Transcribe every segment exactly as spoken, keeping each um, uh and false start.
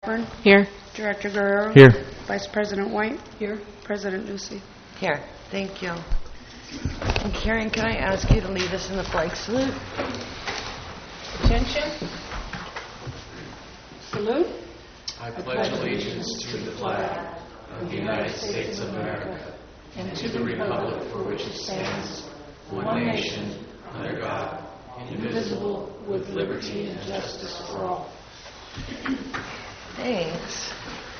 Burn. Here. Director Guerrero. Here. Vice President White. Here. President Lucy. Here. Thank you. And Karen, can I ask you to lead us in the flag salute? Attention. Salute. I pledge allegiance to the flag of the United States of America and to the republic for which it stands, one nation, under God, indivisible, with liberty and justice for all. Thanks.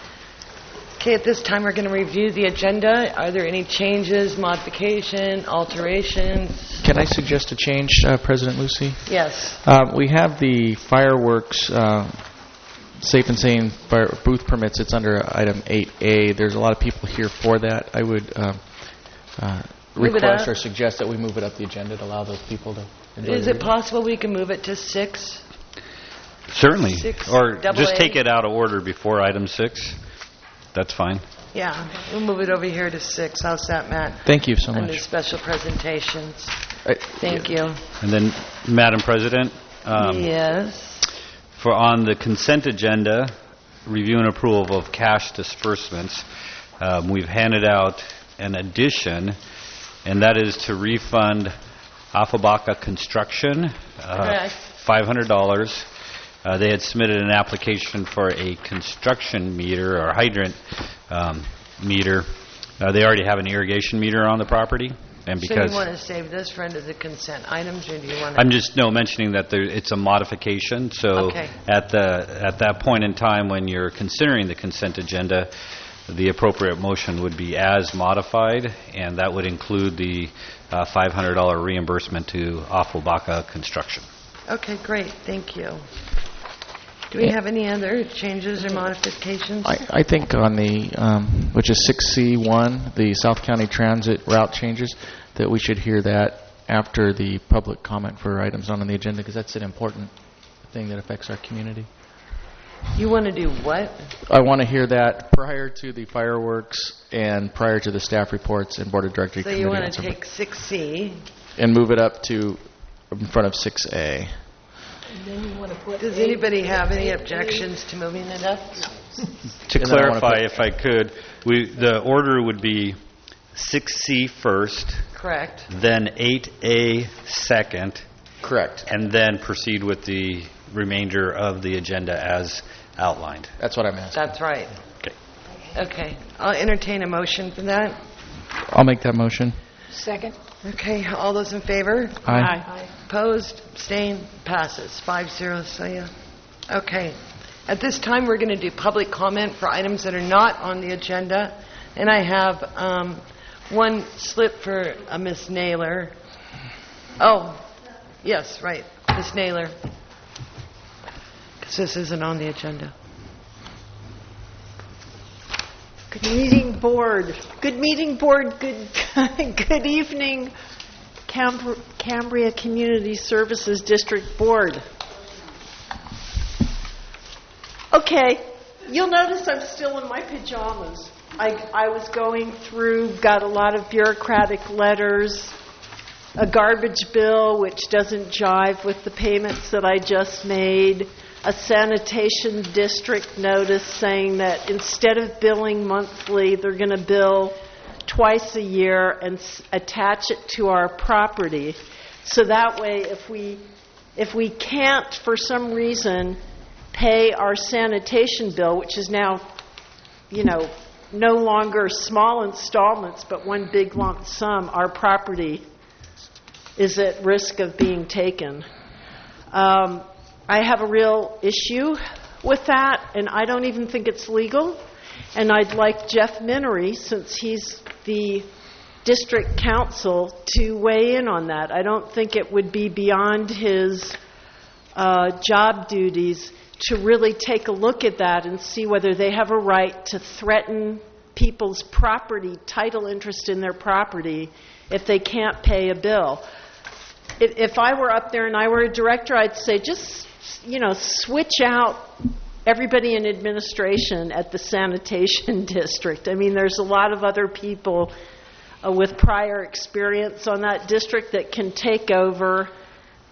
Okay, at this time we're going to review the agenda. Are there any changes, modification, alterations? Can I suggest a change, uh, President Lucy? Yes. Uh, we have the fireworks, uh, safe and sane fire booth permits. It's under item eight A. There's a lot of people here for that. I would uh, uh, request or suggest that we move it up the agenda to allow those people to enjoy. Is it possible we can move it to six? Certainly. Six, or just A. take it out of order before item six. That's fine. Yeah, we'll move it over here to six. How's that, Matt? Thank you so Under much. special presentations. I, Thank yeah. you. And then, Madam President, um, yes. for on the consent agenda, review and approval of cash disbursements, um, we've handed out an addition, and that is to refund Afabaca Construction uh, five hundred dollars. Uh, they had submitted an application for a construction meter or hydrant um, meter. Uh, they already have an irrigation meter on the property, and because so you want to save this for under the consent items, or do you want to? I'm just no mentioning that there, it's a modification. So okay. at the at that point in time when you're considering the consent agenda, the appropriate motion would be as modified, and that would include the uh, five hundred dollars reimbursement to Afabaca Construction. Okay, great. Thank you. Do we have any other changes or modifications? I, I think on the, um, which is six C one, the South County Transit route changes, that we should hear that after the public comment for items not on the agenda, because that's an important thing that affects our community. You want to do what? I want to hear that prior to the fireworks and prior to the staff reports and Board of Directors So committee. you want to take six C. And move it up to in front of six A. And then you want to put Does eight, anybody have any eight, objections to moving it up? No. To And then I wanna clarify, put- if I could, we the order would be six C first, Correct. then eight A second, Correct. and then proceed with the remainder of the agenda as outlined. That's what I'm asking. That's right. Okay. Okay. I'll entertain a motion for that. I'll make that motion. Second. Okay. All those in favor? Aye. Aye. Opposed? Abstained? Passes. Five zero, so yeah. Okay. At this time, we're going to do public comment for items that are not on the agenda. And I have um, one slip for uh, Miz Naylor. Oh, yes, right. Miz Naylor. Because this isn't on the agenda. Good meeting, board. Good meeting, board. Good, good evening, Cam- Cambria Community Services District Board. Okay, you'll notice I'm still in my pajamas. I, I was going through, got a lot of bureaucratic letters, a garbage bill which doesn't jive with the payments that I just made, a sanitation district notice saying that instead of billing monthly, they're going to bill twice a year and s- attach it to our property. So that way, if we if we can't, for some reason, pay our sanitation bill, which is now, you know, no longer small installments, but one big lump sum, our property is at risk of being taken. Um, I have a real issue with that, and I don't even think it's legal. And I'd like Jeff Minery, since he's the district council, to weigh in on that. I don't think it would be beyond his uh, job duties to really take a look at that and see whether they have a right to threaten people's property, title interest in their property, if they can't pay a bill. If I were up there and I were a director, I'd say just, you know, switch out everybody in administration at the sanitation district. I mean, there's a lot of other people uh, with prior experience on that district that can take over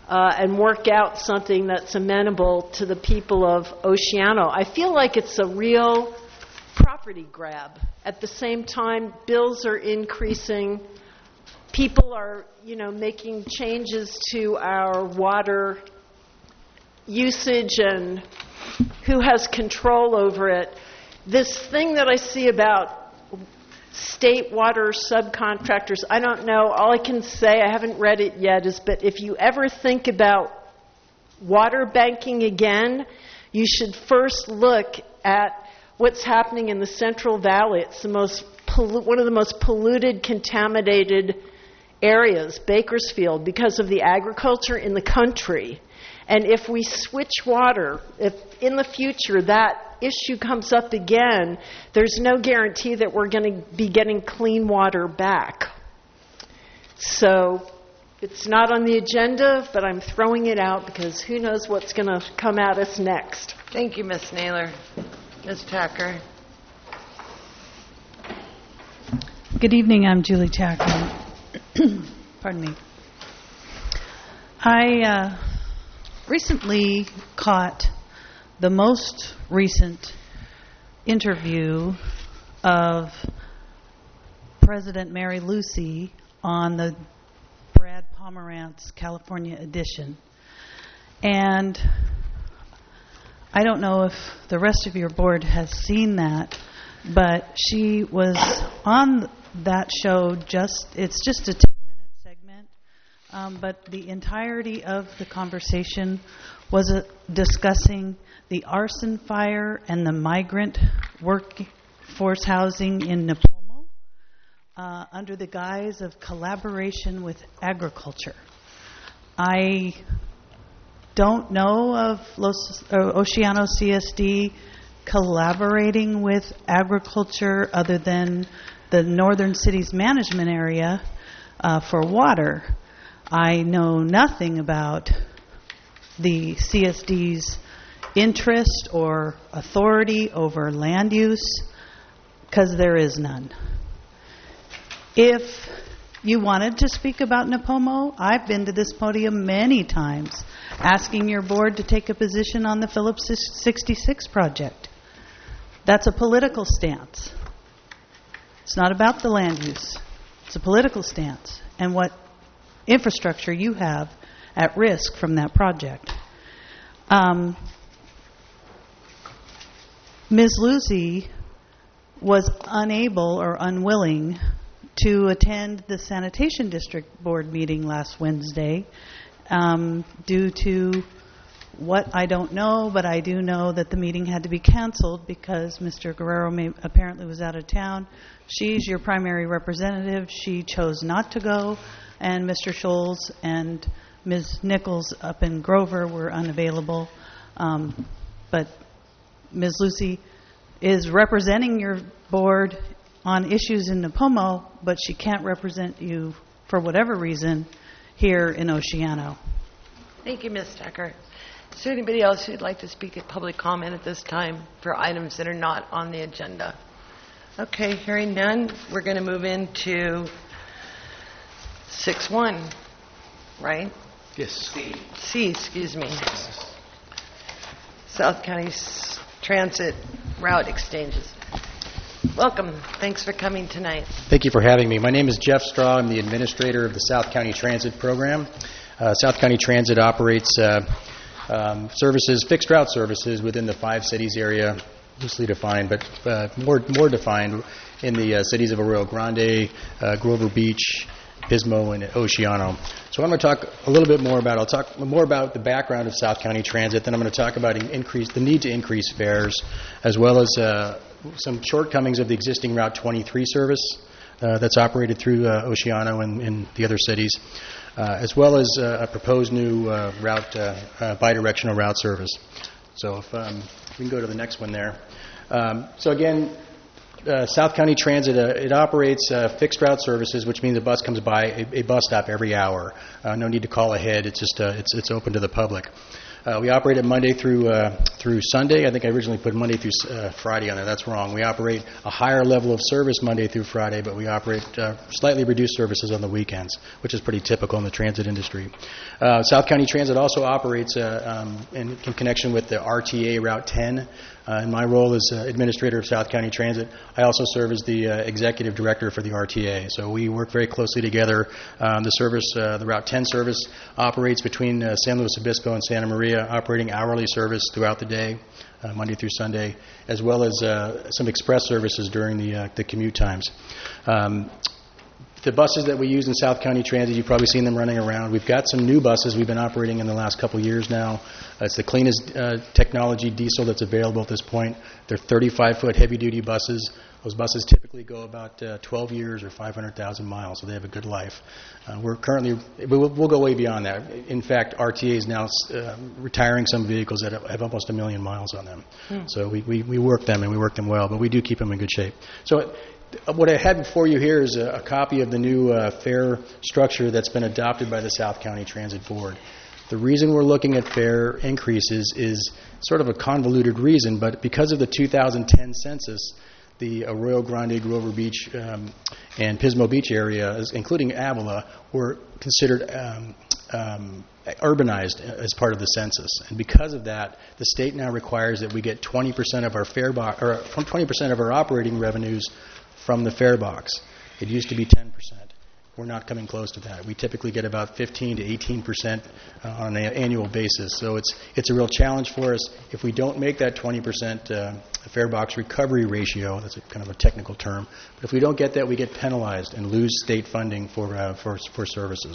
uh, and work out something that's amenable to the people of Oceano. I feel like it's a real property grab. At the same time, bills are increasing. People are, you know, making changes to our water usage and who has control over it. This thing that I see about state water subcontractors, I don't know. All I can say, I haven't read it yet, is but if you ever think about water banking again, you should first look at what's happening in the Central Valley. It's the most pollu- one of the most polluted, contaminated areas, Bakersfield, because of the agriculture in the country. And if we switch water, if in the future that issue comes up again, there's no guarantee that we're going to be getting clean water back. So it's not on the agenda, but I'm throwing it out because who knows what's going to come at us next. Thank you, Miz Naylor. Miz Tacker. Good evening. I'm Julie Tacker. Pardon me. I uh, recently caught the most recent interview of President Mary Lucy on the Brad Pomerantz California edition. And I don't know if the rest of your board has seen that, but she was on that show just, it's just a ten-minute segment, um, but the entirety of the conversation was uh, discussing the arson fire and the migrant workforce housing in Nipomo uh, under the guise of collaboration with agriculture. I don't know of Los, uh, Oceano C S D collaborating with agriculture other than the Northern Cities Management Area uh, for water. I know nothing about the C S D's interest or authority over land use, because there is none. If you wanted to speak about Nipomo, I've been to this podium many times asking your board to take a position on the Phillips sixty-six project. That's a political stance. It's not about the land use. It's a political stance and what infrastructure you have at risk from that project. Um, Miz Lucy was unable or unwilling to attend the Sanitation District Board meeting last Wednesday um, due to what I don't know, but I do know that the meeting had to be canceled because Mister Guerrero may, apparently was out of town. She's your primary representative. She chose not to go, and Mister Scholes and Miz Nichols up in Grover were unavailable. Um, but Miz Lucy is representing your board on issues in Nipomo, but she can't represent you for whatever reason here in Oceano. Thank you, Miz Tacker. Is there anybody else who'd like to speak at public comment at this time for items that are not on the agenda? Okay, hearing none, we're going to move into six one, right? Yes. C, excuse me. South County S- Transit Route Exchanges. Welcome. Thanks for coming tonight. Thank you for having me. My name is Jeff Straw. I'm the administrator of the South County Transit Program. Uh, South County Transit operates uh, um, services, fixed route services within the five cities area, loosely defined, but uh, more more defined in the uh, cities of Arroyo Grande, uh, Grover Beach, Pismo, and Oceano. So I'm going to talk a little bit more about, I'll talk more about the background of South County Transit, then I'm going to talk about increase, the need to increase fares, as well as uh, some shortcomings of the existing Route twenty-three service uh, that's operated through uh, Oceano and, and the other cities, uh, as well as uh, a proposed new uh, route, uh, uh, bidirectional route service. So if um, we can go to the next one there. Um, so again, Uh, South County Transit, uh, it operates uh, fixed route services, which means a bus comes by a, a bus stop every hour. Uh, no need to call ahead. It's just uh, it's it's open to the public. Uh, we operate it Monday through uh, through Sunday. I think I originally put Monday through uh, Friday on there. That's wrong. We operate a higher level of service Monday through Friday, but we operate uh, slightly reduced services on the weekends, which is pretty typical in the transit industry. Uh, South County Transit also operates uh, um, in, in connection with the R T A Route ten. Uh, in my role as uh, administrator of South County Transit, I also serve as the uh, executive director for the R T A. So we work very closely together. Um, the service, uh, the Route ten service, operates between uh, San Luis Obispo and Santa Maria, operating hourly service throughout the day, uh, Monday through Sunday, as well as uh, some express services during the uh, the commute times. Um, The buses that we use in South County Transit, you've probably seen them running around. We've got some new buses we've been operating in the last couple years now. Uh, it's the cleanest uh, technology diesel that's available at this point. They're thirty-five foot heavy-duty buses. Those buses typically go about uh, twelve years or five hundred thousand miles, so they have a good life. Uh, we're currently, we'll, we'll go way beyond that. In fact, R T A is now uh, retiring some vehicles that have almost a million miles on them. Hmm. So we, we, we work them, and we work them well, but we do keep them in good shape. So what I had before you here is a, a copy of the new uh, fare structure that's been adopted by the South County Transit Board. The reason we're looking at fare increases is sort of a convoluted reason, but because of the two thousand ten census, the Arroyo Grande, Grover Beach, um, and Pismo Beach areas, including Avila, were considered um, um, urbanized as part of the census. And because of that, the state now requires that we get twenty percent of our fare box, or from twenty percent of our operating revenues from the fare box. It used to be ten percent. We're not coming close to that. We typically get about fifteen to eighteen percent uh, on an annual basis. So it's it's a real challenge for us. If we don't make that twenty percent uh, fare box recovery ratio, that's a kind of a technical term, but if we don't get that, we get penalized and lose state funding for uh, for, for services.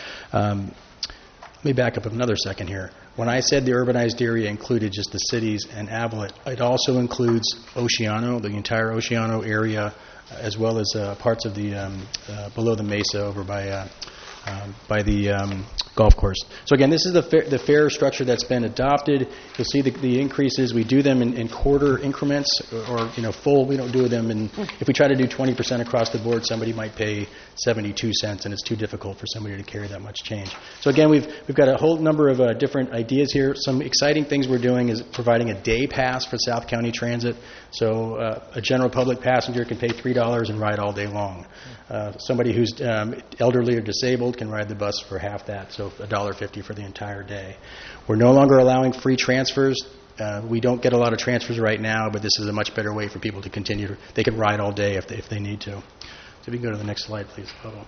Um, let me back up another second here. When I said the urbanized area included just the cities and Avila, it also includes Oceano, the entire Oceano area, as well as uh, parts of the um, uh, below the mesa over by uh, um, by the um, golf course. So again, this is the fare, the fare structure that's been adopted. You'll see the, the increases. We do them in, in quarter increments, or, or you know full. We don't do them in. If we try to do twenty percent across the board, somebody might pay seventy-two cents, and it's too difficult for somebody to carry that much change. So again, we've we've got a whole number of uh, different ideas here. Some exciting things we're doing is providing a day pass for South County Transit. So uh, a general public passenger can pay three dollars and ride all day long. Uh, somebody who's um, elderly or disabled can ride the bus for half that, so one dollar fifty for the entire day. We're no longer allowing free transfers. Uh, we don't get a lot of transfers right now, but this is a much better way for people to continue. To, they can ride all day if they, if they need to. So if you can go to the next slide, please. Oh.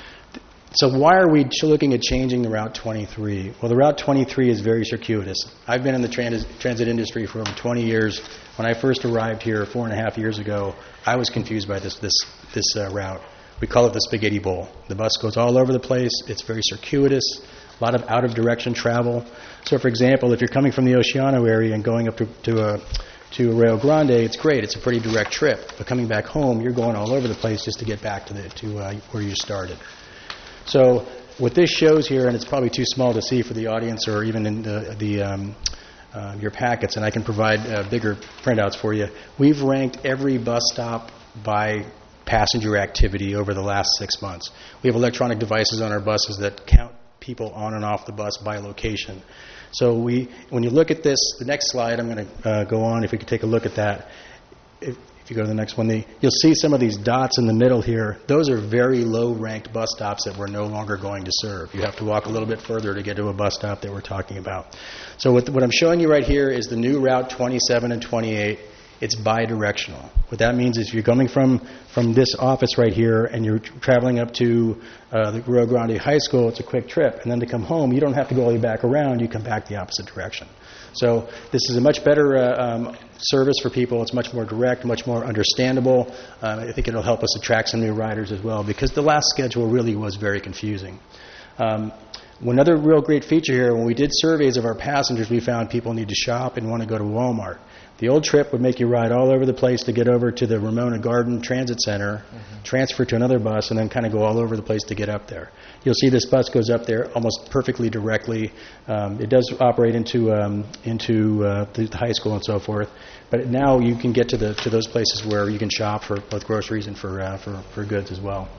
So why are we looking at changing the Route twenty-three? Well, the Route twenty-three is very circuitous. I've been in the trans- transit industry for over twenty years. When I first arrived here four and a half years ago, I was confused by this this this uh, route. We call it the spaghetti bowl. The bus goes all over the place. It's very circuitous, a lot of out-of-direction travel. So, for example, if you're coming from the Oceano area and going up to to, uh, to Arroyo Grande, it's great. It's a pretty direct trip. But coming back home, you're going all over the place just to get back to the to uh, where you started. So what this shows here, and it's probably too small to see for the audience or even in the, the um, uh, your packets, and I can provide uh, bigger printouts for you. We've ranked every bus stop by passenger activity over the last six months. We have electronic devices on our buses that count people on and off the bus by location. So we, when you look at this, the next slide, I'm going to uh, go on, if we could take a look at that. If, If you go to the next one, the, you'll see some of these dots in the middle here. Those are very low-ranked bus stops that we're no longer going to serve. You have to walk a little bit further to get to a bus stop that we're talking about. So what, what I'm showing you right here is the new Route twenty-seven and twenty-eight. It's bi-directional. What that means is if you're coming from, from this office right here and you're traveling up to uh, the Rio Grande High School, it's a quick trip. And then to come home, you don't have to go all the way back around. You come back the opposite direction. So this is a much better uh, um, service for people. It's much more direct, much more understandable. Uh, I think it'll help us attract some new riders as well, because the last schedule really was very confusing. Um, another real great feature here, when we did surveys of our passengers, we found people need to shop and want to go to Walmart. The old trip would make you ride all over the place to get over to the Ramona Garden Transit Center, mm-hmm. transfer to another bus, and then kind of go all over the place to get up there. You'll see this bus goes up there almost perfectly directly. Um, it does operate into um, into uh, the, the high school and so forth, but now you can get to the to those places where you can shop for both groceries and for uh, for, for goods as well.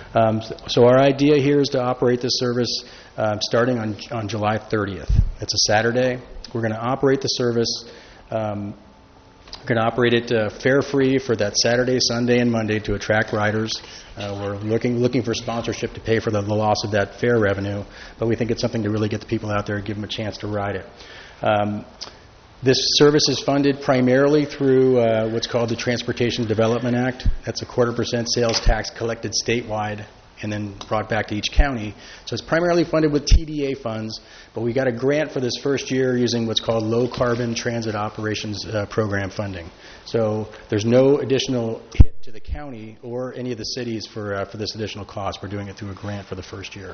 Um, so, so our idea here is to operate this service um, starting on, on July thirtieth. It's a Saturday. We're going to operate the service. Um, we're going to operate it uh, fare-free for that Saturday, Sunday, and Monday to attract riders. Uh, we're looking looking for sponsorship to pay for the, the loss of that fare revenue, but we think it's something to really get the people out there and give them a chance to ride it. Um, This service is funded primarily through uh, what's called the Transportation Development Act. That's a quarter percent sales tax collected statewide and then brought back to each county. So it's primarily funded with T D A funds, but we got a grant for this first year using what's called Low Carbon Transit Operations uh, Program funding. So there's no additional hit to the county or any of the cities for, uh, for this additional cost. We're doing it through a grant for the first year.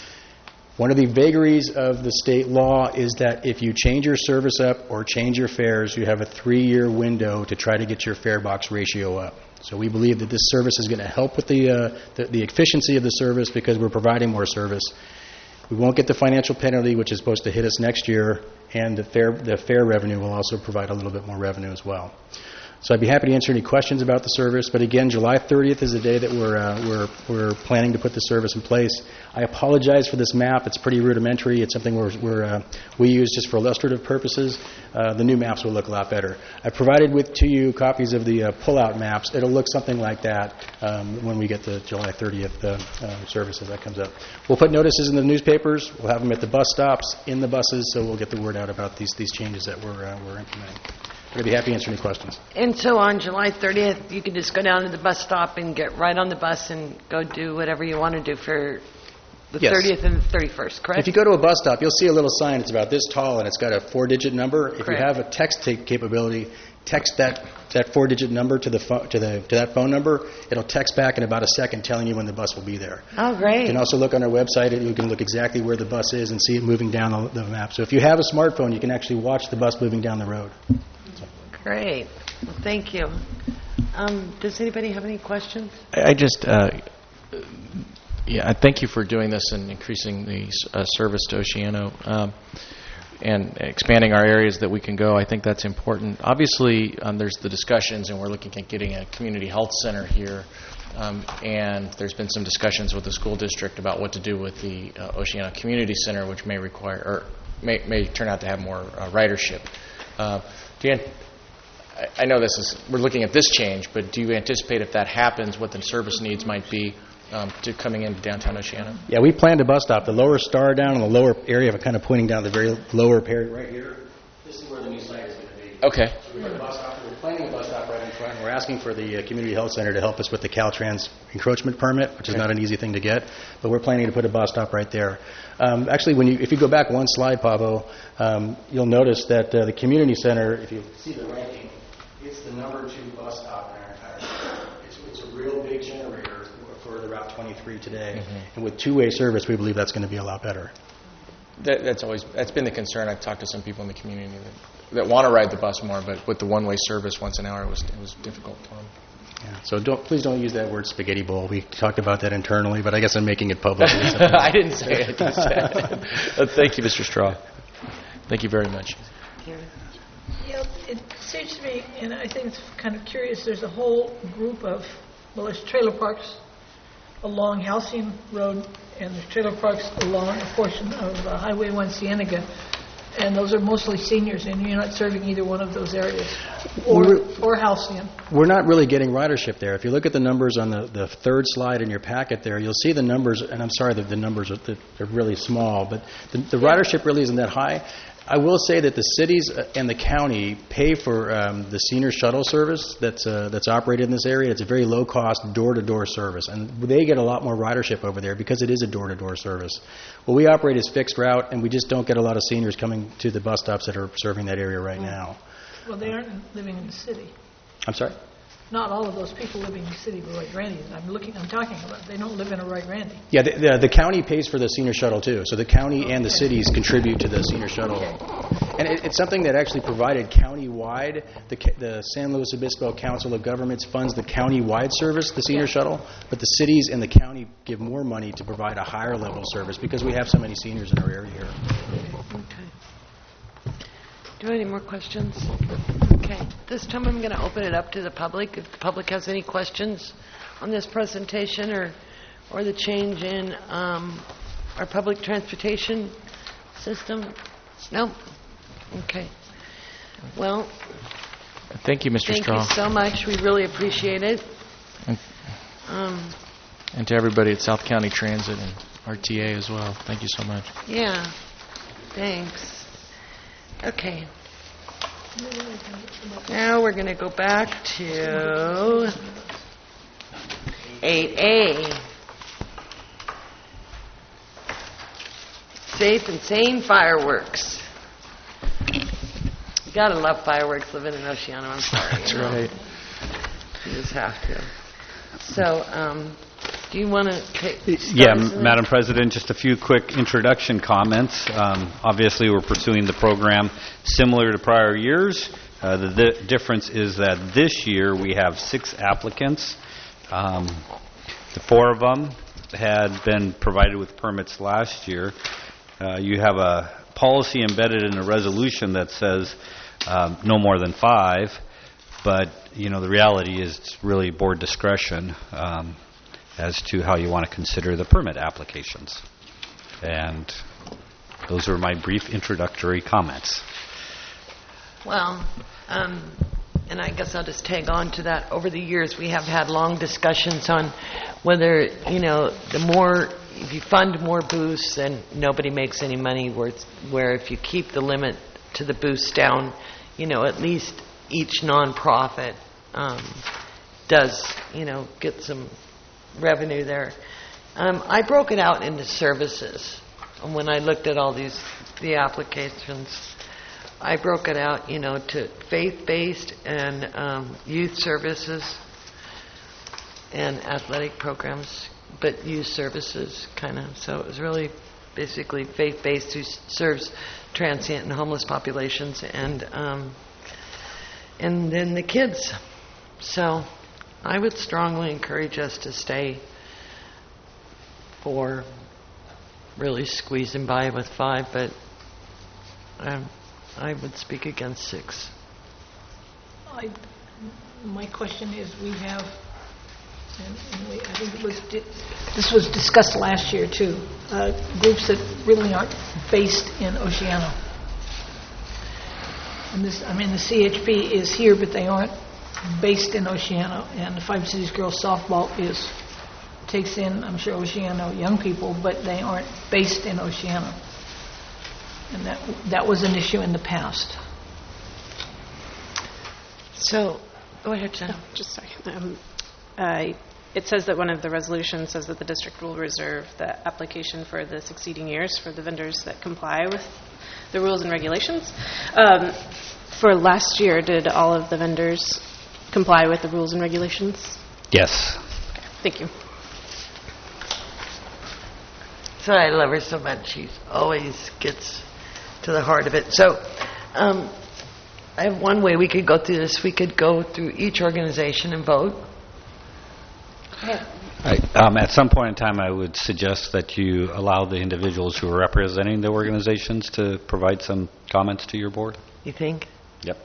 One of the vagaries of the state law is that if you change your service up or change your fares, you have a three-year window to try to get your fare box ratio up. So we believe that this service is going to help with the, uh, the, the efficiency of the service because we're providing more service. We won't get the financial penalty, which is supposed to hit us next year, and the fare, the fare revenue will also provide a little bit more revenue as well. So I'd be happy to answer any questions about the service. But again, July thirtieth is the day that we're, uh, we're, we're planning to put the service in place. I apologize for this map. It's pretty rudimentary. It's something we're, we're, uh, we use just for illustrative purposes. Uh, the new maps will look a lot better. I provided with to you copies of the uh, pull-out maps. It'll look something like that um, when we get the July thirtieth uh, uh, service as that comes up. We'll put notices in the newspapers. We'll have them at the bus stops, in the buses, so we'll get the word out about these, these changes that we're, uh, we're implementing. I'd be happy to answer any questions. And so on July thirtieth, you can just go down to the bus stop and get right on the bus and go do whatever you want to do for the Yes. thirtieth and the thirty-first, correct? If you go to a bus stop, you'll see a little sign. It's about this tall, and it's got a four-digit number. If you Correct. have a text take capability, text that, that four-digit number to the pho- to the to that phone number. It'll text back in about a second telling you when the bus will be there. Oh, You great. can also look on our website, and you can look exactly where the bus is and see it moving down the, the map. So if you have a smartphone, you can actually watch the bus moving down the road. Great. Well, thank you. Um, does anybody have any questions? I I just, uh, yeah, I thank you for doing this and increasing the uh, service to Oceano um, and expanding our areas that we can go. I think that's important. Obviously, um, there's the discussions, and we're looking at getting a community health center here. Um, and there's been some discussions with the school district about what to do with the uh, Oceano Community Center, which may require or may, may turn out to have more uh, ridership. Uh, do you, I, I know this is we're looking at this change, but do you anticipate if that happens, what the service needs might be um, to coming into downtown Oceano? Yeah, we planned a bus stop. The lower star down in the lower area, of it kind of pointing down the very lower area right here. This is where the new site is going to be. Okay. So we've got a bus stop. We're planning a bus stop right in front. We're asking for the uh, community health center to help us with the Caltrans encroachment permit, which is Okay. not an easy thing to get. But we're planning to put a bus stop right there. Um, actually, when you, if you go back one slide, Pavo, um, you'll notice that uh, the community center, if you see the ranking, it's the number two bus stop in our entire city. It's, it's a real big generator for the Route twenty-three today. Mm-hmm. And with two-way service, we believe that's going to be a lot better. That, that's always that's been the concern. I've talked to some people in the community that, that want to ride the bus more, but with the one-way service once an hour, it was it was difficult for them. Yeah. So don't, please don't use that word spaghetti bowl. We talked about that internally, but I guess I'm making it public. I didn't say it. I didn't say it. Uh, thank you, Mister Straw. Thank you very much. Yeah, it seems to me, and I think it's kind of curious, there's a whole group of, well, there's trailer parks along Halcyon Road, and there's trailer parks along a portion of uh, Highway one Cienega, and those are mostly seniors, and you're not serving either one of those areas, or, We're- or Halcyon. We're not really getting ridership there. If you look at the numbers on the, the third slide in your packet there, you'll see the numbers, and I'm sorry that the numbers are they're really small, but the, the ridership really isn't that high. I will say that the cities and the county pay for um, the senior shuttle service that's uh, that's operated in this area. It's a very low-cost, door-to-door service, and they get a lot more ridership over there because it is a door-to-door service. What we operate is fixed route, and we just don't get a lot of seniors coming to the bus stops that are serving that area right now. Well, they aren't living in the city. I'm sorry? Not all of those people living in the city were Wright Randy. I'm looking, I'm talking about, they don't live in a Wright Randy. Yeah, the, the, the county pays for the senior shuttle, too. So the county and the cities contribute to the senior shuttle. And it, it's something that actually provided county-wide. The, ca- the San Luis Obispo Council of Governments funds the county-wide service, the senior Yeah. shuttle, but the cities and the county give more money to provide a higher-level service because we have so many seniors in our area here. Okay. Do you have any more questions? Okay. This time I'm going to open it up to the public. If the public has any questions on this presentation or or the change in um, our public transportation system? No? Okay. Well, Thank you, Mister thank Straw. you so much. We really appreciate it. And, Um, and to everybody at South County Transit and R T A as well. Thank you so much. yeah. Thanks. Okay. Now we're going to go back to eight A. Safe and sane fireworks. You gotta love fireworks living in Oceano. I'm sorry. That's you know. right. You just have to. So, um, do you want to take? Yeah, M- Madam President, just a few quick introduction comments. Um, obviously, we're pursuing the program similar to prior years. Uh, the di- difference is that this year we have six applicants. Um, the four of them had been provided with permits last year. Uh, you have a policy embedded in a resolution that says um, no more than five, but you know the reality is it's really board discretion um, as to how you want to consider the permit applications. And those are my brief introductory comments. Well, um, and I guess I'll just tag on to that. Over the years, we have had long discussions on whether, you know, the more, if you fund more booths, then nobody makes any money, where, it's, where if you keep the limit to the booths down, you know, at least each nonprofit um, does, you know, get some revenue there. Um, I broke it out into services. And when I looked at all these, the applications, I broke it out, you know, to faith-based and um, youth services and athletic programs, but youth services kind of. So it was really basically faith-based, who serves transient and homeless populations, and um, and then the kids. So I would strongly encourage us to stay for really squeezing by with five, but um, I would speak against six. I, my question is, we have, and, and we, I think it was di- this was discussed last year too, uh, groups that really aren't based in Oceano. And this, I mean, the C H P is here, but they aren't based in Oceano. And the Five Cities Girls Softball is takes in, I'm sure, Oceano young people, but they aren't based in Oceano. And that that was an issue in the past. So, go ahead, Jen. Oh, just a second. Um, uh, it says that one of the resolutions says that the district will reserve the application for the succeeding years for the vendors that comply with the rules and regulations. Um, for last year, did all of the vendors comply with the rules and regulations? Yes. Okay, thank you. Sorry, I love her so much. She always gets to the heart of it. So, um, I have one way we could go through this. We could go through each organization and vote. I, um, at some point in time, I would suggest that you allow the individuals who are representing the organizations to provide some comments to your board. You think? Yep.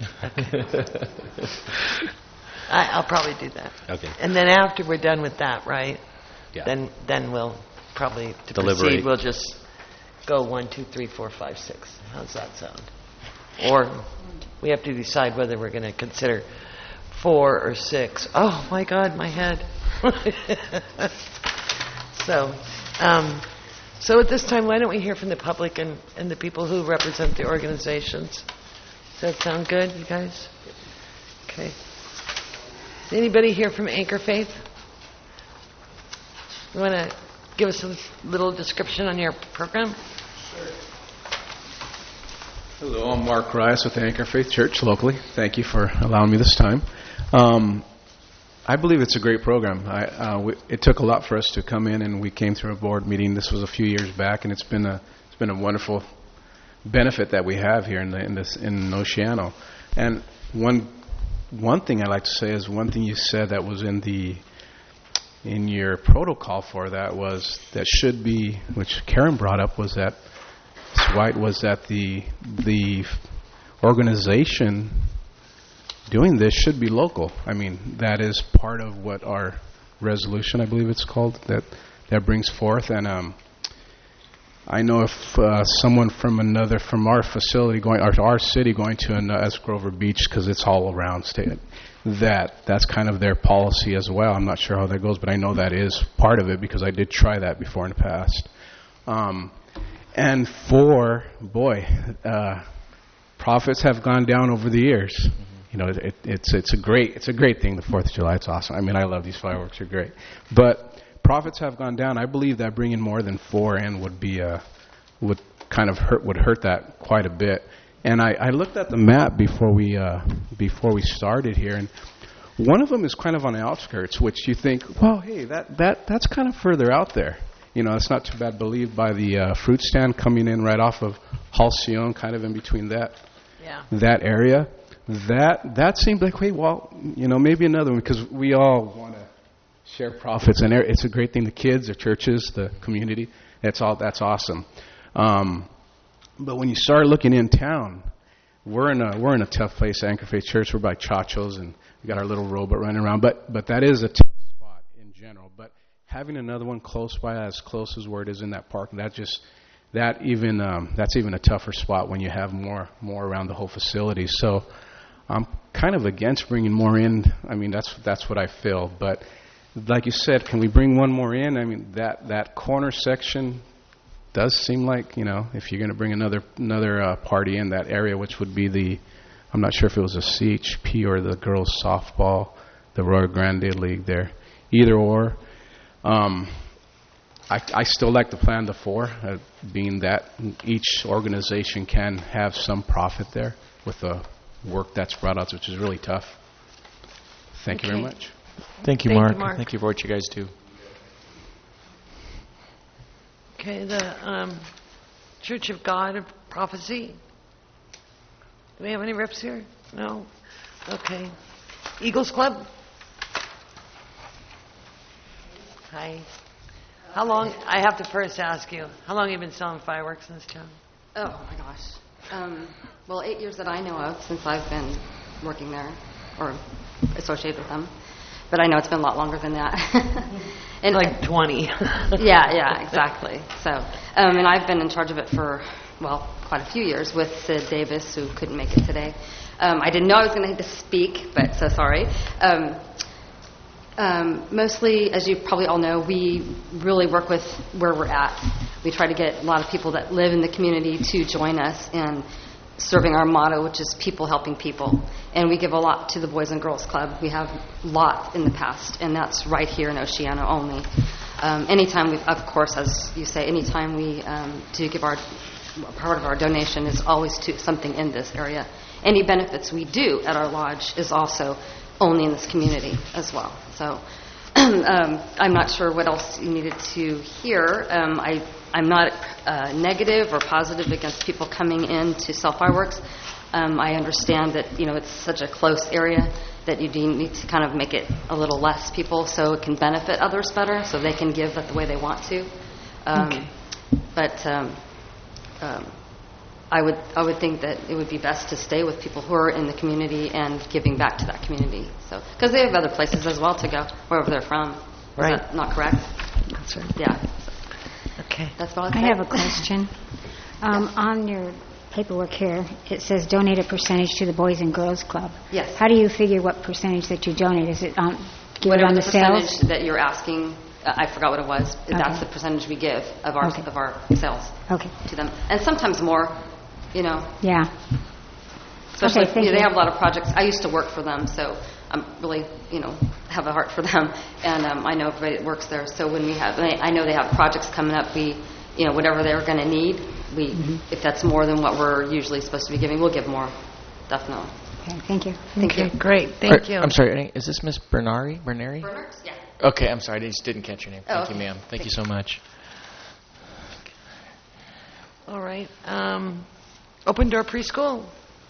I, I'll probably do that. Okay. And then after we're done with that, right? Yeah. Then, then we'll probably to Deliberate. proceed. We'll just go one, two, three, four, five, six. How's that sound? Or we have to decide whether we're going to consider four or six. Oh my God, my head. so, um, so at this time, why don't we hear from the public and, and the people who represent the organizations? Does that sound good, you guys? Okay. Is anybody here from Anchor Faith? You want to give us a little description on your program? Hello, I'm Mark Rice with Anchor Faith Church locally. Thank you for allowing me this time. Um, I believe it's a great program. I, uh, we, it took a lot for us to come in, and we came through a board meeting. This was a few years back, and it's been a it's been a wonderful benefit that we have here in the, in this in Oceano. And one one thing I like to say is one thing you said that was in the in your protocol for that was that should be, which Karen brought up, was that White was that the the organization doing this should be local. I mean, that is part of what our resolution, I believe it's called, that that brings forth. And um, I know if uh, someone from another, from our facility going, or our city going to an uh, Esgrover Beach, because it's all around state, that that's kind of their policy as well. I'm not sure how that goes, but I know that is part of it because I did try that before in the past. Um, and four, boy, uh, profits have gone down over the years. Mm-hmm. You know, it, it's it's a great it's a great thing. The Fourth of July, it's awesome. I mean, I love these fireworks; they're great. But profits have gone down. I believe that bringing more than four in would be uh, would kind of hurt would hurt that quite a bit. And I, I looked at the map before we uh, before we started here, and one of them is kind of on the outskirts, which you think, well, hey, that that that's kind of further out there. You know, it's not too bad believed by the uh, fruit stand coming in right off of Halcyon, kind of in between that yeah. that area. That that seemed like, wait, well, you know, maybe another one, because we all want to share profits, and it's a great thing. The kids, the churches, the community, that's all. That's awesome. Um, but when you start looking in town, we're in a we're in a tough place. Anchor Faith Church, we're by Chachos, and we got our little robot running around. But but that is a tough spot in general. But having another one close by, as close as where it is in that park, that just that even um, that's even a tougher spot when you have more more around the whole facility. So I'm kind of against bringing more in. I mean, that's that's what I feel. But like you said, can we bring one more in? I mean, that that corner section does seem like, you know, if you're going to bring another another uh, party in that area, which would be the, I'm not sure if it was a C H P or the girls softball, the Rio Grande League there, either or. Um, I, I still like the plan, the four, uh, being that each organization can have some profit there with the work that's brought out, which is really tough. Thank okay. you very much. Thank you, Thank Mark. you, Mark. Thank you for what you guys do. Okay, the um, Church of God of Prophecy. Do we have any reps here? No? Okay. Eagles Club? Hi. How long, I have to first ask you, how long have you been selling fireworks in this town? Oh, my gosh. Um, well, eight years that I know of since I've been working there or associated with them. But I know it's been a lot longer than that. And like twenty. yeah, yeah, exactly. So, um, and I've been in charge of it for, well, quite a few years with Sid Davis, who couldn't make it today. Um, I didn't know I was going to speak, but so sorry. Um, um, mostly, as you probably all know, we really work with where we're at. We try to get a lot of people that live in the community to join us in serving our motto, which is people helping people. And we give a lot to the Boys and Girls Club. We have a lot in the past, and that's right here in Oceana only. Um, anytime we, of course, as you say, anytime we um, do give our, part of our donation is always to something in this area. Any benefits we do at our lodge is also only in this community as well. So um, I'm not sure what else you needed to hear. Um, I, I'm not uh, negative or positive against people coming in to sell fireworks. Um, I understand that, you know, it's such a close area that you do need to kind of make it a little less people so it can benefit others better, so they can give that the way they want to. Um, okay. But um, um, I would I would think that it would be best to stay with people who are in the community and giving back to that community. So, because they have other places as well to go, wherever they're from. Is right. that not correct? That's right. Yeah. Okay. That's all I'd I say. have a question. Um, on your paperwork here, it says donate a percentage to the Boys and Girls Club. Yes. How do you figure what percentage that you donate? Is it on give it Whatever on the the percentage sales? that you're asking, uh, I forgot what it was. Okay. That's the percentage we give of our Okay. of our sales Okay. to them, and sometimes more. You know, Yeah. especially Okay, thank you know, they you. have a lot of projects. I used to work for them, so I'm really, you know, have a heart for them, and um, I know everybody that works there. So when we have, I know they have projects coming up. We, you know, whatever they're going to need, we, Mm-hmm. if that's more than what we're usually supposed to be giving, we'll give more, definitely. Okay, thank you. Thank okay, you. great. Thank Are- you. I'm sorry, is this Miss Bernari? Bernari? Berners? Yeah. Okay, I'm sorry, I just didn't catch your name. Oh, Thank okay. you, ma'am. Thank you so much. All right. Um, Open Door Preschool.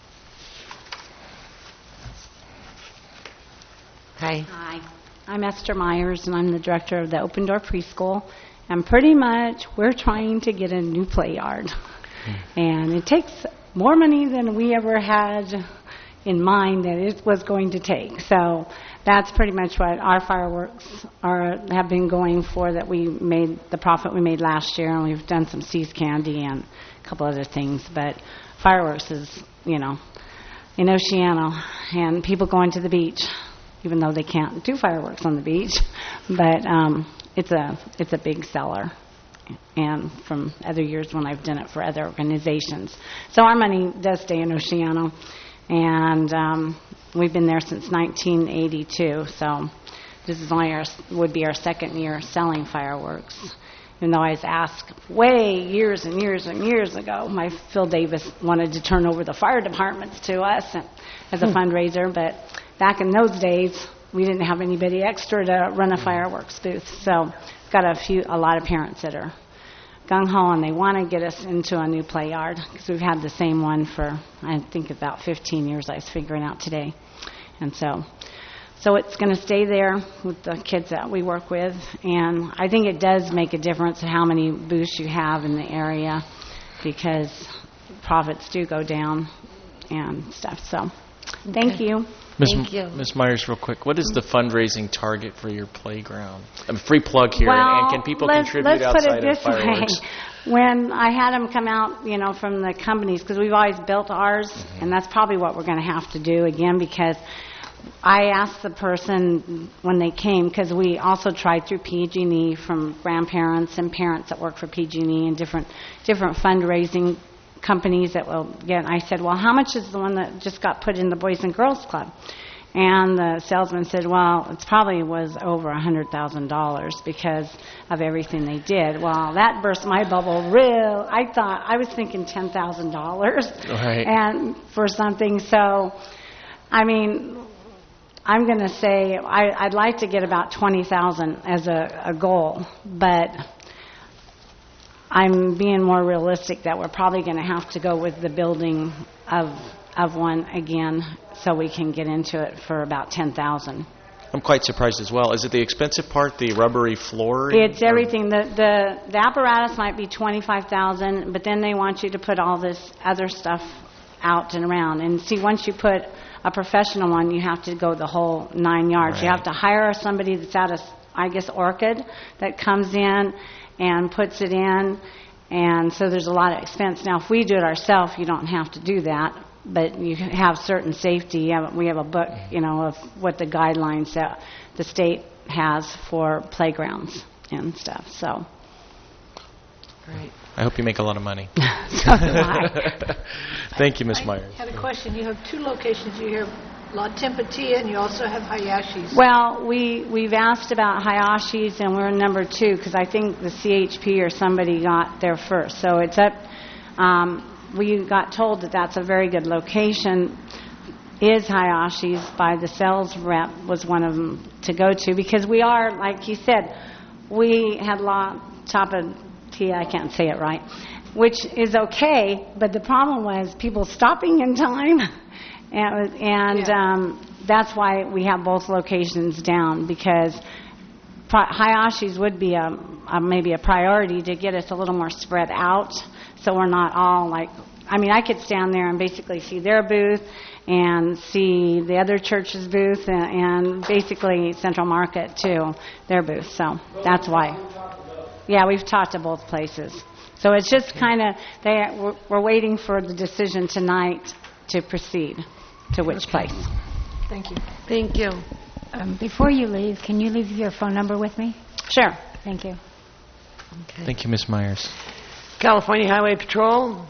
Hi. Hi, I'm Esther Myers, and I'm the director of the Open Door Preschool. And pretty much, we're trying to get a new play yard. And it takes more money than we ever had in mind that it was going to take. So that's pretty much what our fireworks are have been going for. That we made the profit we made last year, and we've done some See's Candy and a couple other things. But fireworks is, you know, in Oceano, and people going to the beach, even though they can't do fireworks on the beach. But um, it's a it's a big seller, and from other years when I've done it for other organizations. So our money does stay in Oceano, and um, we've been there since nineteen eighty-two. So this is only our would be our second year selling fireworks. Even though I was asked way years and years and years ago, my Phil Davis wanted to turn over the fire departments to us as a fundraiser, but back in those days, we didn't have anybody extra to run a fireworks booth. So we've got a few, a lot of parents that are gung-ho, and they want to get us into a new play yard, because we've had the same one for, I think, about fifteen years, I was figuring out today. And so so it's going to stay there with the kids that we work with, and I think it does make a difference how many booths you have in the area, because profits do go down and stuff. So thank Okay. you. Miz Thank you. Miz Myers, real quick, what is the fundraising target for your playground? I'm free plug here, Well, and, and can people let's, contribute let's put outside it of this fireworks? way. When I had them come out, you know, from the companies, because we've always built ours, Mm-hmm. and that's probably what we're going to have to do again, because I asked the person when they came, because we also tried through P G and E from grandparents and parents that work for P G and E and different different fundraising companies that will get. I said, well, how much is the one that just got put in the Boys and Girls Club? And the salesman said, well, it probably was over one hundred thousand dollars because of everything they did. Well, that burst my bubble real. I thought, I was thinking ten thousand dollars Right. and for something. So, I mean, I'm going to say I, I'd like to get about twenty thousand dollars as a, a goal, but I'm being more realistic that we're probably going to have to go with the building of of one again, so we can get into it for about ten thousand dollars. I'm quite surprised as well. Is it the expensive part, the rubbery flooring? It's everything. The, the the apparatus might be twenty-five thousand dollars, but then they want you to put all this other stuff out and around. And see, once you put a professional one, you have to go the whole nine yards. You Right. have to hire somebody that's out of, I guess, Orchid, that comes in and puts it in. And so there's a lot of expense. Now, if we do it ourselves, you don't have to do that. But you have certain safety. You have- We have a book, you know, of what the guidelines that the state has for playgrounds and stuff. So, Right. I hope you make a lot of money. so do I. Thank you, Miz Myers. I had a question. You have two locations. You have La Tempatia, and you also have Hayashi's. Well, we we've asked about Hayashi's, and we're number two because I think the C H P or somebody got there first. So it's up. Um, we got told that that's a very good location. Is Hayashi's by the sales rep was one of them to go to, because we are, like you said, we had La Tapatia, I can't say it right, which is okay, but the problem was people stopping in time, and, and um, that's why we have both locations down, because pri- Hayashi's would be a, a maybe a priority to get us a little more spread out, so we're not all like, I mean, I could stand there and basically see their booth and see the other church's booth and, and basically Central Market too, their booth. So that's why. Yeah, we've talked to both places. So it's just kind of, they we're, we're waiting for the decision tonight to proceed to which place. Thank you. Thank you. Um, before you leave, can you leave your phone number with me? Sure. Thank you. Okay. Thank you, Miz Myers. California Highway Patrol.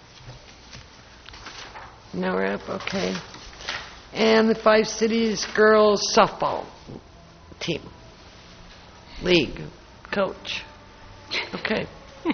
No rep, okay. And the Five Cities Girls Softball Team. League. Coach. Okay.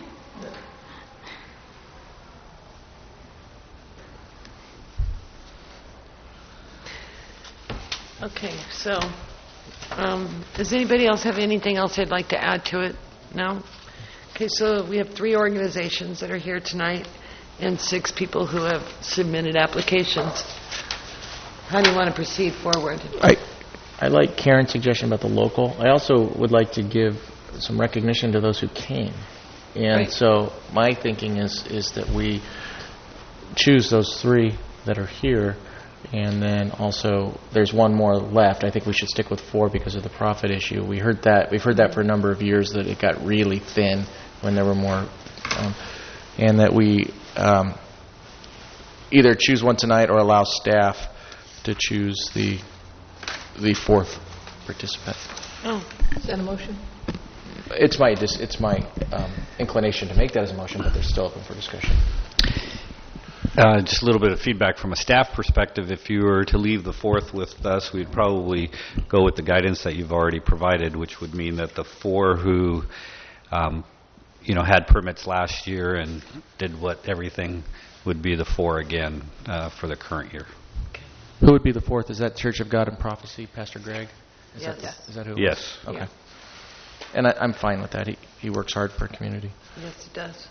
Okay, so, um, does anybody else have anything else they'd like to add to it? No? Okay, so we have three organizations that are here tonight and six people who have submitted applications. How do you want to proceed forward? I, I like Karen's suggestion about the local. I also would like to give some recognition to those who came. And Right. so my thinking is, is that we choose those three that are here And then also, there's one more left. I think we should stick with four because of the profit issue. We heard that we've heard that for a number of years that it got really thin when there were more, um, and that we um, either choose one tonight or allow staff to choose the the fourth participant. Oh, is that a motion? It's my dis- it's my um, inclination to make that as a motion, but they're still open for discussion. Uh, just a little bit of feedback from a staff perspective. If you were to leave the fourth with us, we'd probably go with the guidance that you've already provided, which would mean that the four who, um, you know, had permits last year and did what everything would be the four again uh, for the current year. Who would be the fourth? Is that Church of God and Prophecy, Pastor Greg? Is Yes. That, is that who? it Yes. was? Okay. Yeah. And I, I'm fine with that. He he works hard for our community. Yes, it does.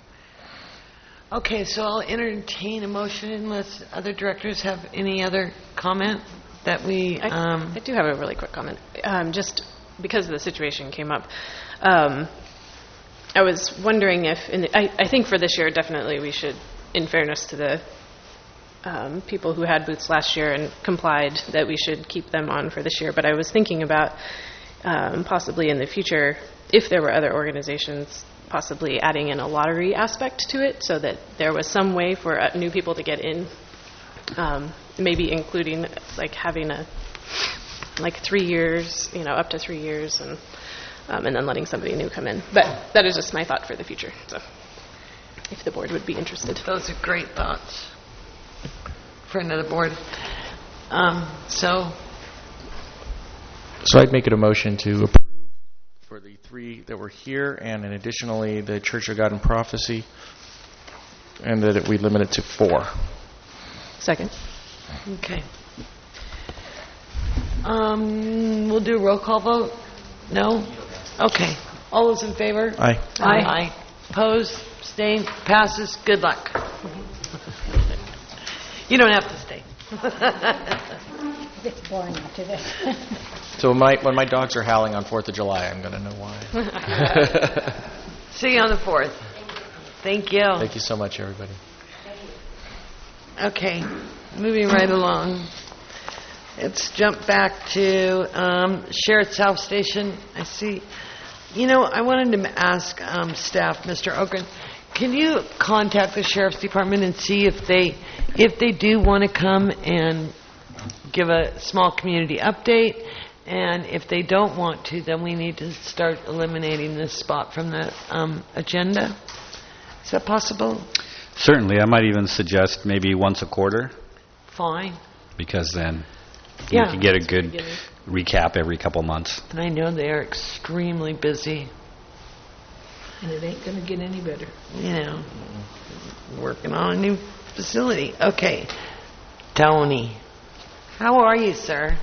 Okay, so I'll entertain a motion unless other directors have any other comment that we... I, Um, I do have a really quick comment. Um, just because the situation came up, um, I was wondering if, in the, I, I think for this year, definitely we should, in fairness to the um, people who had booths last year and complied, that we should keep them on for this year. But I was thinking about um, possibly in the future, if there were other organizations, possibly adding in a lottery aspect to it so that there was some way for uh, new people to get in, um, maybe including like having a like three years, you know, up to three years, and um, and then letting somebody new come in. But that is just my thought for the future. So, if the board would be interested, those are great thoughts for another board. Um, so, So I'd make it a motion to approve for the three that were here, and then additionally the Church of God and Prophecy, and that it, we limit it to four. Second. Okay. Um, we'll do a roll call vote. No? Okay. All those in favor? Aye. Aye. Aye. Opposed? Abstained? Passes? Good luck. You don't have to stay. It's boring after this. So when my, when my dogs are howling on fourth of July, I'm going to know why. See you on the fourth. Thank you. Thank you so much, everybody. Okay, moving right along. Let's jump back to um, Sheriff South Station. I see. You know, I wanted to ask um, staff, Mister Ogren, can you contact the Sheriff's Department and see if they, if they do want to come and give a small community update? And if they don't want to, then we need to start eliminating this spot from the um, agenda. Is that possible? Certainly. I might even suggest maybe once a quarter, Fine. because then Yeah. you can get a good recap every couple months. And I know they are extremely busy, And it ain't going to get any better. you know, working on a new facility. Okay. Tony, how are you, sir?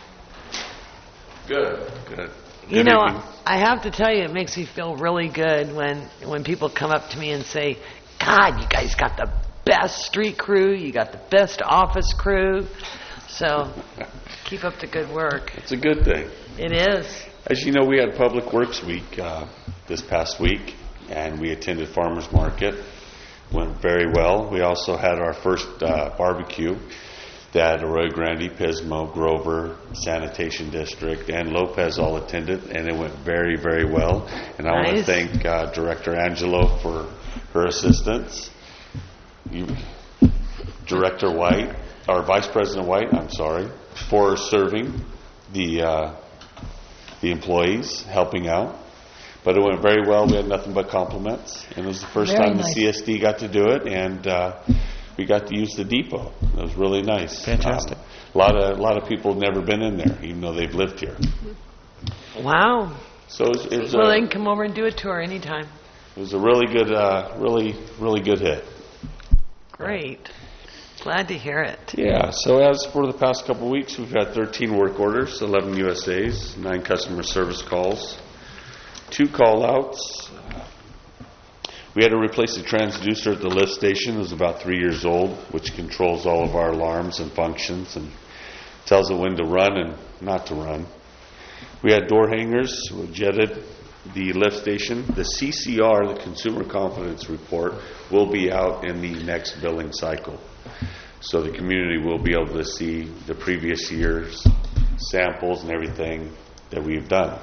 Good, good. You Good know, evening. I have to tell you, it makes me feel really good when, when people come up to me and say, God, you guys got the best street crew, you got the best office crew. So, keep up the good work. It's a good thing. It is. As you know, we had Public Works Week uh, this past week, and we attended Farmers Market. Went very well. We also had our first uh, barbecue that Arroyo Grande, Pismo, Grover, Sanitation District, and Lopez all attended, and it went very, very well. And I want to Nice. thank uh, Director Angelo for her assistance. You, Director White, or Vice President White, I'm sorry, for serving the uh, the employees, helping out. But it went very well. We had nothing but compliments, and it was the first Very time nice. the C S D got to do it, and uh, we got to use the depot. It was really nice. Fantastic. Um, a lot of a lot of people have never been in there, even though they've lived here. Wow. So it was, it was, Well, a, they can come over and do a tour anytime. it was a really good, uh, really, really good hit. Great. Glad to hear it. Yeah, so as for the past couple of weeks, we've had thirteen work orders, eleven U S As, nine customer service calls, two call-outs. We had to replace the transducer at the lift station. It was about three years old, which controls all of our alarms and functions and tells it when to run and not to run. We had door hangers. We jetted the lift station. The C C R, the Consumer Confidence Report, will be out in the next billing cycle. So the community will be able to see the previous year's samples and everything that we've done.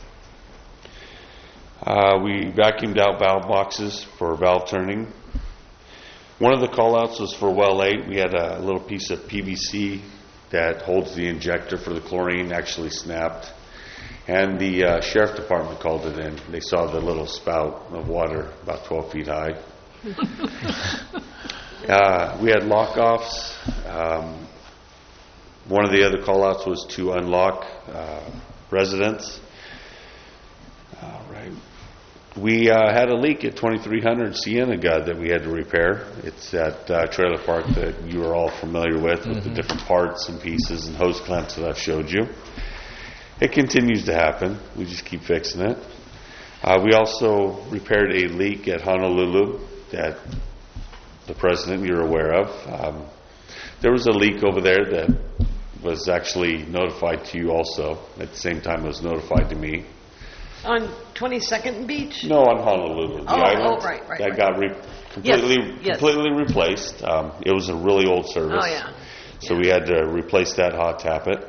Uh, we vacuumed out valve boxes for valve turning. One of the call-outs was for well eight. We had a little piece of P V C that holds the injector for the chlorine actually snapped. And the uh, sheriff department called it in. They saw the little spout of water about twelve feet high. uh, we had lock-offs. Um, one of the other call-outs was to unlock uh, residents. Uh, right. We uh, had a leak at twenty-three hundred Cienega that we had to repair. It's that uh, trailer park that you are all familiar with, mm-hmm. with the different parts and pieces and hose clamps that I've showed you. It continues to happen. We just keep fixing it. Uh, we also repaired a leak at Honolulu that the president you're aware of. Um, there was a leak over there that was actually notified to you also. At the same time it was notified to me. On twenty-second Beach? No, on Honolulu. The oh, island oh, right, right. That right. got re- completely yes, completely yes. replaced. Um, it was a really old service. Oh, yeah. So yeah. we had to replace that hot tappet.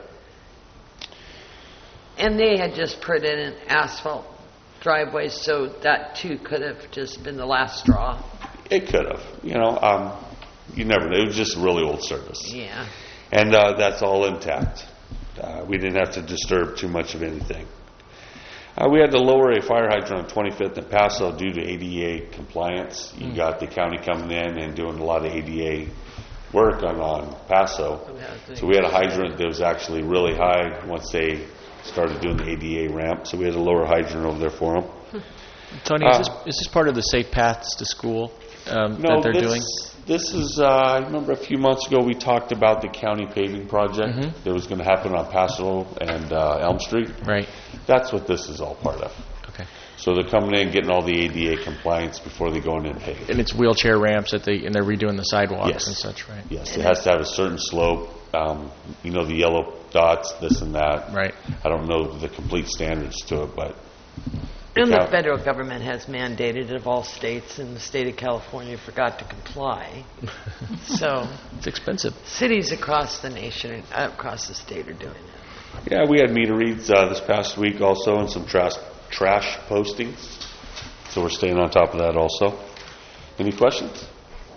And they had just put in an asphalt driveway, so that too could have just been the last straw. It could have. You know, um, you never know. It was just a really old service. Yeah. And uh, that's all intact. Uh, we didn't have to disturb too much of anything. Uh, we had to lower a fire hydrant on twenty-fifth and Paso due to A D A compliance. You mm. got the county coming in and doing a lot of A D A work on, on Paso. So we had a hydrant that was actually really high once they started doing the A D A ramp. So we had a lower hydrant over there for them. Tony, uh, is, this, is this part of the Safe Paths to School um, no, that they're this, doing? This is, uh, I remember a few months ago we talked about the county paving project mm-hmm. that was going to happen on Paso and uh, Elm Street. Right. That's what this is all part of. Okay. So they're coming in, getting all the A D A compliance before they go in and pave. And it's wheelchair ramps that they, and they're redoing the sidewalks yes. and such, right? Yes, it has to have a certain slope. Um, you know, the yellow dots, this and that. Right. I don't know the complete standards to it, but... And the federal government has mandated it of all states, and the state of California forgot to comply. So it's expensive. Cities across the nation, uh, across the state, are doing it. Yeah, we had meter reads uh, this past week also, and some trash trash postings. So we're staying on top of that also. Any questions?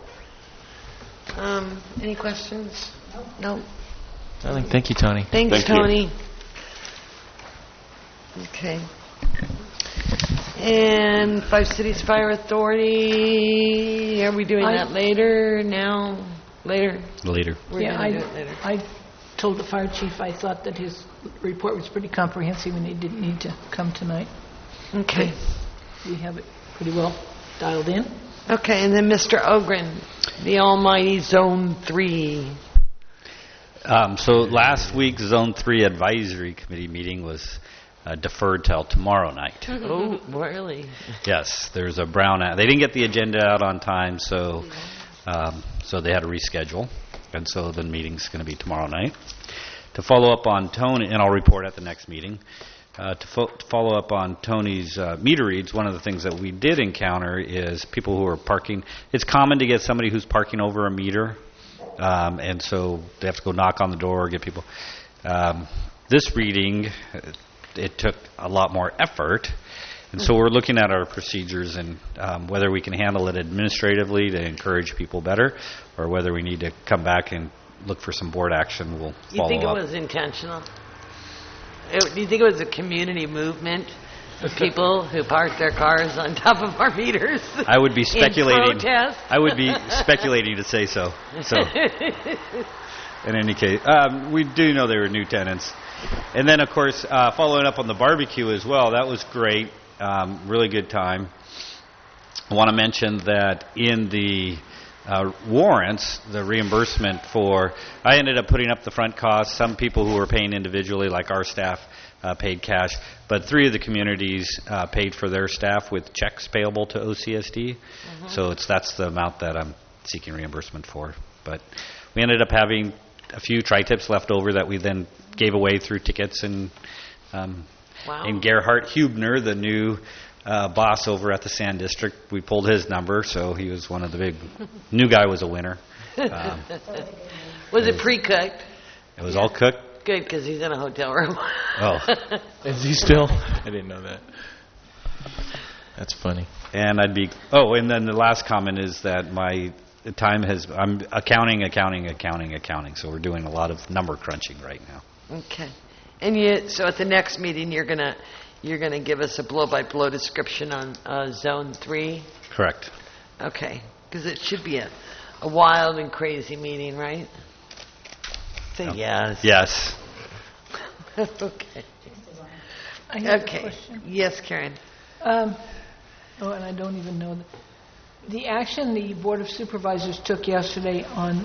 Um, any questions? No. Nothing. Thank you, Tony. Thanks, Thank Tony. You. Okay. And Five Cities Fire Authority, are we doing I, that later, now, later? Later. We're yeah, going to I, do it later. I told the fire chief I thought that his report was pretty comprehensive and he didn't need to come tonight. Okay. We have it pretty well dialed in. Okay, and then Mister Ogren, the almighty Zone three. Um, so last week's Zone three Advisory Committee meeting was uh, deferred till tomorrow night. Oh, really? Yes, there's a brown out. They didn't get the agenda out on time, so um, so they had to reschedule. And so the meeting's going to be tomorrow night. To follow up on Tony, and I'll report at the next meeting, uh, to, fo- to follow up on Tony's uh, meter reads, one of the things that we did encounter is people who are parking. It's common to get somebody who's parking over a meter, um, and so they have to go knock on the door or get people. Um, this reading, it took a lot more effort. And so we're looking at our procedures and um, whether we can handle it administratively to encourage people better, or whether we need to come back and look for some board action. We'll follow up. You think it was intentional? It, do you think it was a community movement of people who parked their cars on top of our meters? I would be speculating. In protest? I would be speculating to say so. So, in any case, um, we do know there were new tenants, and then of course, uh, following up on the barbecue as well. That was great. Um, really good time. I want to mention that in the uh, warrants, the reimbursement for, I ended up putting up the front costs. Some people who were paying individually, like our staff, uh, paid cash. But three of the communities uh, paid for their staff with checks payable to O C S D. Mm-hmm. So it's that's the amount that I'm seeking reimbursement for. But we ended up having a few tri-tips left over that we then gave away through tickets and um, Wow. And Gerhard Hubner, the new uh, boss over at the Sand District, we pulled his number, so he was one of the big... new guy was a winner. Um, Was it pre-cooked? It was all cooked. Good, because he's in a hotel room. Oh. Is he still? I didn't know that. That's funny. And I'd be, oh, and then the last comment is that my time has, I'm accounting, accounting, accounting, accounting. So we're doing a lot of number crunching right now. Okay. And you, so at the next meeting, you're gonna you're gonna give us a blow-by-blow description on uh, Zone Three. Correct. Okay, because it should be a, a wild and crazy meeting, right? Say Oh. yes. Yes. Okay. I have a Okay. question. Yes, Karen. Um, oh, and I don't even know the, the action the Board of Supervisors took yesterday on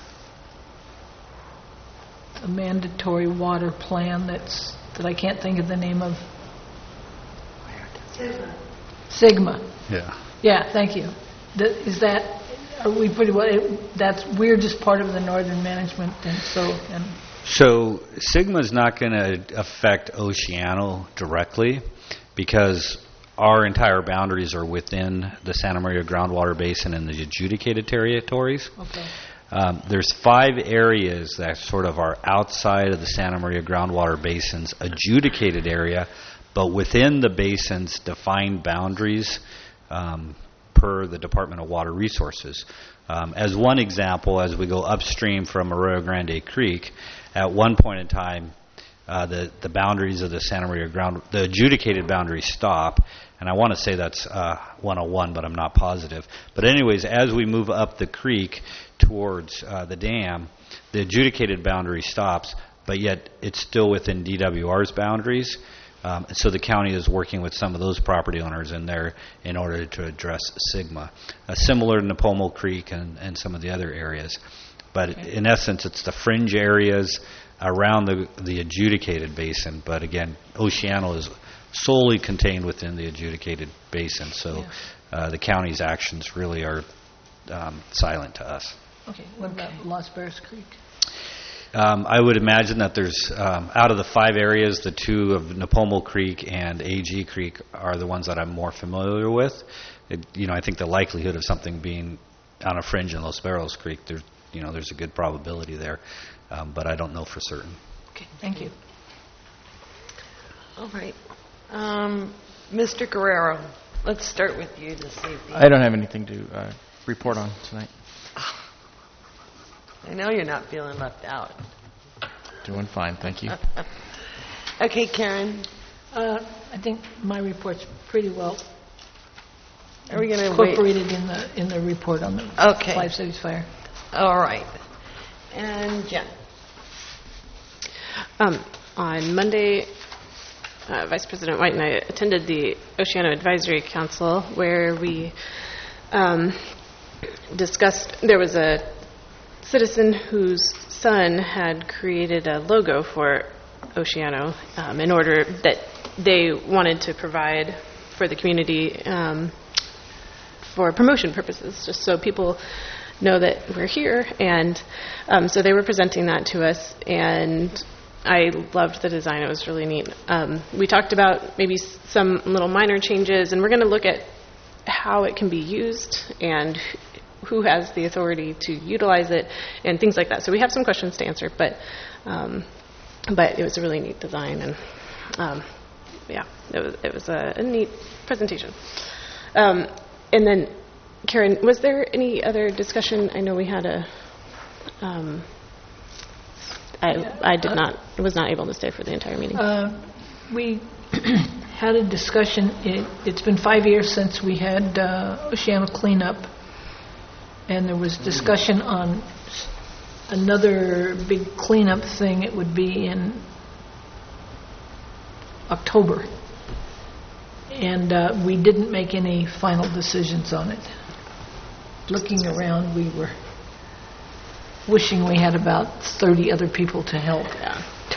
a mandatory water plan that's that I can't think of the name of. Sigma. Sigma. Yeah. Yeah, thank you. Th- Is that, are we pretty well, it- that's, we're just part of the Northern Management, and so, and, So Sigma's not going to affect Oceano directly because our entire boundaries are within the Santa Maria groundwater basin and the adjudicated territories. okay. Um, there's five areas that sort of are outside of the Santa Maria groundwater basin's adjudicated area, but within the basin's defined boundaries um, per the Department of Water Resources. Um, as one example, as we go upstream from Arroyo Grande Creek, at one point in time, uh, the, the boundaries of the Santa Maria ground, the adjudicated boundaries stop, and I want to say that's uh, one oh one, but I'm not positive. But anyways, as we move up the creek towards uh, the dam, the adjudicated boundary stops, but yet it's still within D W R's boundaries. Um, and so the county is working with some of those property owners in there in order to address Sigma, uh, similar to Napomo Creek and, and some of the other areas. But okay. In essence, it's the fringe areas around the, the adjudicated basin. But again, Oceano is solely contained within the adjudicated basin. So yeah. uh, the county's actions really are um, silent to us. Okay, what about Las Vegas Creek? Um, I would imagine that there's, um, out of the five areas, the two of Napomo Creek and A G Creek are the ones that I'm more familiar with. It, you know, I think the likelihood of something being on a fringe in Los Barros Creek, there's, you know, there's a good probability there, um, but I don't know for certain. Okay, thank you. All right. Um, Mister Guerrero, let's start with you this evening. I don't have anything to uh, report on tonight. I know you're not feeling left out. Doing fine, thank you. Okay, Karen. Uh, I think my report's pretty well Are we going to incorporated in the in the report on the okay. Five Cities Fire. All right. And Jen. Um, on Monday, uh, Vice President White and I attended the Oceano Advisory Council where we um, discussed, there was a citizen whose son had created a logo for Oceano um, in order that they wanted to provide for the community um, for promotion purposes, just so people know that we're here. And um, so they were presenting that to us, and I loved the design. It was really neat. Um, we talked about maybe some little minor changes, and we're going to look at how it can be used and who has the authority to utilize it and things like that. So we have some questions to answer, but um, but it was a really neat design, and um, yeah, it was it was a, a neat presentation. Um, and then, Karen, was there any other discussion? I know we had a. Um, I I did not was not able to stay for the entire meeting. Uh, we had a discussion. It, it's been five years since we had uh, Oceano cleanup. And there was discussion on another big cleanup thing. It would be in October. And uh, we didn't make any final decisions on it. Looking around, we were wishing we had about thirty other people to help. Yeah.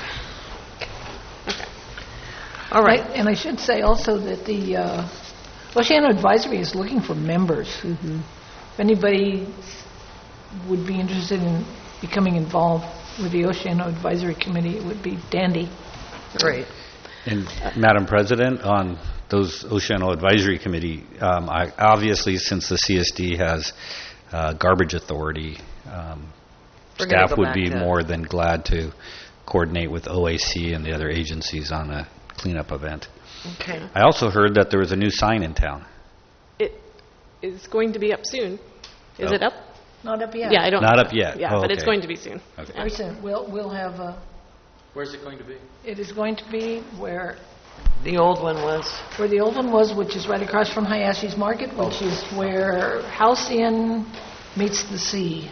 Okay. All right. I, and I should say also that the uh, Oceano Advisory is looking for members. Mm-hmm. If anybody would be interested in becoming involved with the Oceano Advisory Committee, it would be dandy. Great. And Madam President, on those Oceano Advisory Committee, um, I, obviously since the C S D has uh, garbage authority, um, We're gonna staff go would back be to- more than glad to coordinate with O A C and the other agencies on a cleanup event. Okay. I also heard that there was a new sign in town. It is going to be up soon. Is Oh. it up? Not up yet. Yeah, I don't. Not up yet. Yeah, Oh, but it's okay. going to be soon. Okay. Very soon. We'll, we'll have, uh, Where's it going to be? it is going to be where, The old one was. where the old one was, which is right across from Hayashi's Market, which is where House Inn meets the sea.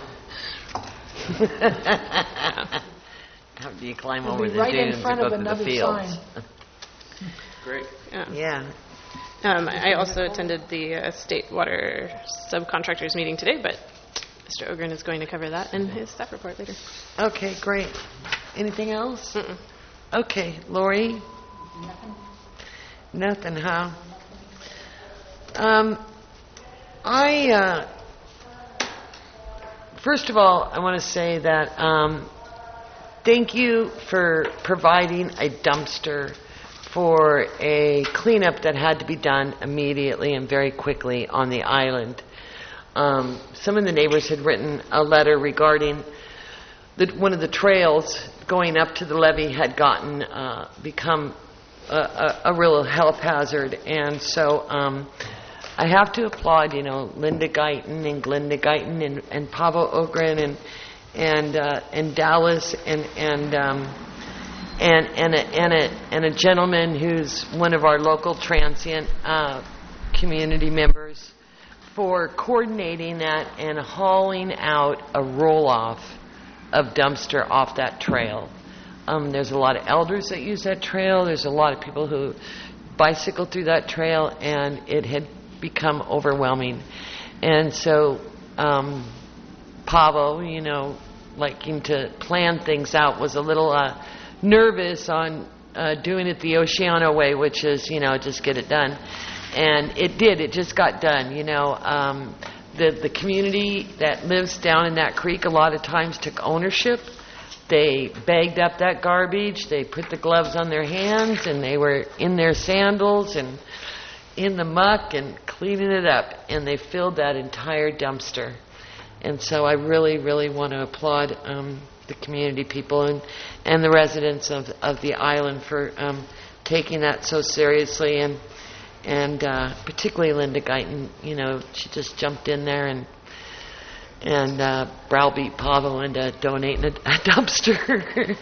How do you climb It'll over be the right in dunes and front go of through the another fields? sign. Great. Yeah. Yeah. Um, I also attended the uh, state water subcontractors meeting today, but Mister Ogren is going to cover that in his staff report later. Okay, great. Anything else? Mm-mm. Okay, Lori? Nothing. Nothing, huh? Um, I, uh, first of all, I want to say that um, thank you for providing a dumpster for a cleanup that had to be done immediately and very quickly on the island. Um, some of the neighbors had written a letter regarding that one of the trails going up to the levee had gotten uh, become a, a, a real health hazard, and so um, I have to applaud, you know, Linda Guyton and Glenda Guyton and, and Pavo Ogren and and uh, and Dallas and and um, and and a, and a and a gentleman who's one of our local transient uh, community members for coordinating that and hauling out a roll-off of dumpster off that trail. Um, there's a lot of elders that use that trail. There's a lot of people who bicycle through that trail, and it had become overwhelming. And so um, Pavo, you know, liking to plan things out, was a little uh, nervous on uh, doing it the Oceano way, which is, you know, just get it done. And it did. It just got done, you know. Um, the, the community that lives down in that creek a lot of times took ownership. They bagged up that garbage. They put the gloves on their hands, and they were in their sandals and in the muck and cleaning it up. And they filled that entire dumpster. And so I really, really want to applaud um, the community people and, and the residents of, of the island for um, taking that so seriously. And and uh, particularly Linda Guyton, you know, she just jumped in there and and uh, browbeat Pavo into donating a, a dumpster.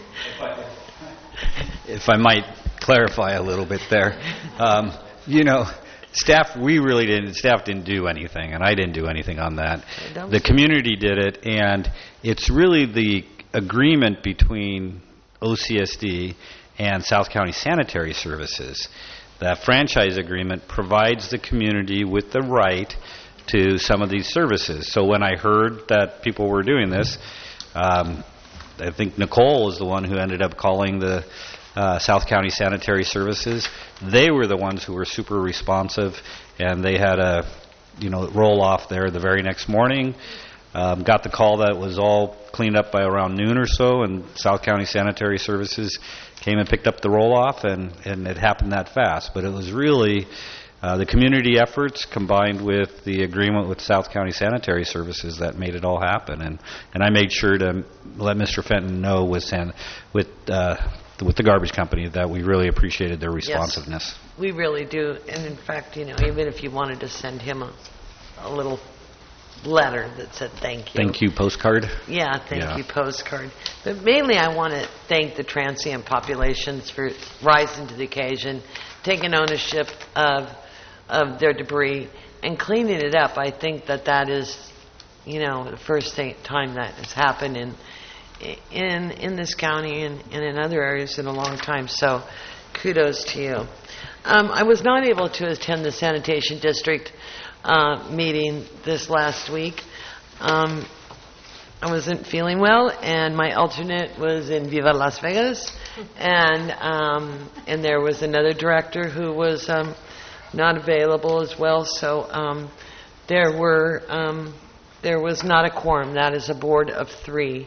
If I might clarify a little bit there, um, you know, staff, we really didn't, staff didn't do anything, and I didn't do anything on that. The community did it, and it's really the agreement between O C S D and South County Sanitary Services. That franchise agreement provides the community with the right to some of these services. So when I heard that people were doing this, um, I think Nicole is the one who ended up calling the uh, South County Sanitary Services. They were the ones who were super responsive, and they had a, you know, roll off there the very next morning. Um, got the call that it was all cleaned up by around noon or so, and South County Sanitary Services came and picked up the roll-off, and, and it happened that fast. But it was really uh, the community efforts combined with the agreement with South County Sanitary Services that made it all happen. And, and I made sure to let Mister Fenton know with San, with uh, with the garbage company that we really appreciated their responsiveness. Yes, we really do. And in fact, you know, even if you wanted to send him a, a little letter that said thank you. Thank you postcard. Yeah, thank Yeah. you postcard. But mainly I want to thank the transient populations for rising to the occasion, taking ownership of of their debris and cleaning it up. I think that that is, you know, the first thing, time that has happened in in in this county and, and in other areas in a long time. So kudos to you. Um, I was not able to attend the sanitation district uh, meeting this last week. Um, I wasn't feeling well, and my alternate was in Viva Las Vegas, and um, and there was another director who was um, not available as well. So um, there were um, there was not a quorum. That is a board of three.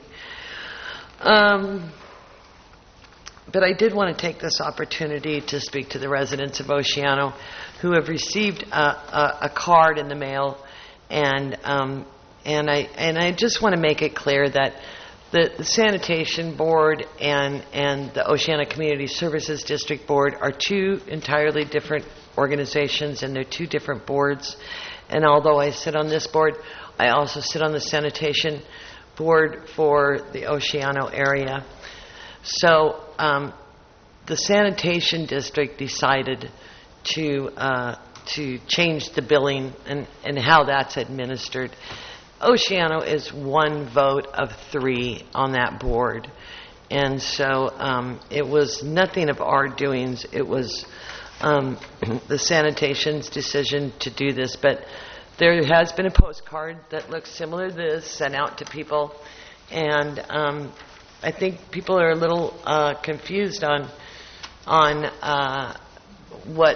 Um, but I did want to take this opportunity to speak to the residents of Oceano who have received a, a, a card in the mail, and um, and I and I just want to make it clear that the, the Sanitation Board and and the Oceana Community Services District Board are two entirely different organizations, and they're two different boards. And although I sit on this board, I also sit on the Sanitation Board for the Oceano area. So um, the Sanitation District decided to uh, to change the billing and, and how that's administered. Oceano is one vote of three on that board. And so um, it was nothing of our doings. It was um, the sanitation's decision to do this. But there has been a postcard that looks similar to this sent out to people. And um, I think people are a little uh, confused on, on uh, what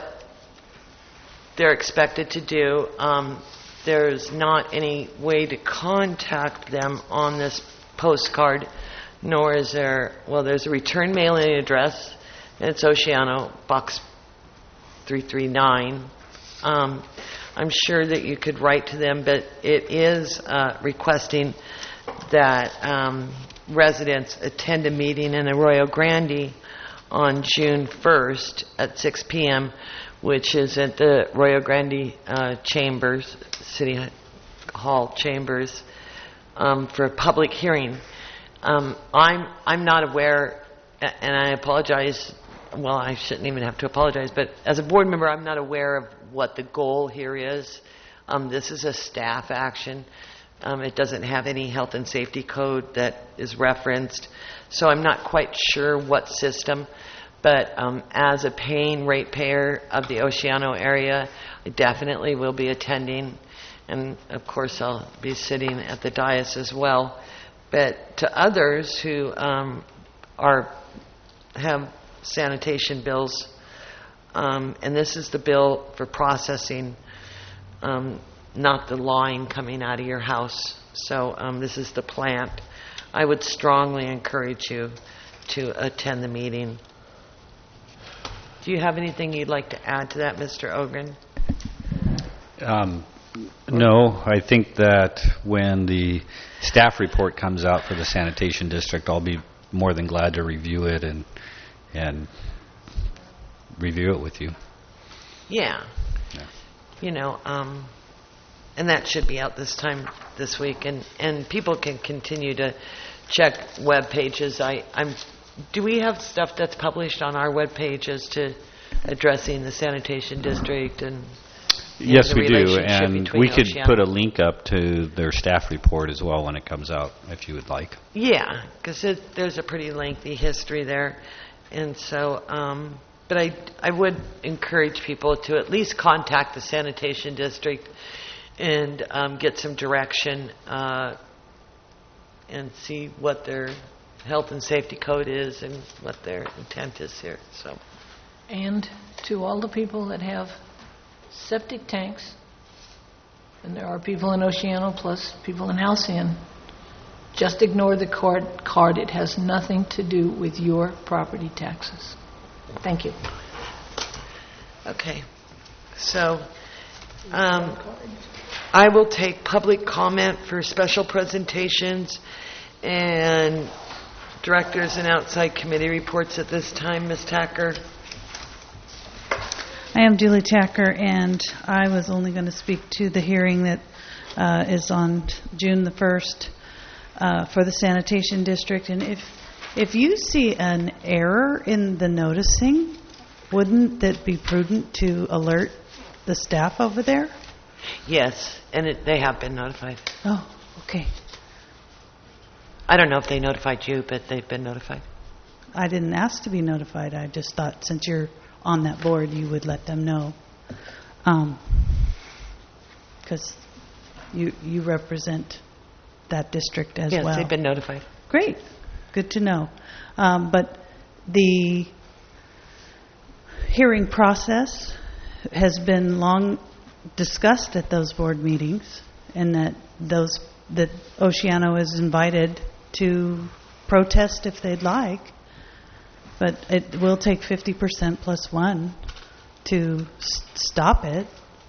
they're expected to do. Um, there's not any way to contact them on this postcard, nor is there, well, there's a return mailing address, and it's Oceano, Box three three nine. Um, I'm sure that you could write to them, but it is uh, requesting that um, residents attend a meeting in Arroyo Grande on June first at six p.m., which is at the Arroyo Grande uh, Chambers, City Hall Chambers, um, for a public hearing. Um, I'm I'm not aware, and I apologize. Well, I shouldn't even have to apologize, but as a board member, I'm not aware of what the goal here is. Um, this is a staff action. Um, it doesn't have any health and safety code that is referenced, so I'm not quite sure what system. But um, as a paying ratepayer of the Oceano area, I definitely will be attending, and of course I'll be sitting at the dais as well. But to others who um, are have sanitation bills, um, and this is the bill for processing, um, not the line coming out of your house. So um, this is the plant. I would strongly encourage you to attend the meeting. Do you have anything you'd like to add to that, Mister Ogren? Um, no, I think that when the staff report comes out for the sanitation district, I'll be more than glad to review it and and review it with you. Yeah. Yeah. You know, um, and that should be out this time this week, and, and people can continue to check web pages. I, I'm. Do we have stuff that's published on our web pages to addressing the sanitation district and? Yes, the we do, relationship and between we could Oceano? put a link up to their staff report as well when it comes out, if you would like. Yeah, because there's a pretty lengthy history there, and so. Um, but I, I would encourage people to at least contact the sanitation district and um, get some direction uh, and see what their health and safety code is and what their intent is here. So, And to all the people that have septic tanks, and there are people in Oceano plus people in Halcyon, just ignore the card. card. It has nothing to do with your property taxes. Thank you. Okay. So, um, I will take public comment for special presentations and directors and outside committee reports at this time. Miz Tacker. I am Julie Tacker, and I was only going to speak to the hearing that uh, is on June the first uh, for the sanitation district. And if if you see an error in the noticing, wouldn't it be prudent to alert the staff over there? Yes, and it, they have been notified. Oh, okay. I don't know if they notified you, but they've been notified. I didn't ask to be notified. I just thought since you're on that board, you would let them know. Because um, you you represent that district as yes, well. Yes, they've been notified. Great. Good to know. Um, but the hearing process has been long discussed at those board meetings, and that those that Oceano is invited to protest if they'd like, but it will take fifty percent plus one to s- stop it.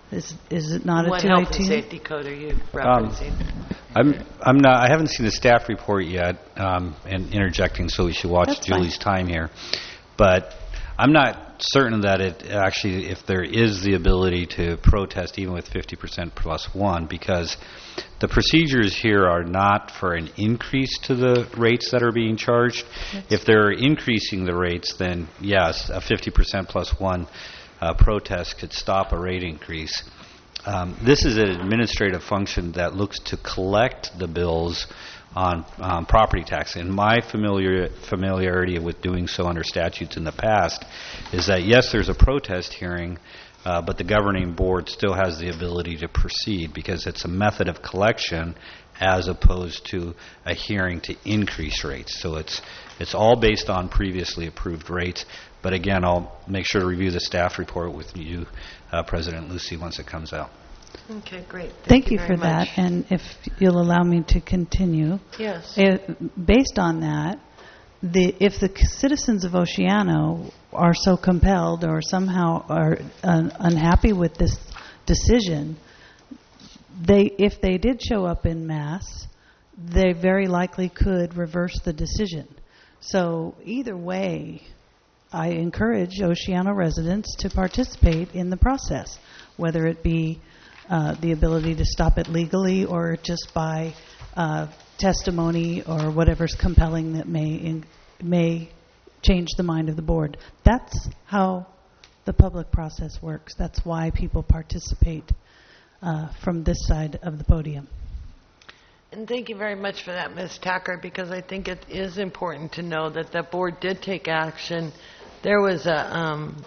Is is it not a What two health and eighteen? safety code are you referencing? I'm I'm not. I haven't seen the staff report yet, um, and interjecting, so we should watch That's Julie's fine. time here. But I'm not certain that it actually, if there is the ability to protest even with fifty percent plus one, because the procedures here are not for an increase to the rates that are being charged. If they're increasing the rates, then yes, a fifty percent plus one uh, protest could stop a rate increase. Um, this is an administrative function that looks to collect the bills on um, property tax. And my familiar, familiarity with doing so under statutes in the past is that, yes, there's a protest hearing, uh, but the governing board still has the ability to proceed because it's a method of collection as opposed to a hearing to increase rates. So it's it's all based on previously approved rates. But again, I'll make sure to review the staff report with you, uh, President Lucy, once it comes out. Okay, great. Thank, Thank you, very for much. that. And if you'll allow me to continue. Yes. It, based on that, the, if the citizens of Oceano are so compelled or somehow are un, unhappy with this decision, they, if they did show up in mass, they very likely could reverse the decision. So either way, I encourage Oceano residents to participate in the process, whether it be uh, the ability to stop it legally or just by uh, testimony or whatever's compelling that may in, may change the mind of the board. That's how the public process works. That's why people participate uh, from this side of the podium. And thank you very much for that, Miz Tacker, because I think it is important to know that the board did take action. There was a um,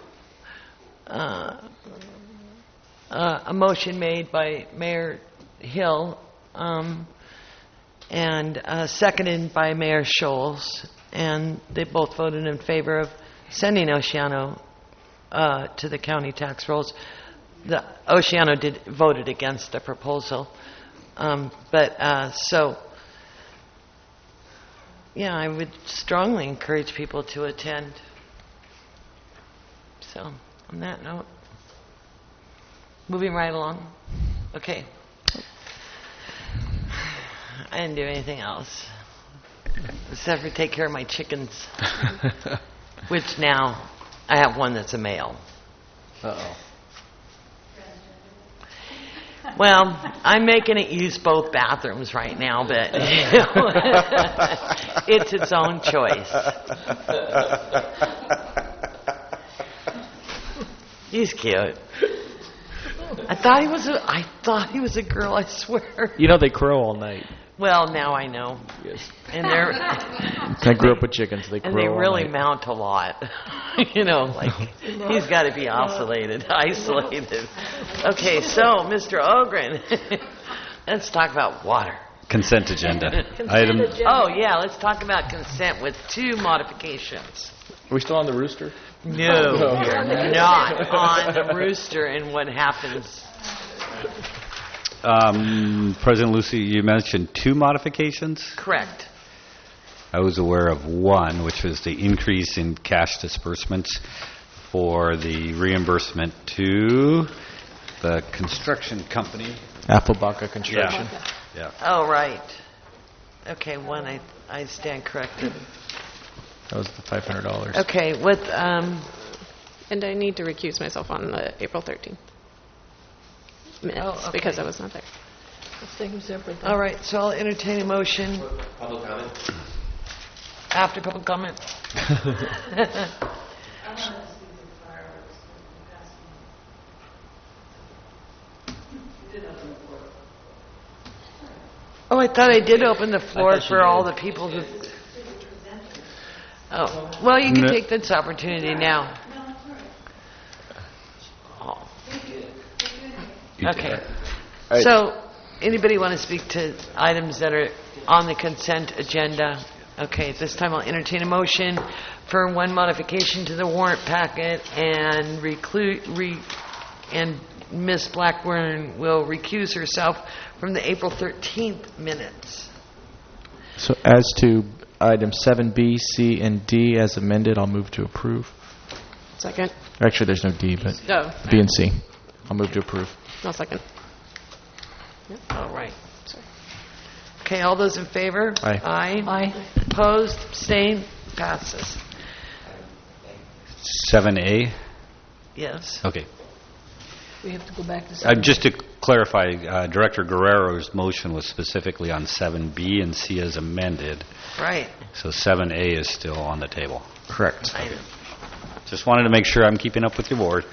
uh, uh, a motion made by Mayor Hill um, and uh, seconded by Mayor Scholes, and they both voted in favor of sending Oceano uh, to the county tax rolls. The Oceano did voted against the proposal. Um, but uh, so, yeah, I would strongly encourage people to attend. So, on that note, moving right along. Okay. I didn't do anything else except for take care of my chickens, which now I have one that's a male. Uh-oh. Well, I'm making it use both bathrooms right now, but you know, it's its own choice. He's cute. I thought he was a. I thought he was a girl. I swear. You know they crow all night. Well, now I know. Yes. And they're. I grew up with chickens. They crow And they all really night. mount a lot. You know, like he's got to be isolated. Isolated. Okay, so Mister Ogren, let's talk about water. Consent agenda. Consent Item. agenda. Oh yeah, let's talk about consent with two modifications. Are we still on the rooster? No, No. you're not on the rooster and what happens. Um, President Lucy, you mentioned two modifications? Correct. I was aware of one, which was the increase in cash disbursements for the reimbursement to the construction company. Applebaca Construction. Yeah. Oh, right. Okay, one, I, I stand corrected. That was the five hundred dollars. Okay, with, um, And I need to recuse myself on the April thirteenth minutes Oh, okay. because I was not there. Let's take them separate. then. all right, so I'll entertain a motion. Public comment? After public comment. Oh, I thought I did open the floor for all the people who... Oh, well, you can No. take this opportunity now. Oh. Okay. So, anybody want to speak to items that are on the consent agenda? Okay, at this time I'll entertain a motion for one modification to the warrant packet and reclu- re- and Miz Blackburn will recuse herself from the April thirteenth minutes. So as to items seven B, C, and D as amended, I'll move to approve. Second. Actually, there's no D, but Oh. B and C. I'll move to approve. I'll second. All right. Okay, all those in favor? Aye. Aye. Aye. Opposed? Abstained? Passes. seven A? Yes. Okay. We have to go back to Uh, seven. Just to clarify, uh, Director Guerrero's motion was specifically on seven B and C as amended. Right. So seven A is still on the table. Correct. I Just wanted to make sure I'm keeping up with your board.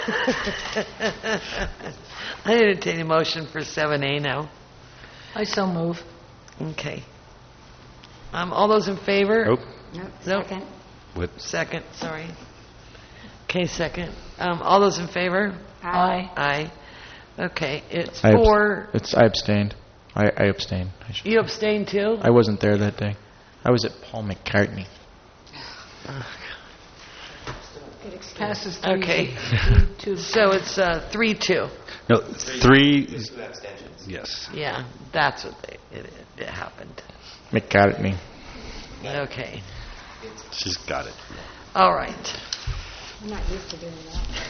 I entertain a motion for seven A now. I so move. Okay. Um, all those in favor? Nope. Nope. Nope. Second. With Second, sorry. Okay, second. Um, all those in favor? Aye. Aye. Okay, it's I abs- four. It's I abstained. I, I abstained. I, should- You abstain too? I wasn't there that day. I was at Paul McCartney. Passes three. Okay. three, two. So it's uh, three two. No, three. Yes. Yeah, that's what they, it, it happened. McCartney. Okay. She's got it. All right. I'm not used to doing that.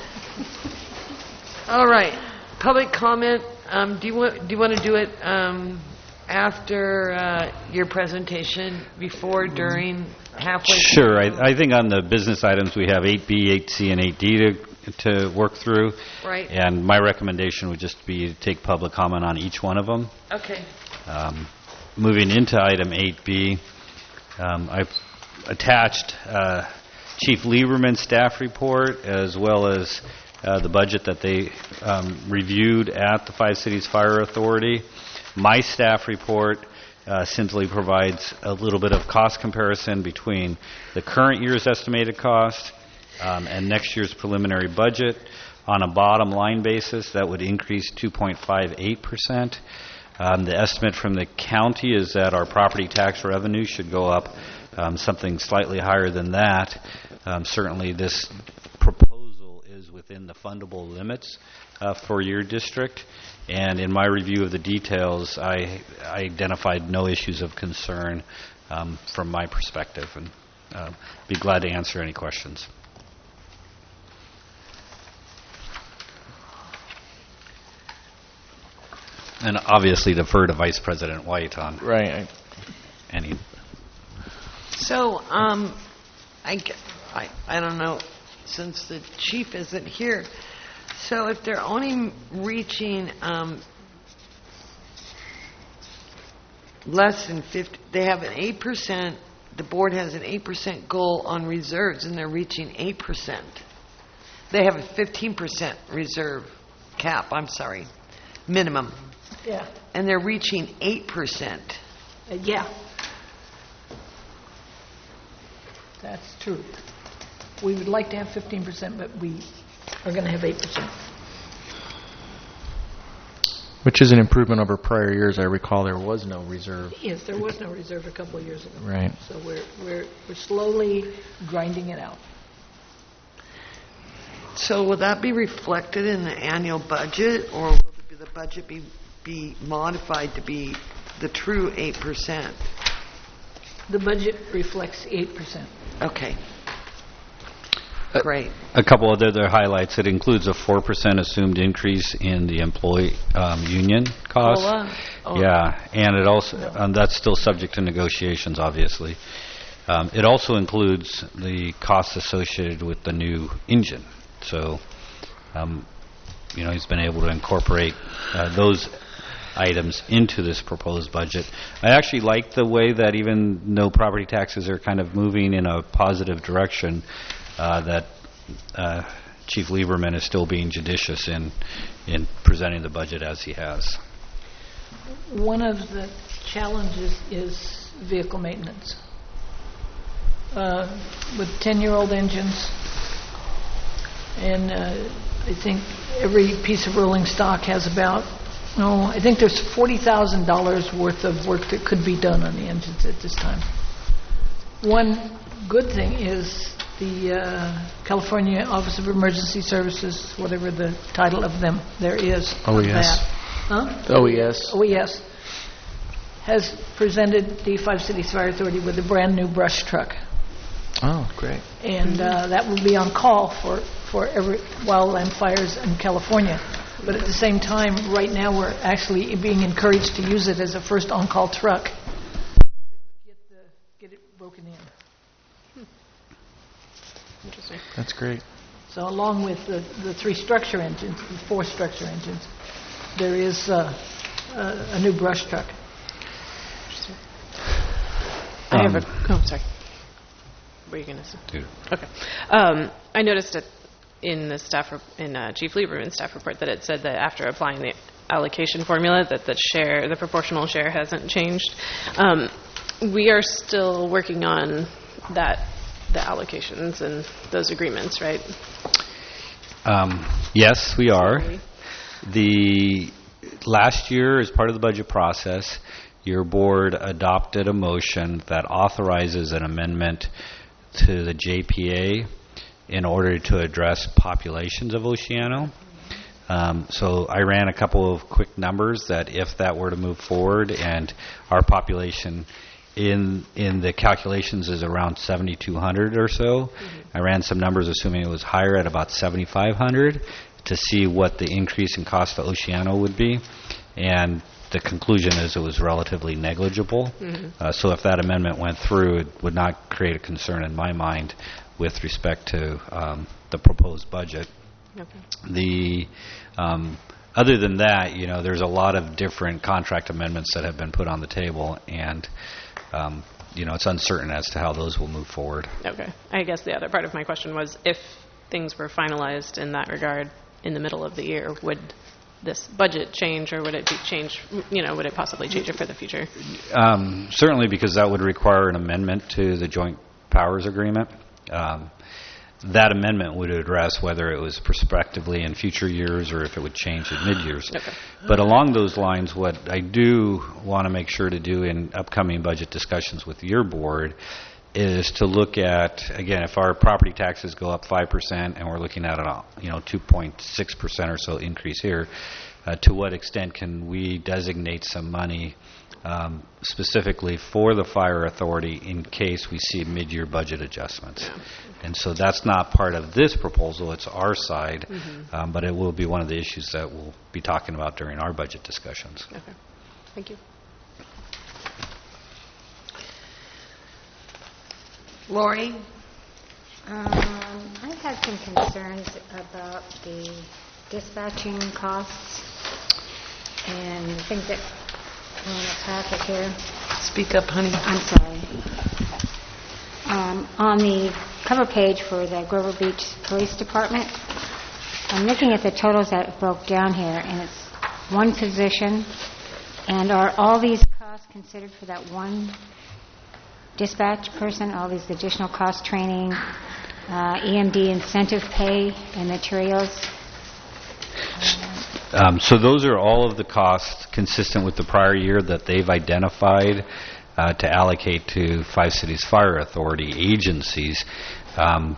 All right. Public comment. Um, do you want do you want to do it um, after uh, your presentation, before, during, halfway? Sure. I, I think on the business items we have eight B, eight C, and eight D to to work through. Right. And my recommendation would just be to take public comment on each one of them. Okay. Um, moving into item eight B, um, I've attached uh, Chief Lieberman's staff report as well as uh, the budget that they um, reviewed at the Five Cities Fire Authority. My staff report uh, simply provides a little bit of cost comparison between the current year's estimated cost um, and next year's preliminary budget. On a bottom line basis, that would increase two point five eight percent. Um, the estimate from the county is that our property tax revenue should go up um, something slightly higher than that. Um, certainly this proposal is within the fundable limits uh, for your district. And in my review of the details, I, I identified no issues of concern um, from my perspective, and uh, be glad to answer any questions. And obviously defer to Vice President White on Right. any. So, um, I, g- I, I don't know, since the chief isn't here, so if they're only reaching um, less than fifty, they have an eight percent, the board has an eight percent goal on reserves, and they're reaching eight percent. They have a fifteen percent reserve cap, I'm sorry, minimum, Yeah. and they're reaching eight percent. Uh, yeah. That's true. We would like to have fifteen percent, but we are going to have eight percent. Which is an improvement over prior years. I recall there was no reserve. Yes, there was no reserve a couple of years ago. Right. So we're, we're, we're slowly grinding it out. So will that be reflected in the annual budget, or will the the budget be, be modified to be the true eight percent? The budget reflects eight percent. Okay. Great. A couple of other highlights. It includes a four percent assumed increase in the employee um, union costs. COLA? Oh. Yeah, and it also, and that's still subject to negotiations, obviously. Um, It also includes the costs associated with the new engine. So, um, you know, he's been able to incorporate uh, those items into this proposed budget. I actually like the way that even though property taxes are kind of moving in a positive direction, uh, that uh, Chief Lieberman is still being judicious in in presenting the budget as he has. One of the challenges is vehicle maintenance. Uh, with ten-year-old engines, and uh, I think every piece of rolling stock has about, oh, I think there's forty thousand dollars worth of work that could be done on the engines at this time. One good thing is the uh, California Office of Emergency Services, whatever the title of them there is. O E S. That. Huh? O E S. O E S has presented the Five Cities Fire Authority with a brand new brush truck. Oh, great. And uh, that will be on call for, for every wildland fires in California. But at the same time, right now, we're actually being encouraged to use it as a first on-call truck. Get, the, get it broken in. Interesting. That's great. So along with the, the three structure engines, the four structure engines, there is uh, a, a new brush truck. I have a, oh, sorry. What were you going to say? Dude. Okay. Um, I noticed it in the staff, rep- in uh, Chief Lieberman's staff report that it said that after applying the allocation formula that the share, the proportional share hasn't changed. Um, we are still working on that, the allocations and those agreements, right? Um, yes, we are. The last year, as part of the budget process, your board adopted a motion that authorizes an amendment to the J P A in order to address populations of Oceano. Um, so I ran a couple of quick numbers that if that were to move forward and our population in in the calculations is around seventy-two hundred or so. Mm-hmm. I ran some numbers assuming it was higher at about seventy-five hundred to see what the increase in cost to Oceano would be. And the conclusion is it was relatively negligible. Mm-hmm. Uh, so if that amendment went through, it would not create a concern in my mind with respect to um, the proposed budget. Okay. The um, other than that, you know, there's a lot of different contract amendments that have been put on the table, and um, you know, it's uncertain as to how those will move forward. Okay. I guess the other part of my question was if things were finalized in that regard in the middle of the year, would this budget change, or would it be change? You know, would it possibly change it for the future? Um, certainly, because that would require an amendment to the Joint Powers Agreement. Um, that amendment would address whether it was prospectively in future years or if it would change in mid-years. Okay. But along those lines, what I do want to make sure to do in upcoming budget discussions with your board is to look at, again, if our property taxes go up five percent and we're looking at a you know two point six percent or so increase here, uh, to what extent can we designate some money um, specifically for the fire authority in case we see mid-year budget adjustments? Yeah. And so that's not part of this proposal, it's our side, mm-hmm. um, but it will be one of the issues that we'll be talking about during our budget discussions. Okay. Thank you. Lori? Um, I've had some concerns about the dispatching costs and the things that are in the packet here. Speak up, honey. I'm sorry. Um, on the cover page for the Grover Beach Police Department, I'm looking at the totals that broke down here, and it's one position. And are all these costs considered for that one dispatch person, all these additional cost, training, uh, E M D incentive pay and materials? Um, so those are all of the costs consistent with the prior year that they've identified uh, to allocate to Five Cities Fire Authority agencies. Um,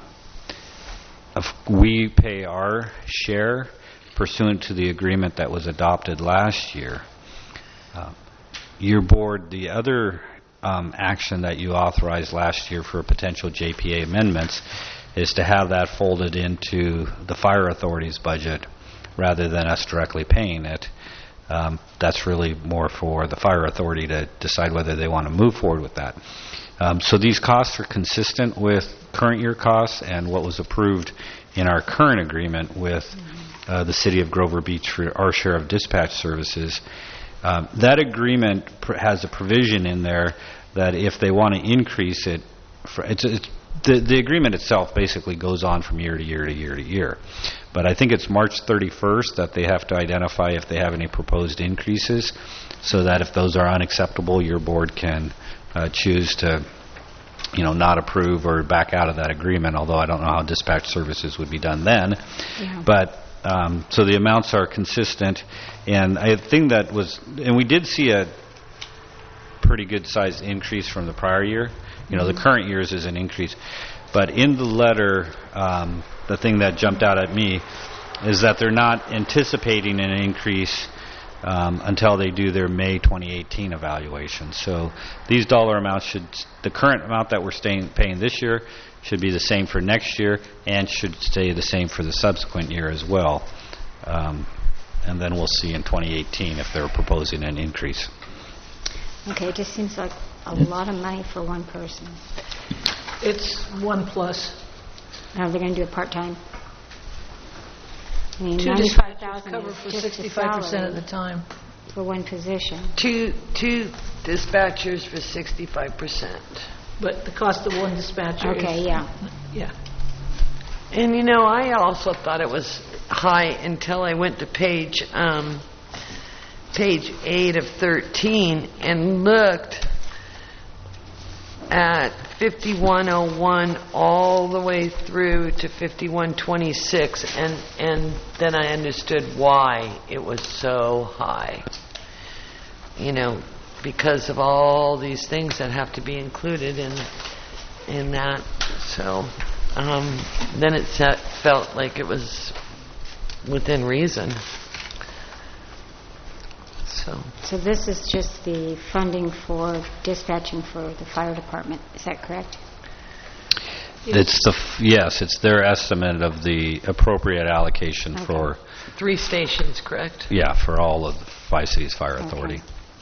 we pay our share pursuant to the agreement that was adopted last year. Uh, your board, the other Um, action that you authorized last year for potential J P A amendments is to have that folded into the fire authority's budget rather than us directly paying it. Um, that's really more for the fire authority to decide whether they want to move forward with that. Um, so these costs are consistent with current year costs and what was approved in our current agreement with uh, the City of Grover Beach for our share of dispatch services. Um, that agreement pr- has a provision in there that if they want to increase it, for, it's, it's, the, the agreement itself basically goes on from year to year to year to year. But I think it's March thirty-first that they have to identify if they have any proposed increases, so that if those are unacceptable, your board can uh, choose to, you know, not approve or back out of that agreement, although I don't know how dispatch services would be done then. Yeah. But Um, so the amounts are consistent, and I think that was, and we did see a pretty good sized increase from the prior year. You know, mm-hmm. the current year's is an increase, but in the letter, um, the thing that jumped out at me is that they're not anticipating an increase um, until they do their May twenty eighteen evaluation. So these dollar amounts should, the current amount that we're staying, paying this year should be the same for next year and should stay the same for the subsequent year as well. Um, and then we'll see in twenty eighteen if they're proposing an increase. Okay, it just seems like a lot of money for one person. It's one plus. Now they're going to do it part-time. I mean, Two ninety-five dispatchers thousand cover is for just the sixty-five percent of salary the time. for one position. Two, two dispatchers for sixty-five percent. But the cost of one dispatcher is... Okay, yeah. Yeah. And you know, I also thought it was high until I went to page, um, page eight of thirteen and looked at fifty-one oh one all the way through to fifty-one twenty-six, and, and then I understood why it was so high. You know, because of all these things that have to be included in in that. So um, then it set, felt like it was within reason. So. So this is just the funding for dispatching for the fire department. Is that correct? It's the f- yes, it's their estimate of the appropriate allocation Okay. for Three stations, correct? yeah for all of the Five Cities Fire Authority.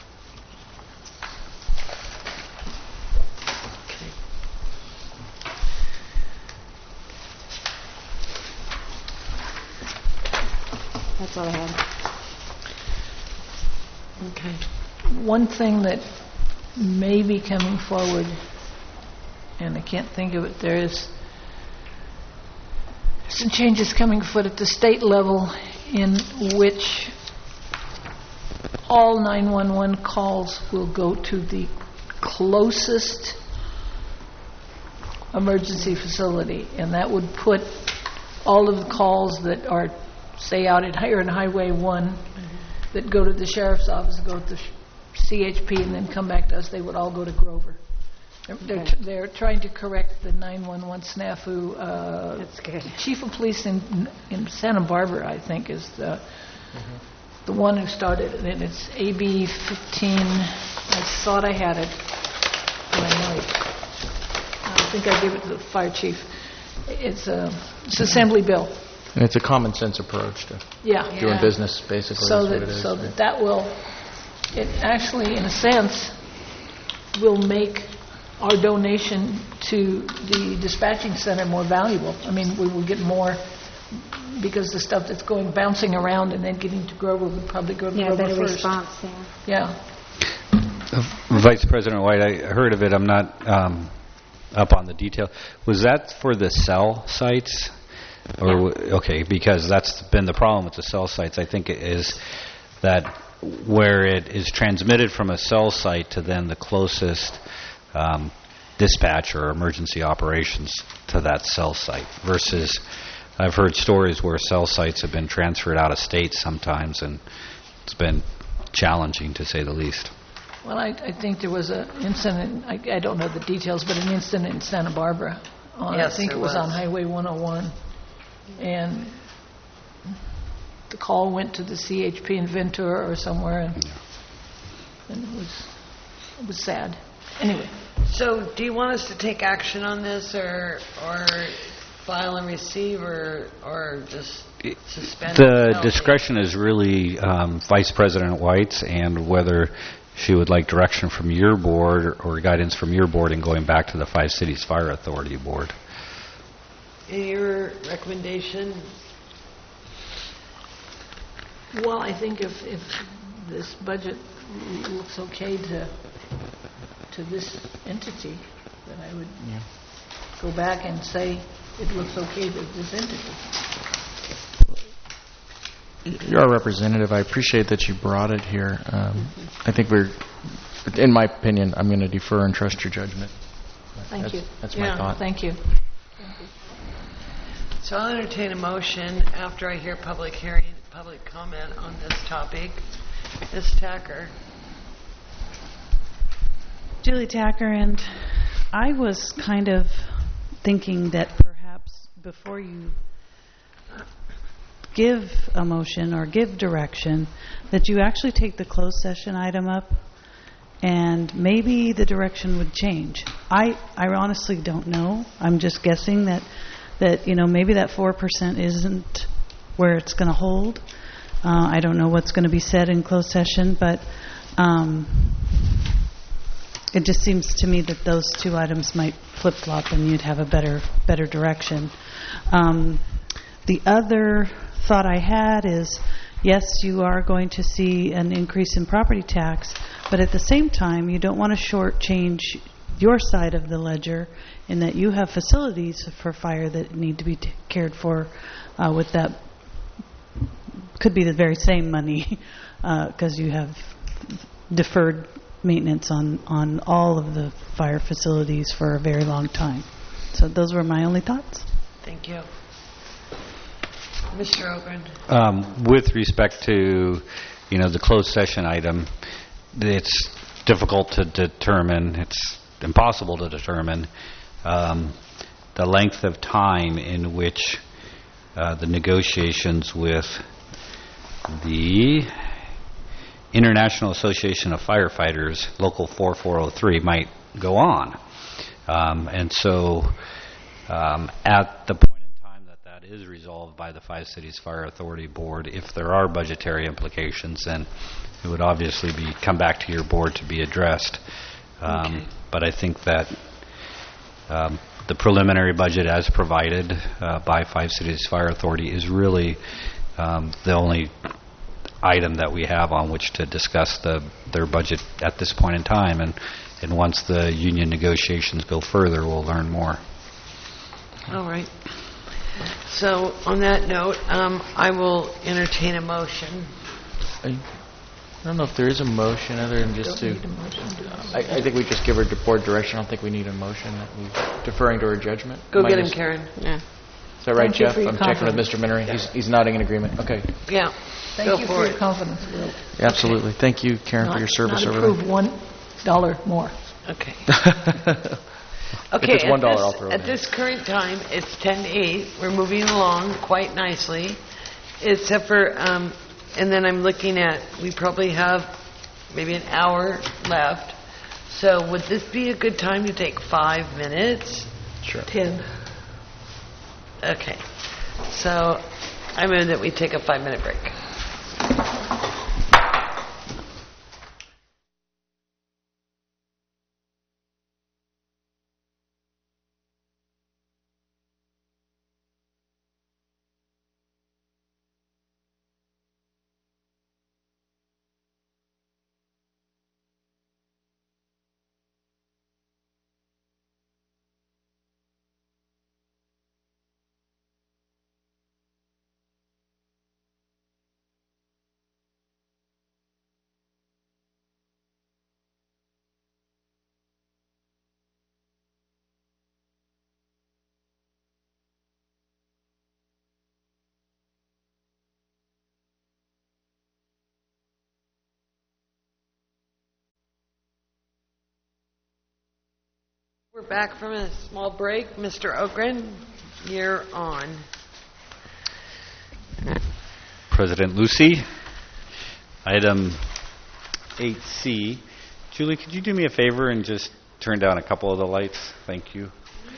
That's all I had. Okay. One thing that may be coming forward, and I can't think of it, there is some changes coming afoot at the state level in which all nine one one calls will go to the closest emergency facility, and that would put all of the calls that are, say, out at here in Highway one, that go to the sheriff's office, go to the C H P, and then come back to us, they would all go to Grover. They're, they're, Okay. tr- they're trying to correct the nine one one snafu. Uh, That's good. Chief of Police in in Santa Barbara, I think, is the the one who started it, and it's A B fifteen. I thought I had it, and I might. I think I gave it to the fire chief. It's a it's an assembly bill. And it's a common sense approach to Yeah. doing Yeah. business, basically. So is what that, it is. so that that will, it actually, in a sense, will make our donation to the dispatching center more valuable. I mean, we will get more, because the stuff that's going, bouncing around and then getting to Grover would probably go to Yeah, Grover better first. response there. Yeah. Vice President White, I heard of it. I'm not um, up on the detail. Was that for the cell sites? Or w- okay, because that's been the problem with the cell sites. I think it is that where it is transmitted from a cell site to then the closest um, dispatch or emergency operations to that cell site versus I've heard stories where cell sites have been transferred out of state sometimes, and it's been challenging to say the least. Well, I, I think there was an incident, I, I don't know the details, but an incident in Santa Barbara. On, Yes, I think there it was, was. on Highway one oh one. And the call went to the C H P in Ventura or somewhere, and, and it was it was sad. Anyway. So, do you want us to take action on this, or or file and receive, or or just suspend? The penalty? discretion is really um, Vice President White's, and whether she would like direction from your board or, or guidance from your board in going back to the Five Cities Fire Authority board. And your recommendation? Well, I think if, if this budget looks okay to to this entity, then I would go back and say it looks okay to this entity. You're our representative. I appreciate that you brought it here. Um, I think we're, in my opinion, I'm going to defer and trust your judgment. Thank that's, you. That's yeah, my thought. Thank you. So I'll entertain a motion after I hear public hearing, public comment on this topic. Miz Tacker. Julie Tacker, and I was kind of thinking that perhaps before you give a motion or give direction, that you actually take the closed session item up, and maybe the direction would change. I, I honestly don't know. I'm just guessing that, that you know, maybe that four percent isn't where it's going to hold. Uh, I don't know what's going to be said in closed session, but um, it just seems to me that those two items might flip-flop and you'd have a better better direction. Um, the other thought I had is, yes, you are going to see an increase in property tax, but at the same time, you don't want to shortchange your side of the ledger in that you have facilities for fire that need to be t- cared for uh, with that. Could be the very same money because uh, you have deferred maintenance on, on all of the fire facilities for a very long time. So those were my only thoughts. Thank you. Mister Ogren. Um, with respect to, you know, the closed session item, it's difficult to determine, it's impossible to determine um, the length of time in which uh, the negotiations with the International Association of Firefighters, Local forty-four oh three, might go on. Um, and so um, at the point in time that that is resolved by the Five Cities Fire Authority Board, if there are budgetary implications, then it would obviously be come back to your board to be addressed. Um, okay. But I think that um, the preliminary budget as provided uh, by Five Cities Fire Authority is really um, the only item that we have on which to discuss the, their budget at this point in time, and, and once the union negotiations go further, we'll learn more. All right. So on that note, um, I will entertain a motion. I, I don't know if there is a motion other than just to... I, I think we just give her board direction. I don't think we need a motion. We're deferring to her judgment. Go get him, Karen. Yeah. Is that right, Thank you Jeff? for your I'm checking with Mister Minnery. He's, he's nodding in agreement. Okay. Yeah. Thank Go you for for it. your confidence, Will. Yeah, absolutely. Thank you, Karen, Not, for your service not over approve one dollar more. Okay. there. Okay, If it's one dollar, at, I'll this, throw it at in. this current time, it's ten to eight. We're moving along quite nicely, except for, um, and then I'm looking at, we probably have maybe an hour left. So would this be a good time to take five minutes? Sure. Ten. Okay. So I move that we take a five-minute break. We're back from a small break. Mister Ogren, you're on. President Lucy, item eight C. Julie, could you do me a favor and just turn down a couple of the lights? Thank you.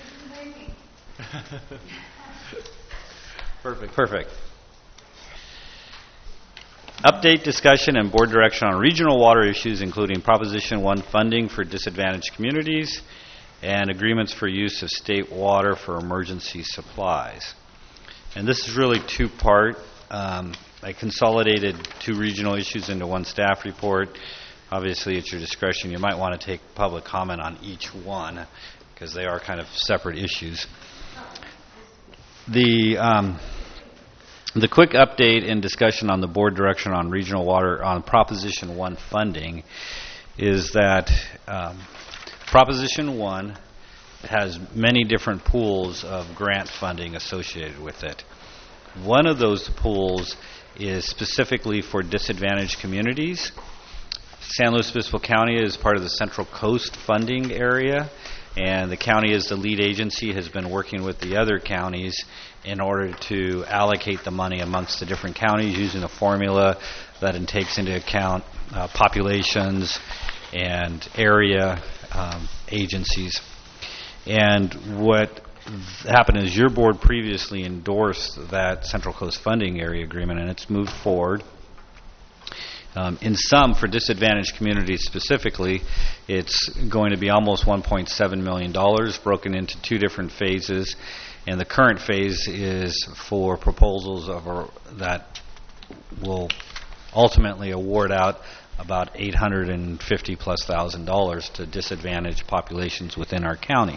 Perfect. Perfect. Update, discussion, and board direction on regional water issues, including Proposition one funding for disadvantaged communities and agreements for use of state water for emergency supplies. And this is really two-part. Um, I consolidated two regional issues into one staff report. Obviously, at your discretion, you might want to take public comment on each one because they are kind of separate issues. The um, the quick update and discussion on the board direction on regional water on Proposition one funding is that um, Proposition one has many different pools of grant funding associated with it. One of those pools is specifically for disadvantaged communities. San Luis Obispo County is part of the Central Coast funding area, and the county as the lead agency has been working with the other counties in order to allocate the money amongst the different counties using a formula that takes into account uh, populations and area um, agencies. And what happened is your board previously endorsed that Central Coast Funding Area Agreement, and it's moved forward. Um, in some, for disadvantaged communities specifically, it's going to be almost one point seven million dollars, broken into two different phases. And the current phase is for proposals of a, that will ultimately award out about eight hundred fifty plus thousand dollars to disadvantaged populations within our county.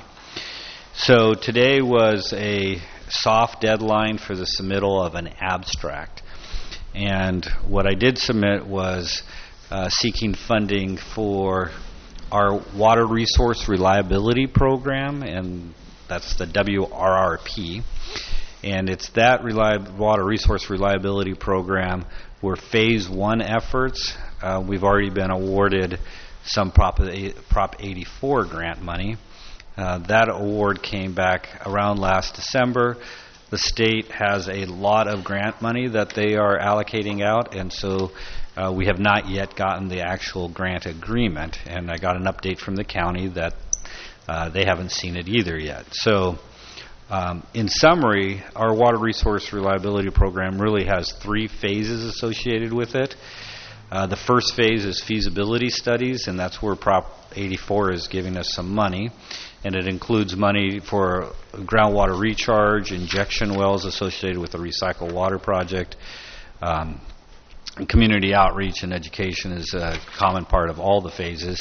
So today was a soft deadline for the submittal of an abstract. And what I did submit was uh, seeking funding for our Water Resource Reliability Program, and that's the W R R P. And it's that reli- Water Resource Reliability Program where Phase one efforts, uh, we've already been awarded some Prop, Prop eighty-four grant money. Uh, that award came back around last December. The state has a lot of grant money that they are allocating out, and so uh, we have not yet gotten the actual grant agreement. And I got an update from the county that uh, they haven't seen it either yet. So um, in summary, our Water Resource Reliability Program really has three phases associated with it. Uh, the first phase is feasibility studies, and that's where Prop eighty-four is giving us some money. And it includes money for groundwater recharge, injection wells associated with the Recycle Water Project. Um, community outreach and education is a common part of all the phases.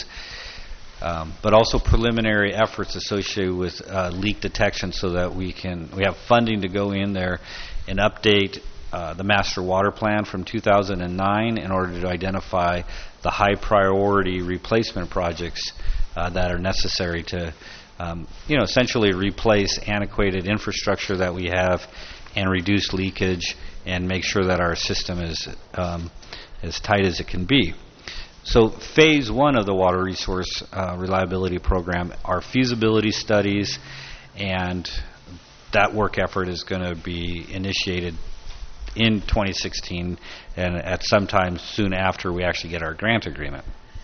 Um, but also preliminary efforts associated with uh, leak detection so that we can, we have funding to go in there and update uh, the master water plan from two thousand nine in order to identify the high priority replacement projects uh, that are necessary to Um, you know, essentially replace antiquated infrastructure that we have and reduce leakage and make sure that our system is um, as tight as it can be. So phase one of the Water Resource uh, Reliability Program are feasibility studies, and that work effort is going to be initiated in twenty sixteen and at some time soon after we actually get our grant agreement.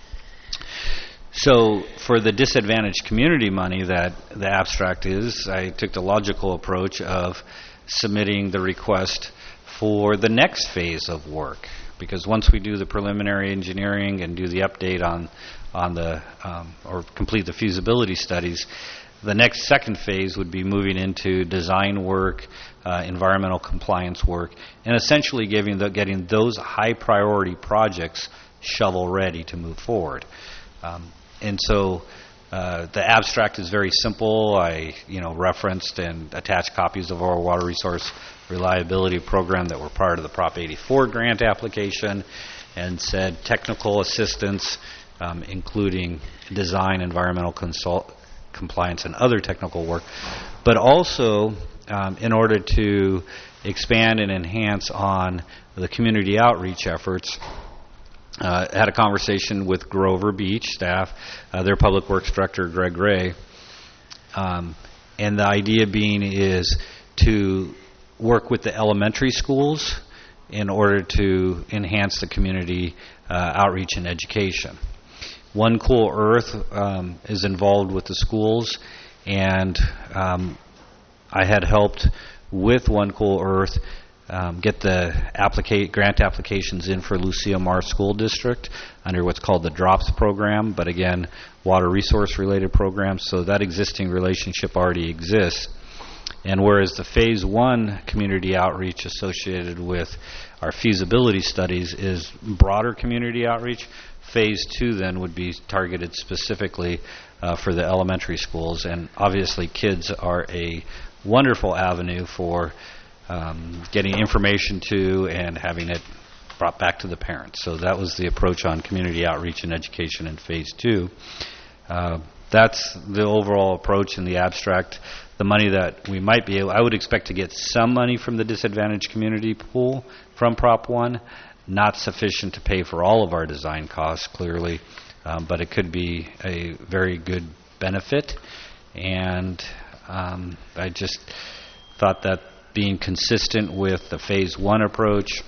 So for the disadvantaged community money that the abstract is, I took the logical approach of submitting the request for the next phase of work. Because once we do the preliminary engineering and do the update on, on the, um, or complete the feasibility studies, the next second phase would be moving into design work, uh, environmental compliance work, and essentially giving the, getting those high priority projects shovel ready to move forward. Um, And so uh, the abstract is very simple. I, you know, referenced and attached copies of our Water Resource Reliability Program that were part of the Prop eighty-four grant application, and said technical assistance, um, including design, environmental consult, compliance, and other technical work, but also um, in order to expand and enhance on the community outreach efforts. Uh, had a conversation with Grover Beach staff, uh, their public works director, Greg Ray, um, and the idea being is to work with the elementary schools in order to enhance the community uh, outreach and education. One Cool Earth um, is involved with the schools, and um, I had helped with One Cool Earth Um, get the applicate, grant applications in for Lucia Mar School District under what's called the DROPS program, but again, water resource related programs, so that existing relationship already exists. And whereas the phase one community outreach associated with our feasibility studies is broader community outreach, phase two then would be targeted specifically uh, for the elementary schools. And obviously kids are a wonderful avenue for Um, getting information to and having it brought back to the parents. So that was the approach on community outreach and education in phase two. Uh, that's the overall approach in the abstract. The money that we might be able, I would expect to get some money from the disadvantaged community pool from Prop one, not sufficient to pay for all of our design costs, clearly, um, but it could be a very good benefit. And um, I just thought that being consistent with the phase one approach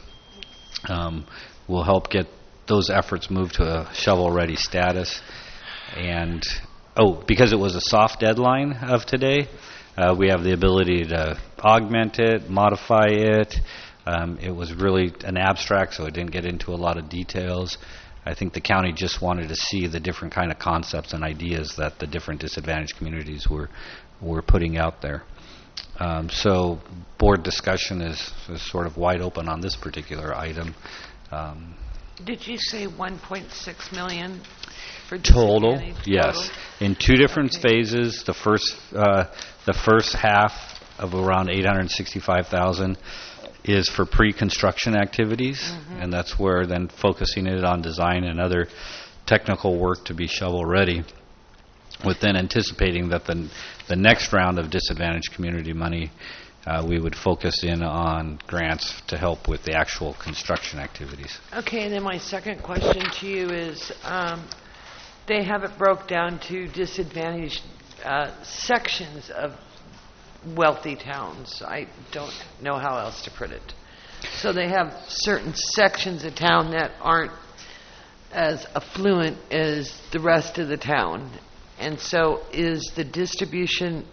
um, will help get those efforts moved to a shovel-ready status. And oh, because it was a soft deadline of today, uh, we have the ability to augment it, modify it. Um, it was really an abstract, so it didn't get into a lot of details. I think the county just wanted to see the different kind of concepts and ideas that the different disadvantaged communities were were putting out there. Um, so board discussion is, is sort of wide open on this particular item. Um, Did you say one point six million for total? disadvantaged? Yes, Total? in two different Okay. phases. The first uh, the first half of around eight hundred sixty-five thousand is for pre-construction activities, Mm-hmm. and that's where then focusing it on design and other technical work to be shovel ready, with then anticipating that the the next round of disadvantaged community money, uh, we would focus in on grants to help with the actual construction activities. Okay, and then my second question to you is, um, they have it broke down to disadvantaged uh, sections of wealthy towns. I don't know how else to put it. So they have certain sections of town that aren't as affluent as the rest of the town. And so is the distribution,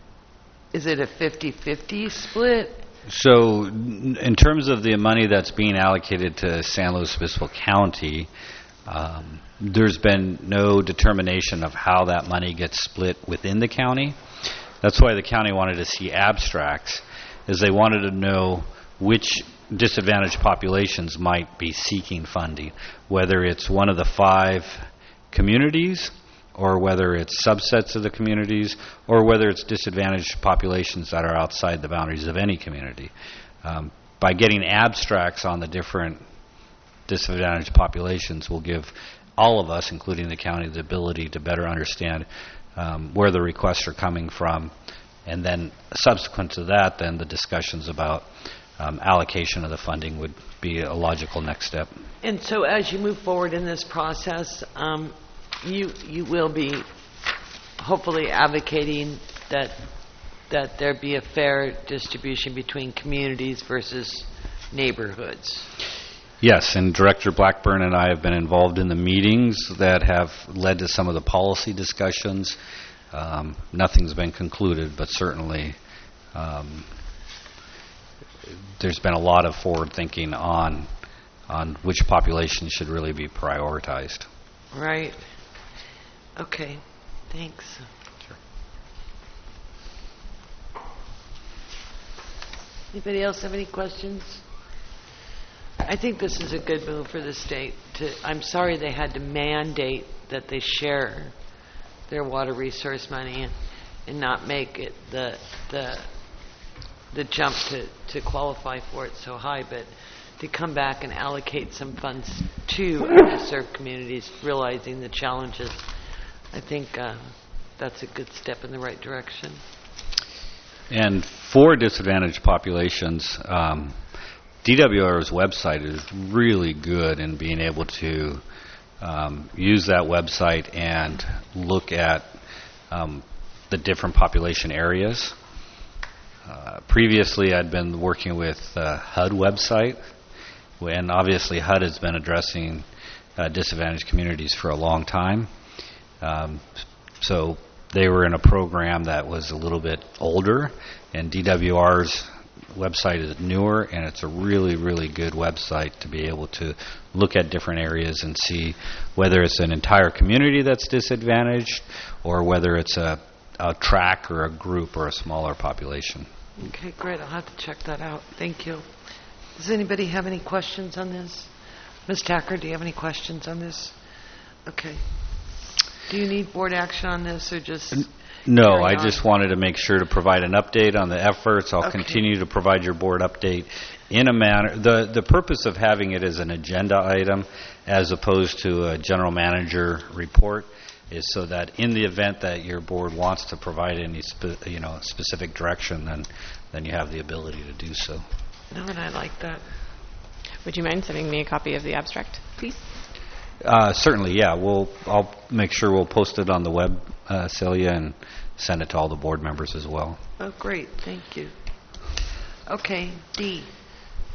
is it a fifty-fifty split? So n- in terms of the money that's being allocated to San Luis Obispo County, um, there's been no determination of how that money gets split within the county. That's why the county wanted to see abstracts, is they wanted to know which disadvantaged populations might be seeking funding, whether it's one of the five communities, or whether it's subsets of the communities, or whether it's disadvantaged populations that are outside the boundaries of any community. Um, by getting abstracts on the different disadvantaged populations will give all of us, including the county, the ability to better understand um, where the requests are coming from, and then subsequent to that, then the discussions about um, allocation of the funding would be a logical next step. And so as you move forward in this process, um, you you will be hopefully advocating that that there be a fair distribution between communities versus neighborhoods. Yes, and Director Blackburn and I have been involved in the meetings that have led to some of the policy discussions. Um, nothing's been concluded, but certainly um, there's been a lot of forward thinking on on which population should really be prioritized. Right. Okay. Thanks. Sure. Anybody else have any questions? I think this is a good move for the state. To, I'm sorry they had to mandate that they share their water resource money and, and not make it the the the jump to, to qualify for it so high, but to come back and allocate some funds to underserved communities, realizing the challenges. I think uh, that's a good step in the right direction. And for disadvantaged populations, um, D W R's website is really good in being able to um, use that website and look at um, the different population areas. Uh, previously, I'd been working with uh, H U D website, and obviously H U D has been addressing uh, disadvantaged communities for a long time. Um, so they were in a program that was a little bit older, and D W R's website is newer, and it's a really, really good website to be able to look at different areas and see whether it's an entire community that's disadvantaged or whether it's a, a tract or a group or a smaller population. Okay, great. I'll have to check that out. Thank you. Does anybody have any questions on this? Miz Tacker, do you have any questions on this? Okay. Do you need board action on this or just... No, carry I on? just wanted to make sure to provide an update on the efforts. I'll Okay. continue to provide your board update in a manner. The the purpose of having it as an agenda item as opposed to a general manager report is so that in the event that your board wants to provide any spe- you know specific direction, then then you have the ability to do so. No, and I like that. Would you mind sending me a copy of the abstract, please? Uh, certainly, yeah. We'll I'll make sure we'll post it on the web, uh, Celia, and send it to all the board members as well. Oh, great. Thank you. Okay, D.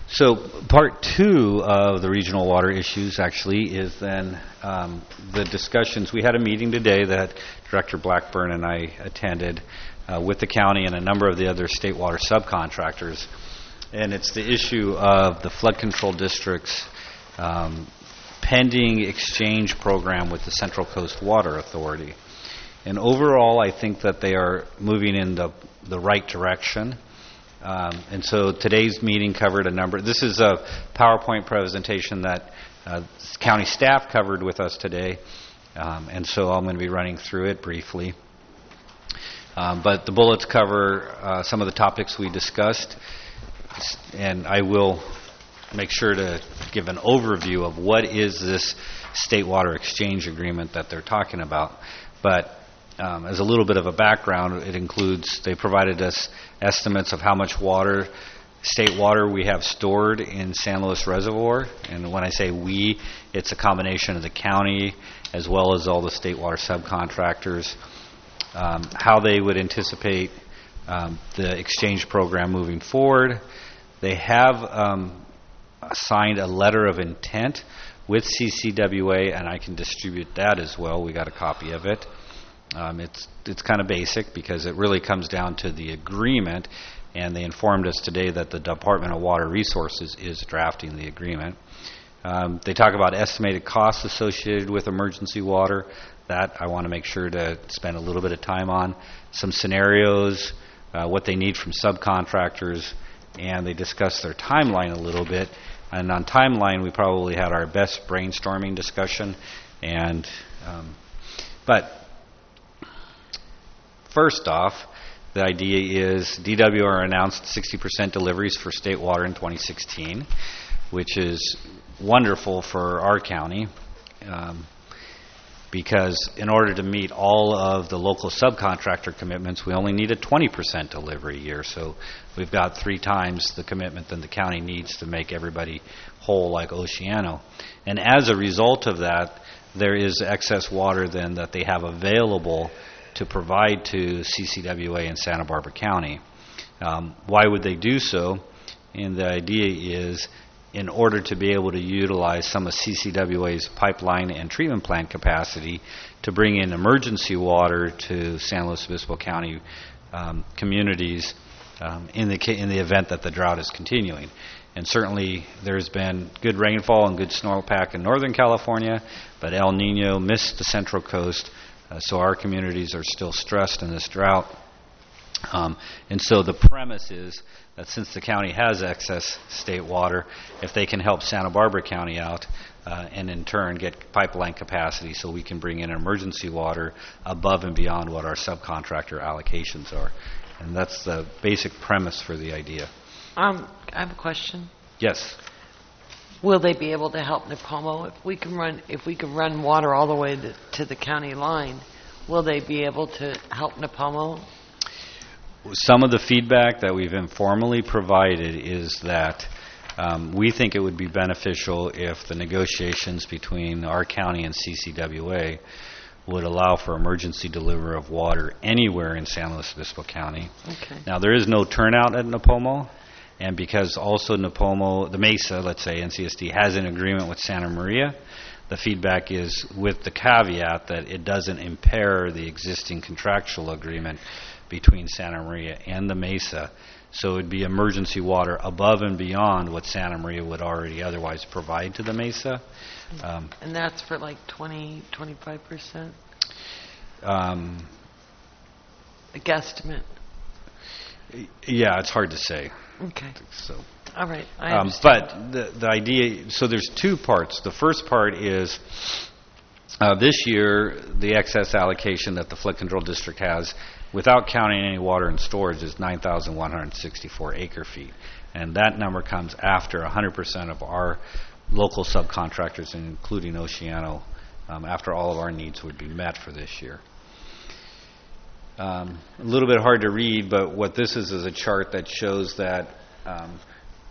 So part two of the regional water issues actually is then um, the discussions. We had a meeting today that Director Blackburn and I attended uh, with the county and a number of the other state water subcontractors. And it's the issue of the flood control district's um, pending exchange program with the Central Coast Water Authority. And overall, I think that they are moving in the, the right direction. Um, and so today's meeting covered a number. This is a PowerPoint presentation that uh, county staff covered with us today. Um, and so I'm going to be running through it briefly. Um, but the bullets cover uh, some of the topics we discussed. And I will make sure to give an overview of what is this state water exchange agreement that they're talking about. But um, as a little bit of a background, it includes, they provided us estimates of how much water, state water we have stored in San Luis Reservoir. And when I say we, it's a combination of the county as well as all the state water subcontractors. Um, how they would anticipate um, the exchange program moving forward. They have um, signed a letter of intent with C C W A, and I can distribute that as well. We got a copy of it. Um, it's it's kind of basic because it really comes down to the agreement, and they informed us today that the Department of Water Resources is drafting the agreement. Um, they talk about estimated costs associated with emergency water. That I want to make sure to spend a little bit of time on. Some scenarios, uh, what they need from subcontractors, and they discuss their timeline a little bit. And on timeline, we probably had our best brainstorming discussion. And um, but first off, the idea is D W R announced sixty percent deliveries for state water in twenty sixteen, which is wonderful for our county. Um, because in order to meet all of the local subcontractor commitments, we only need a twenty percent delivery year. So we've got three times the commitment that the county needs to make everybody whole like Oceano. And as a result of that, there is excess water then that they have available to provide to C C W A in Santa Barbara County. Um, why would they do so? And the idea is, in order to be able to utilize some of C C W A's pipeline and treatment plant capacity to bring in emergency water to San Luis Obispo County um, communities um, in the ca- in the event that the drought is continuing. And certainly there's been good rainfall and good snowpack in Northern California, but El Nino missed the Central Coast, uh, so our communities are still stressed in this drought. Um, and so the premise is that since the county has excess state water, if they can help Santa Barbara County out uh, and in turn get pipeline capacity so we can bring in emergency water above and beyond what our subcontractor allocations are. And that's the basic premise for the idea. Um, I have a question. Yes. Will they be able to help Nipomo if we can run if we can run water all the way to, to the county line? Will they be able to help Nipomo? Some of the feedback that we've informally provided is that um, we think it would be beneficial if the negotiations between our county and C C W A would allow for emergency delivery of water anywhere in San Luis Obispo County. Okay. Now, there is no turnout at Nipomo, and because also Nipomo, the Mesa, let's say, N C S D, has an agreement with Santa Maria, the feedback is with the caveat that it doesn't impair the existing contractual agreement between Santa Maria and the Mesa. So it would be emergency water above and beyond what Santa Maria would already otherwise provide to the Mesa. Um, and that's for like twenty, twenty-five percent? Um, A guesstimate. Yeah, it's hard to say. Okay. So. All right. I um, understand. but the, the idea, so there's two parts. The first part is uh, this year, the excess allocation that the flood control district has without counting any water and storage is nine thousand one hundred sixty-four acre feet. And that number comes after one hundred percent of our local subcontractors, including Oceano, um, after all of our needs would be met for this year. Um, a little bit hard to read, but what this is is a chart that shows that um,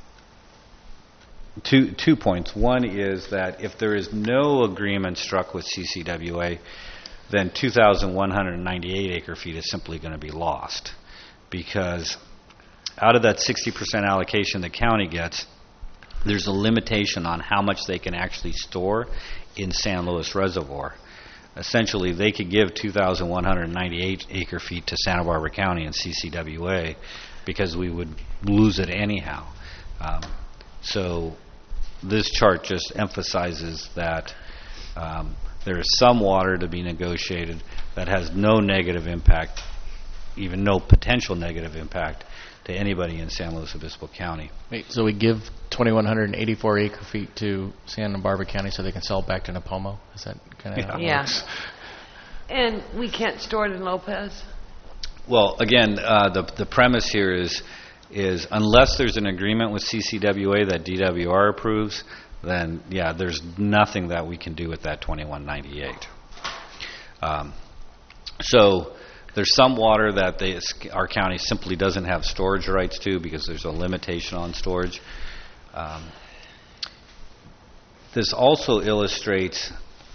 two, two points. One is that if there is no agreement struck with C C W A, then two thousand one hundred ninety-eight acre feet is simply going to be lost, because out of that sixty percent allocation the county gets, there's a limitation on how much they can actually store in San Luis Reservoir. Essentially, they could give two thousand one hundred ninety-eight acre feet to Santa Barbara County and C C W A because we would lose it anyhow. Um, so this chart just emphasizes that um, there is some water to be negotiated that has no negative impact, even no potential negative impact to anybody in San Luis Obispo County. Wait, so we give two thousand one hundred eighty-four acre feet to Santa Barbara County so they can sell it back to Napomo? Is that kind of how it Yeah. works? And we can't store it in Lopez? Well, again, uh, the the premise here is is unless there's an agreement with C C W A that D W R approves, then yeah, there's nothing that we can do with that twenty-one ninety-eight. Um, so there's some water that they, our county simply doesn't have storage rights to because there's a limitation on storage. Um, this also illustrates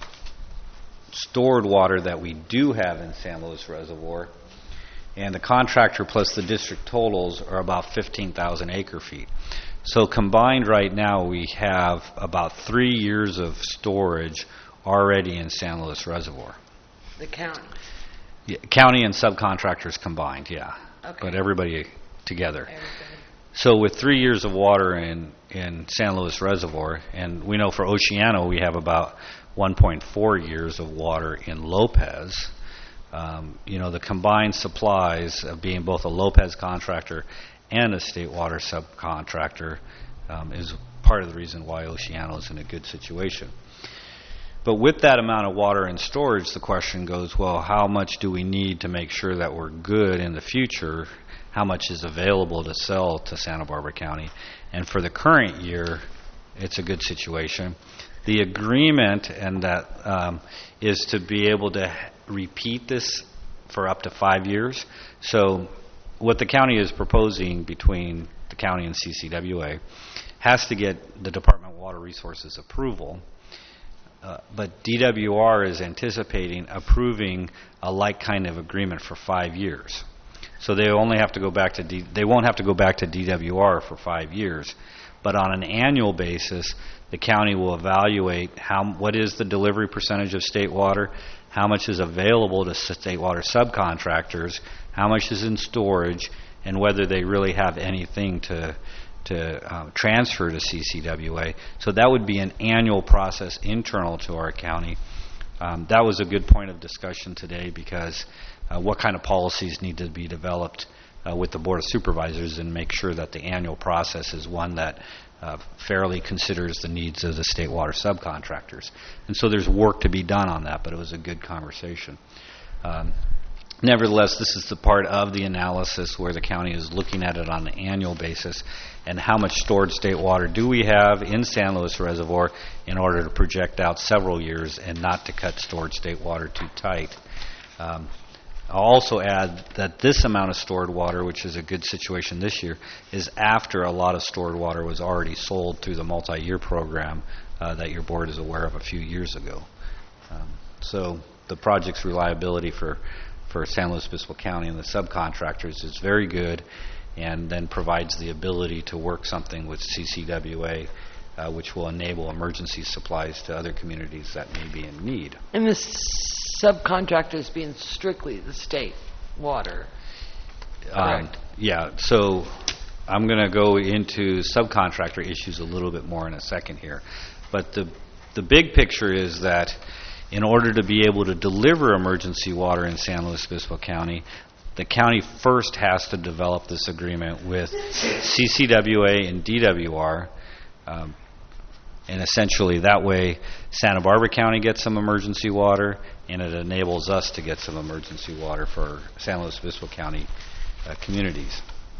stored water that we do have in San Luis Reservoir, and the contractor plus the district totals are about fifteen thousand acre feet. So combined right now we have about three years of storage already in San Luis Reservoir. The county? Yeah, county and subcontractors combined, yeah. Okay. But everybody together. Everybody. So with three years of water in, in San Luis Reservoir, and we know for Oceano we have about one point four years of water in Lopez, um, you know, the combined supplies of being both a Lopez contractor and a state water subcontractor um, is part of the reason why Oceano is in a good situation. But with that amount of water in storage, the question goes, well, how much do we need to make sure that we're good in the future? How much is available to sell to Santa Barbara County? And for the current year, it's a good situation. The agreement and that um, is to be able to repeat this for up to five years. So what the county is proposing between the county and C C W A has to get the Department of Water Resources approval. Uh, but D W R is anticipating approving a like kind of agreement for five years. So they only have to go back to D, they won't have to go back to D W R for five years. But on an annual basis, the county will evaluate how what is the delivery percentage of state water, how much is available to state water subcontractors, how much is in storage, and whether they really have anything to to uh, transfer to C C W A. So that would be an annual process internal to our county. Um, that was a good point of discussion today because uh, what kind of policies need to be developed uh, with the Board of Supervisors and make sure that the annual process is one that uh, fairly considers the needs of the state water subcontractors. And so there's work to be done on that, but it was a good conversation. Um, Nevertheless, this is the part of the analysis where the county is looking at it on an annual basis and how much stored state water do we have in San Luis Reservoir in order to project out several years and not to cut stored state water too tight. Um, I'll also add that this amount of stored water, which is a good situation this year, is after a lot of stored water was already sold through the multi-year program uh, that your board is aware of a few years ago. Um, so the project's reliability for for San Luis Obispo County and the subcontractors is very good, and then provides the ability to work something with C C W A, uh, which will enable emergency supplies to other communities that may be in need. And the subcontractors being strictly the state water, correct? Um, yeah, so I'm going to go into subcontractor issues a little bit more in a second here. But the the big picture is that in order to be able to deliver emergency water in San Luis Obispo County, the county first has to develop this agreement with C C W A and D W R. Um, and essentially that way Santa Barbara County gets some emergency water, and it enables us to get some emergency water for San Luis Obispo County uh, communities.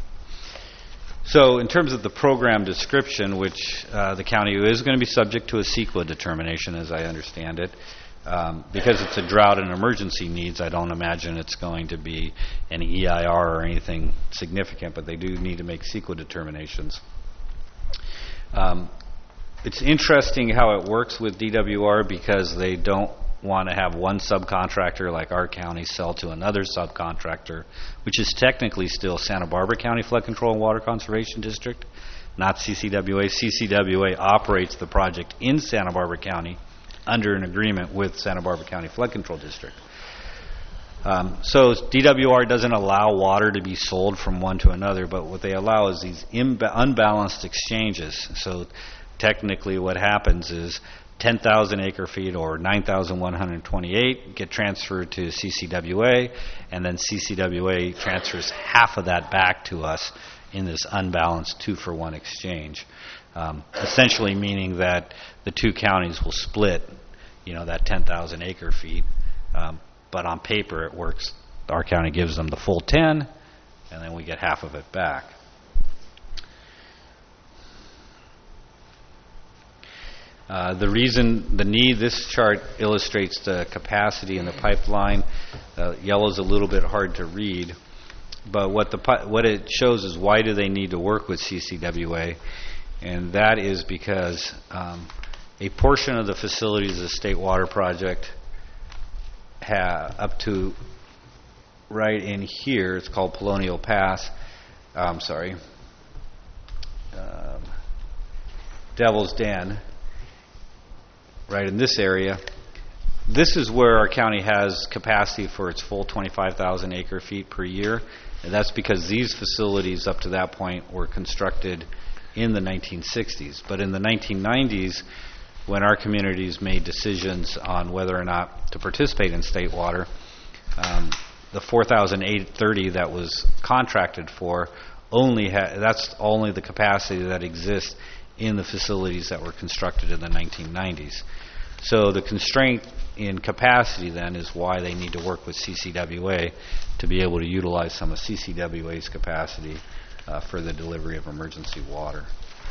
So in terms of the program description, which uh, the county is going to be subject to a CEQA determination, as I understand it, Um, because it's a drought and emergency needs, I don't imagine it's going to be an E I R or anything significant, but they do need to make CEQA determinations. Um, it's interesting how it works with D W R because they don't want to have one subcontractor like our county sell to another subcontractor, which is technically still Santa Barbara County Flood Control and Water Conservation District, not C C W A. C C W A operates the project in Santa Barbara County under an agreement with Santa Barbara County Flood Control District. Um, so D W R doesn't allow water to be sold from one to another, but what they allow is these imba- unbalanced exchanges. So technically what happens is ten thousand acre feet or nine thousand one hundred twenty-eight get transferred to C C W A, and then C C W A transfers half of that back to us in this unbalanced two-for-one exchange, um, essentially meaning that the two counties will split, you know, that ten thousand acre feet. Um, but on paper it works. Our county gives them the full ten, and then we get half of it back. Uh, the reason, the need, this chart illustrates the capacity in the pipeline. Uh, yellow's a little bit hard to read, but what the pi- what it shows is why do they need to work with C C W A, and that is because um, a portion of the facilities of the State Water Project have up to right in here, it's called Colonial Pass, I'm sorry, um, Devil's Den, right in this area. This is where our county has capacity for its full twenty-five thousand acre feet per year, and that's because these facilities up to that point were constructed in the nineteen sixties. But in the nineteen nineties, when our communities made decisions on whether or not to participate in state water, um, the four thousand eight hundred thirty that was contracted for only ha- that's only the capacity that exists in the facilities that were constructed in the nineteen nineties. So the constraint in capacity then is why they need to work with C C W A to be able to utilize some of C C W A's capacity uh, for the delivery of emergency water.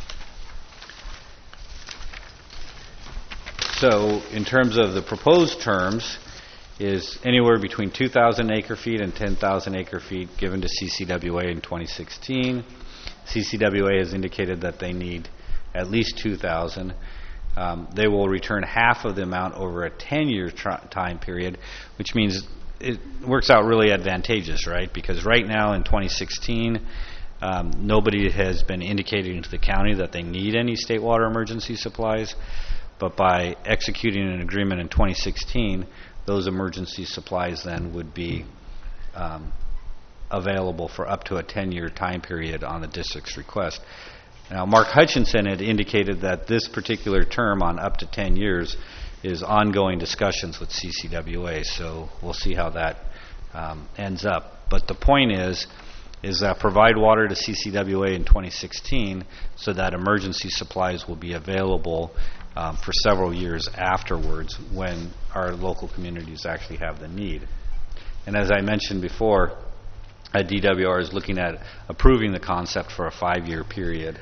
So in terms of the proposed terms, is anywhere between two thousand acre feet and ten thousand acre feet given to C C W A in twenty sixteen. C C W A has indicated that they need at least two thousand. Um, they will return half of the amount over a ten-year tr- time period, which means it works out really advantageous, right? Because right now in twenty sixteen, um, nobody has been indicating to the county that they need any state water emergency supplies. But by executing an agreement in twenty sixteen, those emergency supplies then would be um, available for up to a ten-year time period on the district's request. Now, Mark Hutchinson had indicated that this particular term on up to ten years is ongoing discussions with C C W A, so we'll see how that um, ends up. But the point is, is that provide water to C C W A in twenty sixteen so that emergency supplies will be available Um, for several years afterwards when our local communities actually have the need. And as I mentioned before, uh, D W R is looking at approving the concept for a five-year period.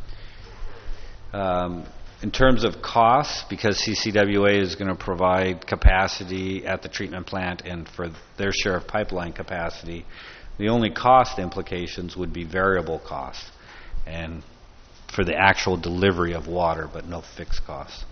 Um, in terms of costs, because C C W A is going to provide capacity at the treatment plant and for their share of pipeline capacity, the only cost implications would be variable costs and for the actual delivery of water, but no fixed costs.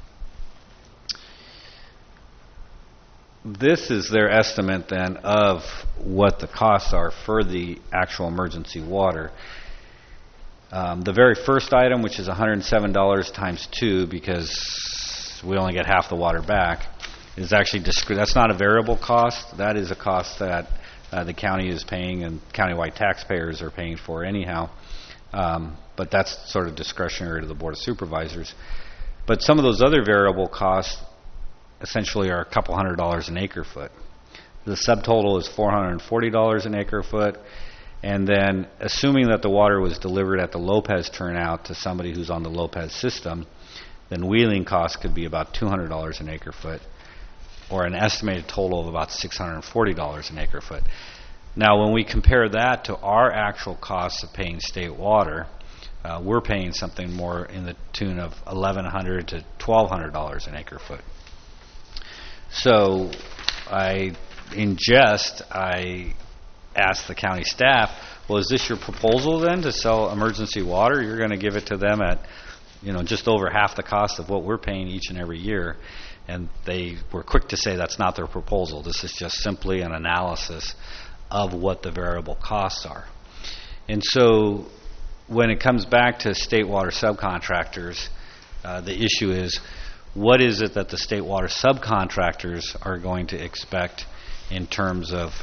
This is their estimate then of what the costs are for the actual emergency water. Um, the very first item, which is one hundred seven dollars times two, because we only get half the water back, is actually discrete. That's not a variable cost. That is a cost that uh, the county is paying and countywide taxpayers are paying for anyhow. Um, but that's sort of discretionary to the Board of Supervisors. But some of those other variable costs essentially are a couple hundred dollars an acre foot. The subtotal is four hundred forty dollars an acre foot, and then assuming that the water was delivered at the Lopez turnout to somebody who's on the Lopez system, then wheeling costs could be about two hundred dollars an acre foot, or an estimated total of about six hundred forty dollars an acre foot. Now, when we compare that to our actual costs of paying state water, uh, we're paying something more in the tune of eleven hundred to twelve hundred dollars an acre foot. So, I, in jest, I asked the county staff, "Well, is this your proposal then to sell emergency water? You're going to give it to them at, you know, just over half the cost of what we're paying each and every year." And they were quick to say that's not their proposal. This is just simply an analysis of what the variable costs are. And so when it comes back to state water subcontractors, uh, the issue is, what is it that the state water subcontractors are going to expect in terms of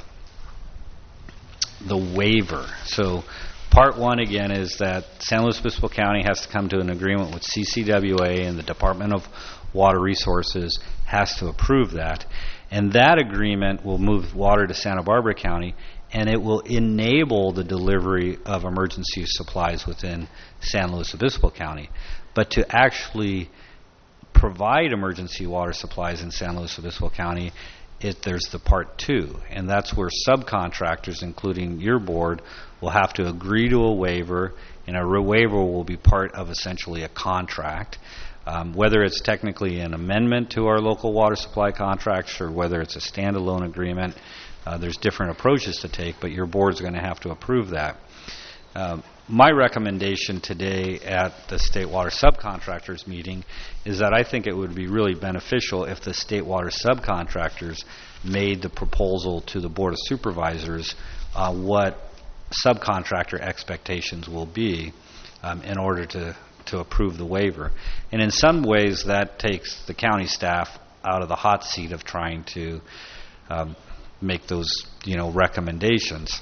the waiver? So part one, again, is that San Luis Obispo County has to come to an agreement with C C W A, and the Department of Water Resources has to approve that. And that agreement will move water to Santa Barbara County, and it will enable the delivery of emergency supplies within San Luis Obispo County. But to actually provide emergency water supplies in San Luis Obispo County, it, there's the part two, and that's where subcontractors, including your board, will have to agree to a waiver, and a re- waiver will be part of essentially a contract. Um, whether it's technically an amendment to our local water supply contracts or whether it's a standalone agreement, uh, there's different approaches to take, but your board's going to have to approve that. Um, my recommendation today at the State Water Subcontractors meeting is that I think it would be really beneficial if the State Water Subcontractors made the proposal to the Board of Supervisors uh, what subcontractor expectations will be um, in order to to approve the waiver. And in some ways that takes the county staff out of the hot seat of trying to um, make those, you know, recommendations.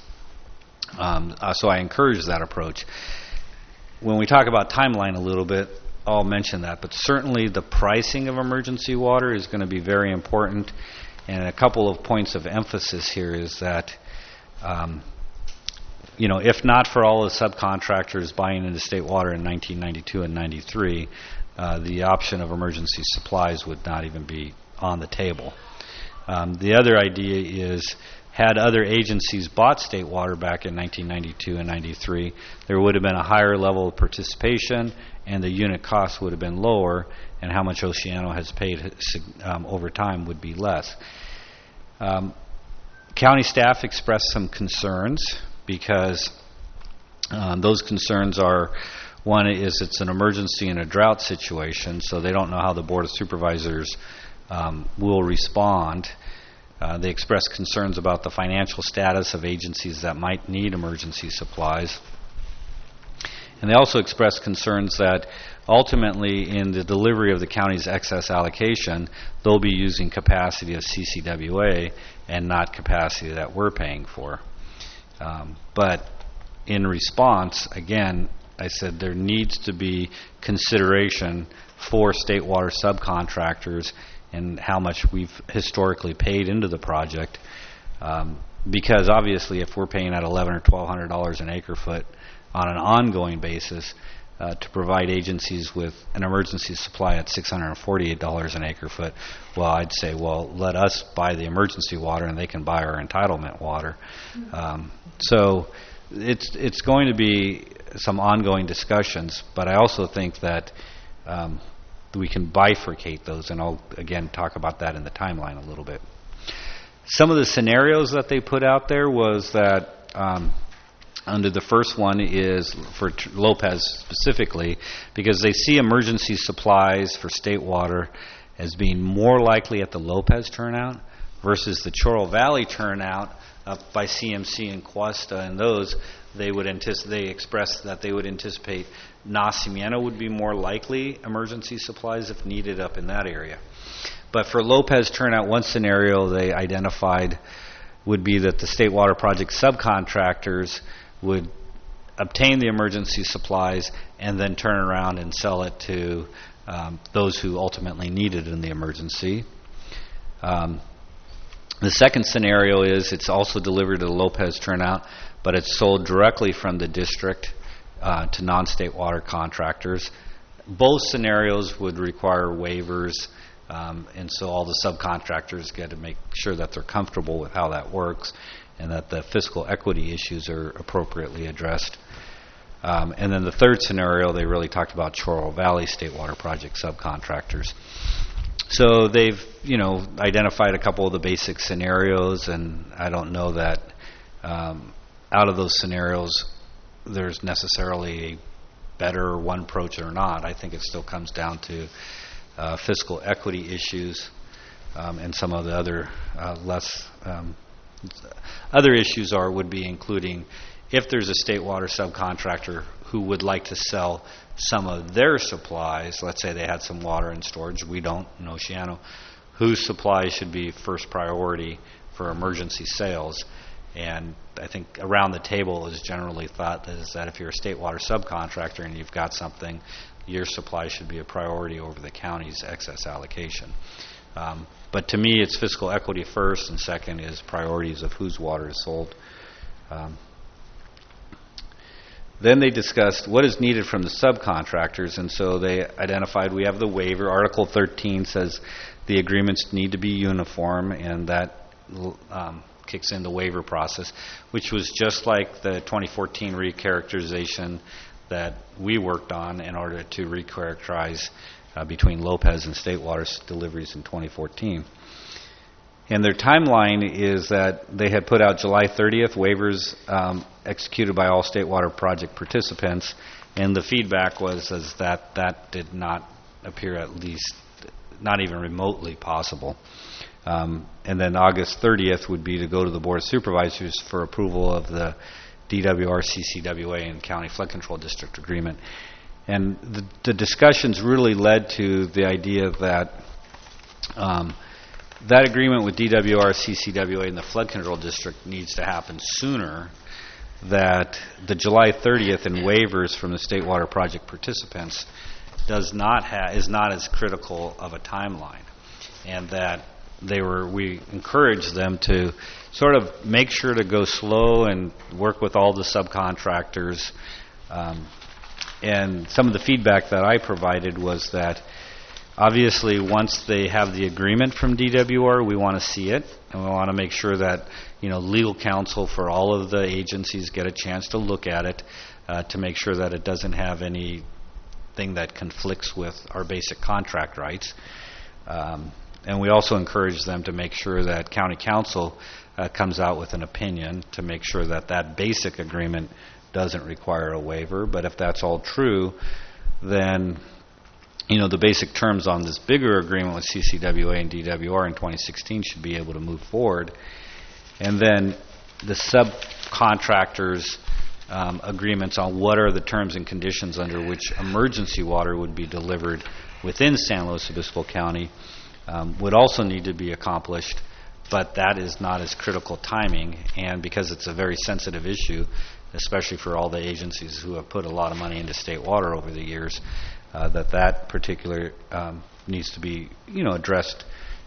Um, uh, so I encourage that approach. When we talk about timeline a little bit, I'll mention that, but certainly the pricing of emergency water is going to be very important. And a couple of points of emphasis here is that um, you know, if not for all the subcontractors buying into state water in nineteen ninety-two and ninety-three, uh, the option of emergency supplies would not even be on the table. Um, the other idea is, had other agencies bought state water back in nineteen ninety-two and ninety-three, there would have been a higher level of participation, and the unit cost would have been lower, and how much Oceano has paid um, over time would be less. Um, county staff expressed some concerns, because um, those concerns are, one is it's an emergency in a drought situation, so they don't know how the Board of Supervisors um, will respond. Uh, they express concerns about the financial status of agencies that might need emergency supplies. And they also express concerns that ultimately in the delivery of the county's excess allocation, they'll be using capacity of C C W A and not capacity that we're paying for. Um, but in response, again, I said there needs to be consideration for state water subcontractors and how much we've historically paid into the project, um, because obviously if we're paying at eleven or twelve hundred dollars an acre foot on an ongoing basis uh, to provide agencies with an emergency supply at six hundred forty-eight dollars an acre foot, well, I'd say, well, let us buy the emergency water and they can buy our entitlement water. Um, so it's it's going to be some ongoing discussions, but I also think that um, we can bifurcate those, and I'll again talk about that in the timeline a little bit. Some of the scenarios that they put out there was that um, under the first one is for T- Lopez specifically, because they see emergency supplies for state water as being more likely at the Lopez turnout versus the Chorro Valley turnout up by C M C and Cuesta, and those they would anticipate. They expressed that they would anticipate Nacimiento would be more likely emergency supplies if needed up in that area. But for Lopez turnout, one scenario they identified would be that the State Water Project subcontractors would obtain the emergency supplies and then turn around and sell it to um, those who ultimately need it in the emergency. Um, the second scenario is it's also delivered to the Lopez turnout, but it's sold directly from the district uh, to non-state water contractors. Both scenarios would require waivers, um, and so all the subcontractors get to make sure that they're comfortable with how that works and that the fiscal equity issues are appropriately addressed. Um, and then the third scenario, they really talked about Chorro Valley State Water Project subcontractors. So they've, you know, identified a couple of the basic scenarios, and I don't know that um, out of those scenarios there's necessarily a better one approach or not. I think it still comes down to uh, fiscal equity issues um, and some of the other uh, less um, other issues are would be including if there's a state water subcontractor who would like to sell some of their supplies. Let's say they had some water in storage. We don't in Oceano. Whose supplies should be first priority for emergency sales? And I think around the table it is generally thought that is that if you're a state water subcontractor and you've got something, your supply should be a priority over the county's excess allocation. Um, but to me, it's fiscal equity first, and second is priorities of whose water is sold. Um, then they discussed what is needed from the subcontractors, and so they identified we have the waiver. Article thirteen says the agreements need to be uniform, and that um, kicks in the waiver process, which was just like the twenty fourteen recharacterization that we worked on in order to recharacterize uh, between Lopez and State Water deliveries in twenty fourteen. And their timeline is that they had put out July thirtieth waivers um, executed by all State Water project participants, and the feedback was is that that did not appear at least not even remotely possible. Um, and then August thirtieth would be to go to the Board of Supervisors for approval of the D W R C C W A and County Flood Control District Agreement. And the, the discussions really led to the idea that um, that agreement with D W R C C W A and the Flood Control District needs to happen sooner, that the July thirtieth and waivers from the State Water Project participants does not ha- is not as critical of a timeline, and that they were we encouraged them to sort of make sure to go slow and work with all the subcontractors. Um, and some of the feedback that I provided was that obviously once they have the agreement from D W R, we want to see it, and we want to make sure that you know legal counsel for all of the agencies get a chance to look at it uh, to make sure that it doesn't have anything that conflicts with our basic contract rights. Um, And we also encourage them to make sure that county council uh, comes out with an opinion to make sure that that basic agreement doesn't require a waiver. But if that's all true, then you know the basic terms on this bigger agreement with C C W A and D W R in twenty sixteen should be able to move forward. And then the subcontractors' um, agreements on what are the terms and conditions under which emergency water would be delivered within San Luis Obispo County Um, would also need to be accomplished, but that is not as critical timing, and because it's a very sensitive issue, especially for all the agencies who have put a lot of money into state water over the years, uh, that that particular um, needs to be, you know, addressed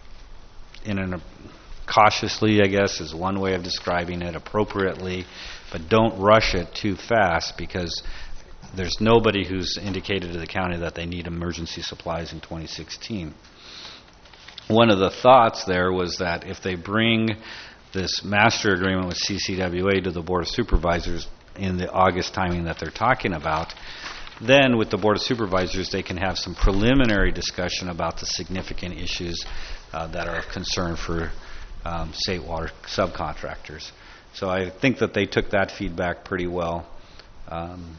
in an cautiously, I guess, is one way of describing it, appropriately, but don't rush it too fast, because there's nobody who's indicated to the county that they need emergency supplies in twenty sixteen. One of the thoughts there was that if they bring this master agreement with C C W A to the Board of Supervisors in the August timing that they're talking about, then with the Board of Supervisors they can have some preliminary discussion about the significant issues uh, that are of concern for um, state water subcontractors. So I think that they took that feedback pretty well. Um,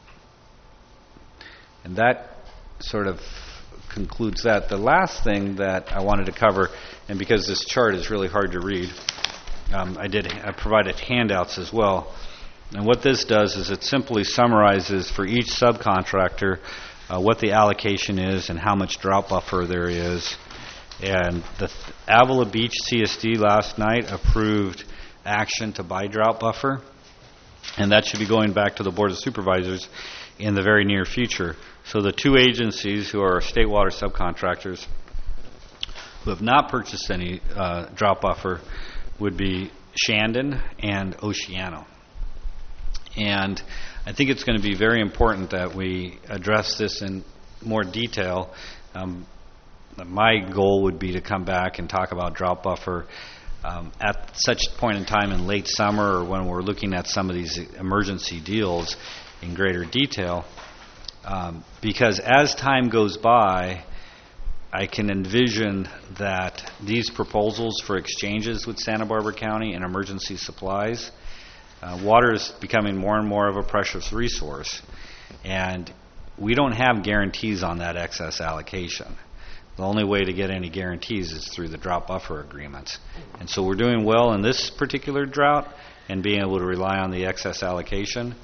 and that sort of concludes that. The last thing that I wanted to cover, and because this chart is really hard to read, um, I did I provided handouts as well. And what this does is it simply summarizes for each subcontractor uh, what the allocation is and how much drought buffer there is. And the Th- Avila Beach C S D last night approved action to buy drought buffer, and that should be going back to the Board of Supervisors in the very near future. So the two agencies who are state water subcontractors who have not purchased any uh, drought buffer would be Shandon and Oceano. And I think it's going to be very important that we address this in more detail. Um, my goal would be to come back and talk about drought buffer um, at such point in time in late summer, or when we're looking at some of these emergency deals in greater detail. Um, because as time goes by, I can envision that these proposals for exchanges with Santa Barbara County and emergency supplies, uh, water is becoming more and more of a precious resource, and we don't have guarantees on that excess allocation. The only way to get any guarantees is through the drought buffer agreements. And so we're doing well in this particular drought and being able to rely on the excess allocation.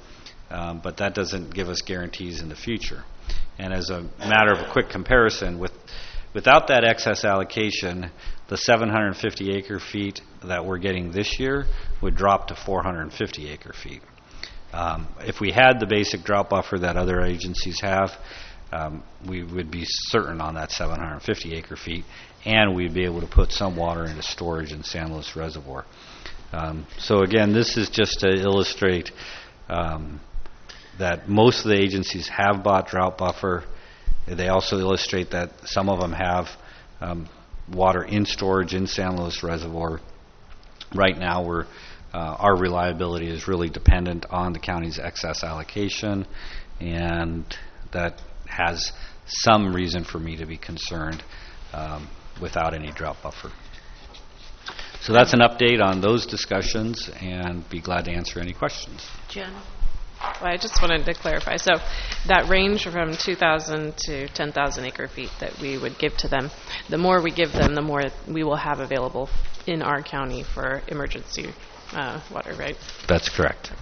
um, but that doesn't give us guarantees in the future. And as a matter of a quick comparison, with without that excess allocation, the seven hundred fifty acre feet that we're getting this year would drop to four hundred fifty acre feet. Um, if we had the basic drought buffer that other agencies have, um, we would be certain on that seven hundred fifty acre feet, and we'd be able to put some water into storage in San Luis Reservoir. Um, so again, this is just to illustrate um, that most of the agencies have bought drought buffer. They also illustrate that some of them have um, water in storage in San Luis Reservoir. Right now, we're Uh, our reliability is really dependent on the county's excess allocation, and that has some reason for me to be concerned um, without any drought buffer. So that's an update on those discussions, and be glad to answer any questions. Jen? Well, I just wanted to clarify. So that range from two thousand to ten thousand acre feet that we would give to them, the more we give them, the more we will have available in our county for emergency Uh, water, right? That's correct.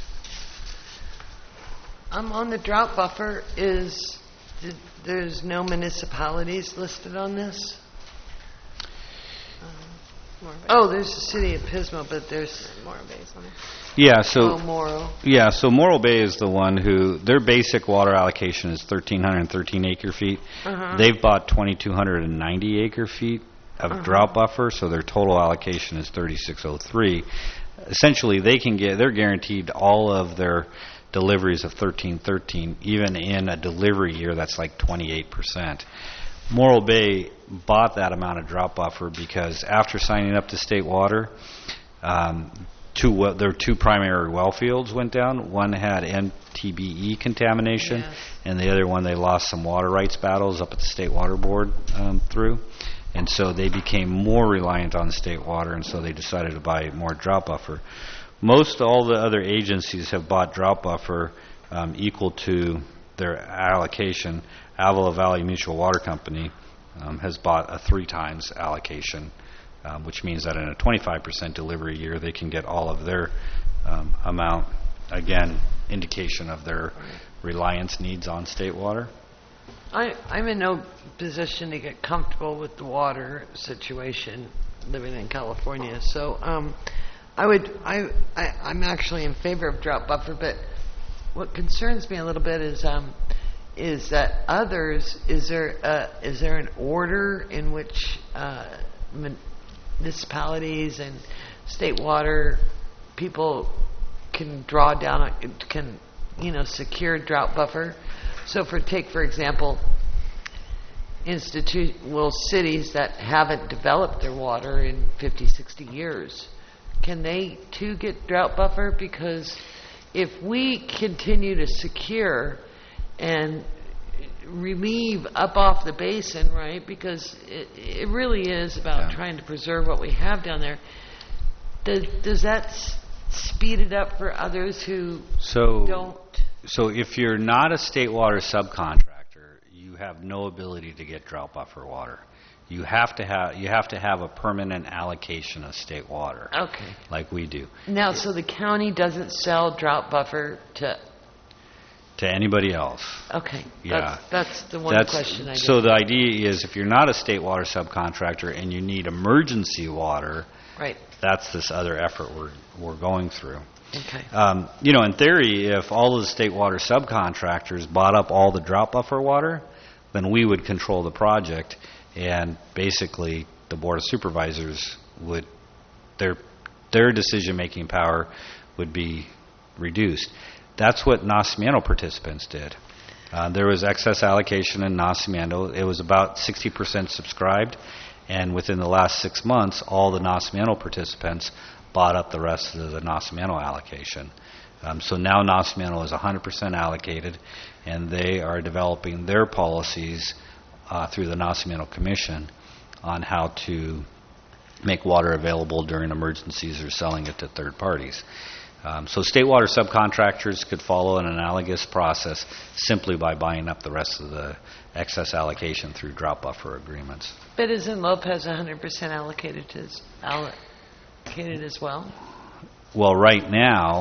Um, on the drought buffer, is th- there's no municipalities listed on this? Um, oh, there's the city of Pismo, but there's Morro Bay's on it. Yeah, so oh, Morro. Yeah, so Morro Bay is the one who their basic water allocation is one thousand three hundred thirteen acre feet. Uh-huh. They've bought two thousand two hundred ninety acre feet of Uh-huh. drought buffer, so their total allocation is thirty-six oh three. Essentially, they can get they're guaranteed all of their deliveries of thirteen thirteen, even in a delivery year that's like twenty-eight percent. Morro Bay bought that amount of drought buffer because after signing up to State Water, um, two well, their two primary well fields went down. One had N T B E contamination, Yes. and the other one they lost some water rights battles up at the State Water Board um, through. And so they became more reliant on state water, and so they decided to buy more drought buffer. Most all the other agencies have bought drought buffer um, equal to their allocation. Avila Valley Mutual Water Company um, has bought a three times allocation, um, which means that in a twenty-five percent delivery year, they can get all of their um, amount. Again, indication of their reliance needs on state water. I, I'm in no position to get comfortable with the water situation living in California. So um, I would, I, I, I'm actually in favor of drought buffer, but what concerns me a little bit is um, is that others, is there uh, is there an order in which uh, municipalities and state water people can draw down, can, you know, secure drought buffer? So for take, for example, institute, well, cities that haven't developed their water in fifty, sixty years, can they too get drought buffer? Because if we continue to secure and relieve up off the basin, right, because it, it really is about Yeah. trying to preserve what we have down there, does, does that s- speed it up for others who So don't? So if you're not a state water subcontractor, you have no ability to get drought buffer water. You have to have you have to have a permanent allocation of state water, Okay. like we do. Now, so the county doesn't sell drought buffer to, To anybody else. okay. Yeah. That's, that's the one That's, question I get. so the idea is if you're not a state water subcontractor and you need emergency water, Right. that's this other effort we're we're going through. Okay. Um, you know, in theory, if all of the state water subcontractors bought up all the drought buffer water, then we would control the project, and basically the Board of Supervisors would, their their decision-making power would be reduced. That's what Nacimiento participants did. Uh, there was excess allocation in Nacimiento. It was about sixty percent subscribed, and within the last six months, all the Nacimiento participants bought up the rest of the Nacimiento allocation. Um, so now Nacimiento is one hundred percent allocated, and they are developing their policies uh, through the Nacimiento Commission on how to make water available during emergencies or selling it to third parties. Um, so state water subcontractors could follow an analogous process simply by buying up the rest of the excess allocation through drought buffer agreements. But isn't Lopez one hundred percent allocated to, allocated as well? Well, right now,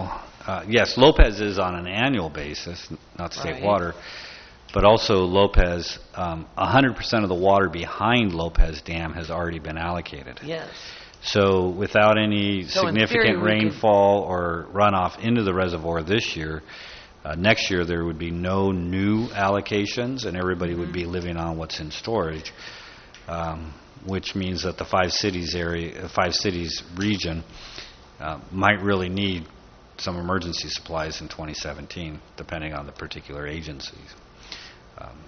uh, yes, Lopez is on an annual basis, not state Right. water, but also Lopez, um, one hundred percent of the water behind Lopez Dam has already been allocated. Yes. So without any So in significant theory, we could- rainfall or runoff into the reservoir this year, uh, next year there would be no new allocations, and everybody would be living on what's in storage, um, which means that the five cities area, uh, five cities region, uh, might really need some emergency supplies in twenty seventeen, depending on the particular agencies. Um,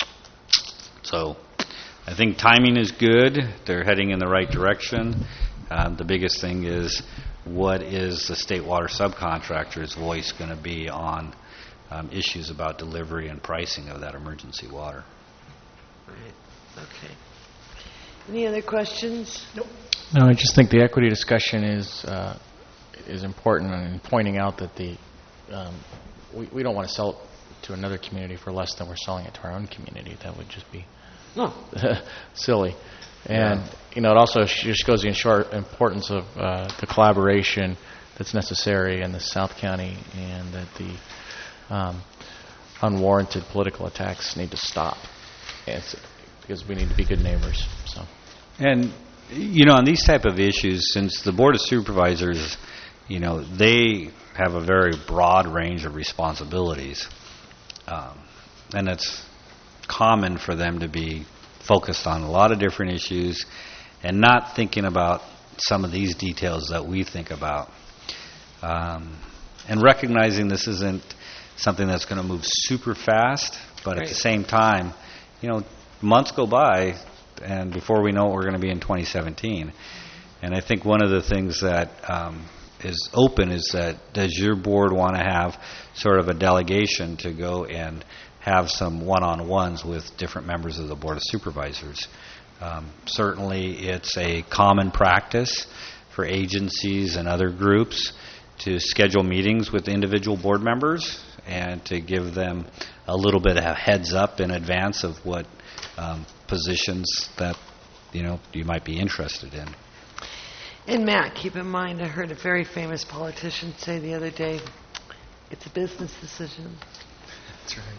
so. I think timing is good. They're heading in the right direction. Um, the biggest thing is, what is the state water subcontractor's voice going to be on um, issues about delivery and pricing of that emergency water? Right. Okay. Any other questions? Nope. No, I just think the equity discussion is uh, is important in pointing out that the um, we, we don't want to sell it to another community for less than we're selling it to our own community. That would just be No. silly. And, Yeah. you know, it also sh- just goes to ensure importance of uh, the collaboration that's necessary in the South County, and that the um, unwarranted political attacks need to stop. And it's, because we need to be good neighbors. So. And, you know, on these type of issues, since the Board of Supervisors, you know, they have a very broad range of responsibilities, um, and it's common for them to be focused on a lot of different issues and not thinking about some of these details that we think about. Um, and recognizing this isn't something that's going to move super fast, but Right. at the same time, you know, months go by, and before we know it, we're going to be in twenty seventeen. And I think one of the things that um, is open is that, does your board want to have sort of a delegation to go and have some one-on-ones with different members of the Board of Supervisors? Um, certainly, it's a common practice for agencies and other groups to schedule meetings with individual board members and to give them a little bit of a heads up in advance of what um, positions that, you know, you might be interested in. And Matt, keep in mind, I heard a very famous politician say the other day, it's a business decision. That's right.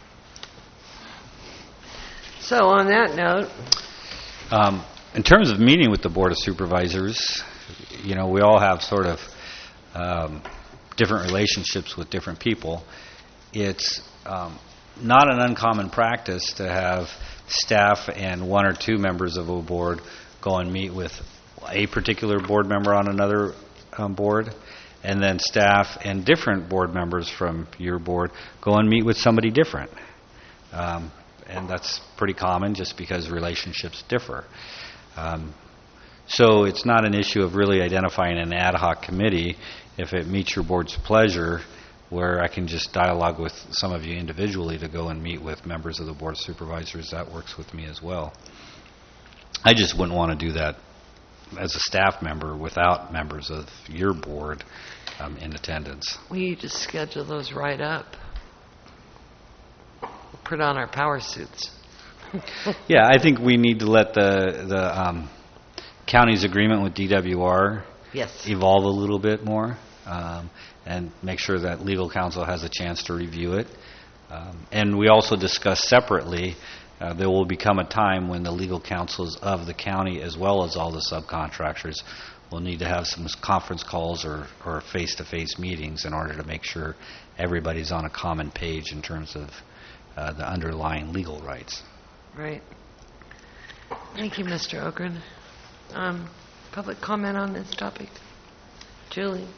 So on that note, Um, in terms of meeting with the Board of Supervisors, you know, we all have sort of um, different relationships with different people. It's um, not an uncommon practice to have staff and one or two members of a board go and meet with a particular board member on another um, board, and then staff and different board members from your board go and meet with somebody different. Um, and that's pretty common just because relationships differ. Um, so it's not an issue of really identifying an ad hoc committee if it meets your board's pleasure, where I can just dialogue with some of you individually to go and meet with members of the Board of Supervisors. That works with me as well. I just wouldn't want to do that as a staff member without members of your board um, in attendance. we just schedule those right up. We'll put on our power suits. Yeah, I think we need to let the the um, county's agreement with D W R Yes. evolve a little bit more, um, and make sure that legal counsel has a chance to review it. Um, and we also discussed separately, uh, there will become a time when the legal counsels of the county, as well as all the subcontractors, will need to have some conference calls or, or face-to-face meetings in order to make sure everybody's on a common page in terms of uh, the underlying legal rights. Right. Thank you, Mister Ogren. Um, public comment on this topic? Julie?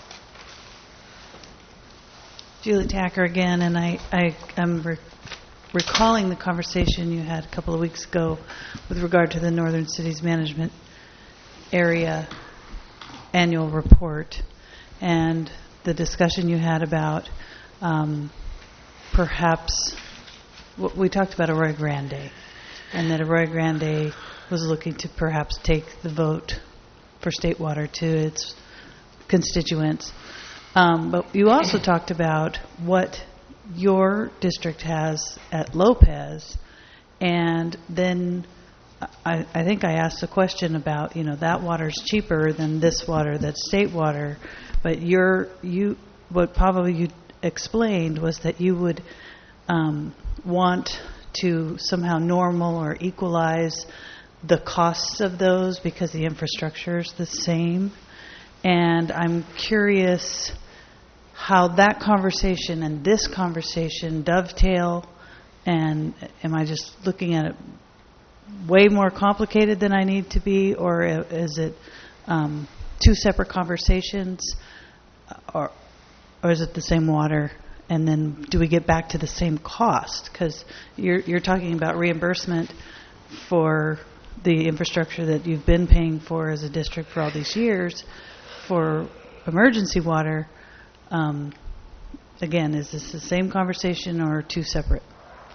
Julie Tacker again, and I, I am re- recalling the conversation you had a couple of weeks ago with regard to the Northern Cities Management Area annual report, and the discussion you had about um, perhaps, w- we talked about Arroyo Grande, and that Arroyo Grande was looking to perhaps take the vote for state water to its constituents. Um, but you also talked about what your district has at Lopez, and then I, I think I asked a question about, you know, that water's cheaper than this water that's state water, but you're, you what Pavel you explained was that you would um, want to somehow normal or equalize the costs of those because the infrastructure is the same. And I'm curious how that conversation and this conversation dovetail, and am I just looking at it way more complicated than I need to be, or is it um, two separate conversations, or, or is it the same water? And then do we get back to the same cost? Because you're, you're talking about reimbursement for the infrastructure that you've been paying for as a district for all these years for emergency water. Um, again, is this the same conversation or two separate?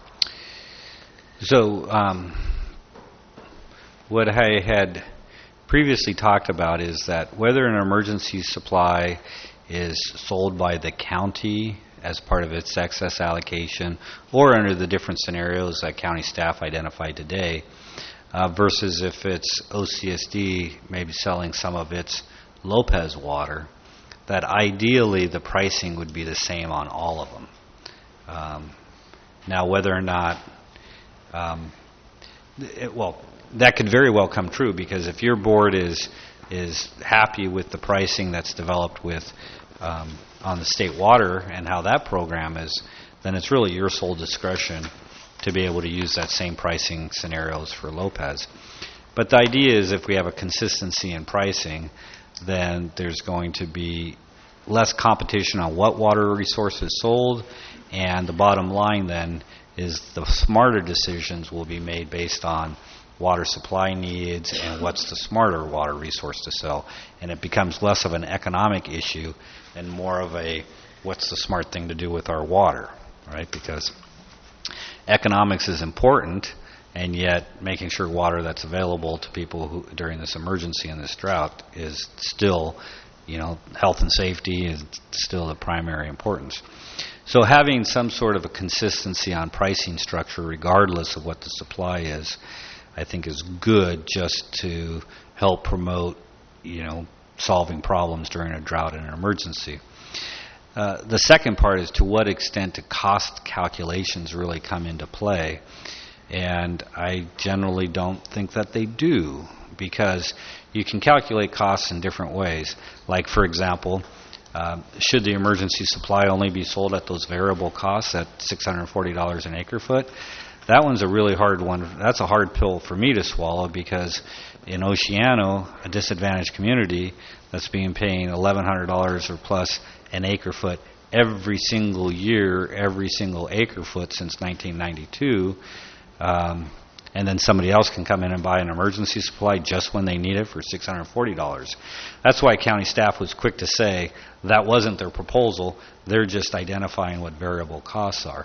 So um, what I had previously talked about is that whether an emergency supply is sold by the county as part of its excess allocation or under the different scenarios that county staff identified today, uh, versus if it's O C S D maybe selling some of its Lopez water, that ideally the pricing would be the same on all of them. Um, now, whether or not, um, it, well, that could very well come true, because if your board is is happy with the pricing that's developed with um, on the state water and how that program is, then it's really your sole discretion to be able to use that same pricing scenarios for Lopez. But the idea is if we have a consistency in pricing, then there's going to be less competition on what water resource is sold, and the bottom line then is the smarter decisions will be made based on water supply needs and what's the smarter water resource to sell. And it becomes less of an economic issue and more of a what's the smart thing to do with our water, right? Because economics is important, and yet making sure water that's available to people who during this emergency and this drought is still, you know, health and safety is still the primary importance. So having some sort of a consistency on pricing structure regardless of what the supply is, I think is good, just to help promote, you know, solving problems during a drought and an emergency. Uh, the second part is to what extent do cost calculations really come into play? And I generally don't think that they do, because you can calculate costs in different ways. Like, for example, uh, should the emergency supply only be sold at those variable costs at six hundred forty dollars an acre foot? That one's a really hard one. That's a hard pill for me to swallow, because in Oceano, a disadvantaged community that's being paying eleven hundred dollars or plus an acre foot every single year, every single acre foot since nineteen ninety-two, um, and then somebody else can come in and buy an emergency supply just when they need it for six hundred forty dollars. That's why county staff was quick to say that wasn't their proposal. They're just identifying what variable costs are.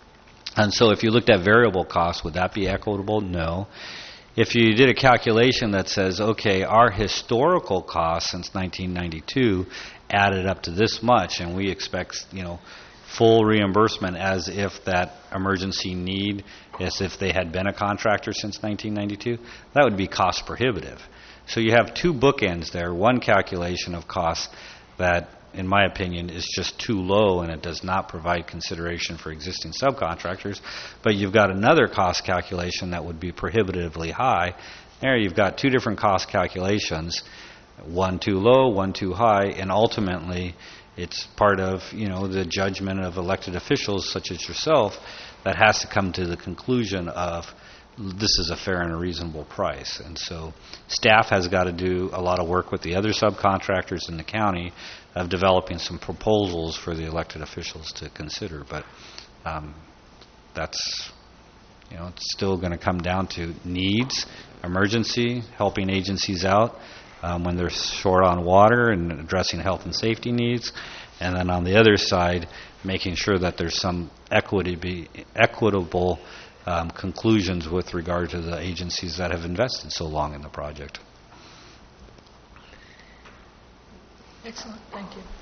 And so if you looked at variable costs, would that be equitable? No. If you did a calculation that says, okay, our historical costs since nineteen ninety-two added up to this much, and we expect, you know, full reimbursement as if that emergency need, as if they had been a contractor since nineteen ninety-two, that would be cost prohibitive. So you have two bookends there, one calculation of costs that, in my opinion, is just too low and it does not provide consideration for existing subcontractors. But you've got another cost calculation that would be prohibitively high. There you've got two different cost calculations, one too low, one too high, and ultimately it's part of, you know, the judgment of elected officials such as yourself that has to come to the conclusion of this is a fair and a reasonable price. And so staff has got to do a lot of work with the other subcontractors in the county of developing some proposals for the elected officials to consider. But um, that's, you know, it's still going to come down to needs, emergency, helping agencies out um, when they're short on water and addressing health and safety needs. And then on the other side, making sure that there's some equity, equitable um, conclusions with regard to the agencies that have invested so long in the project. Excellent, thank you.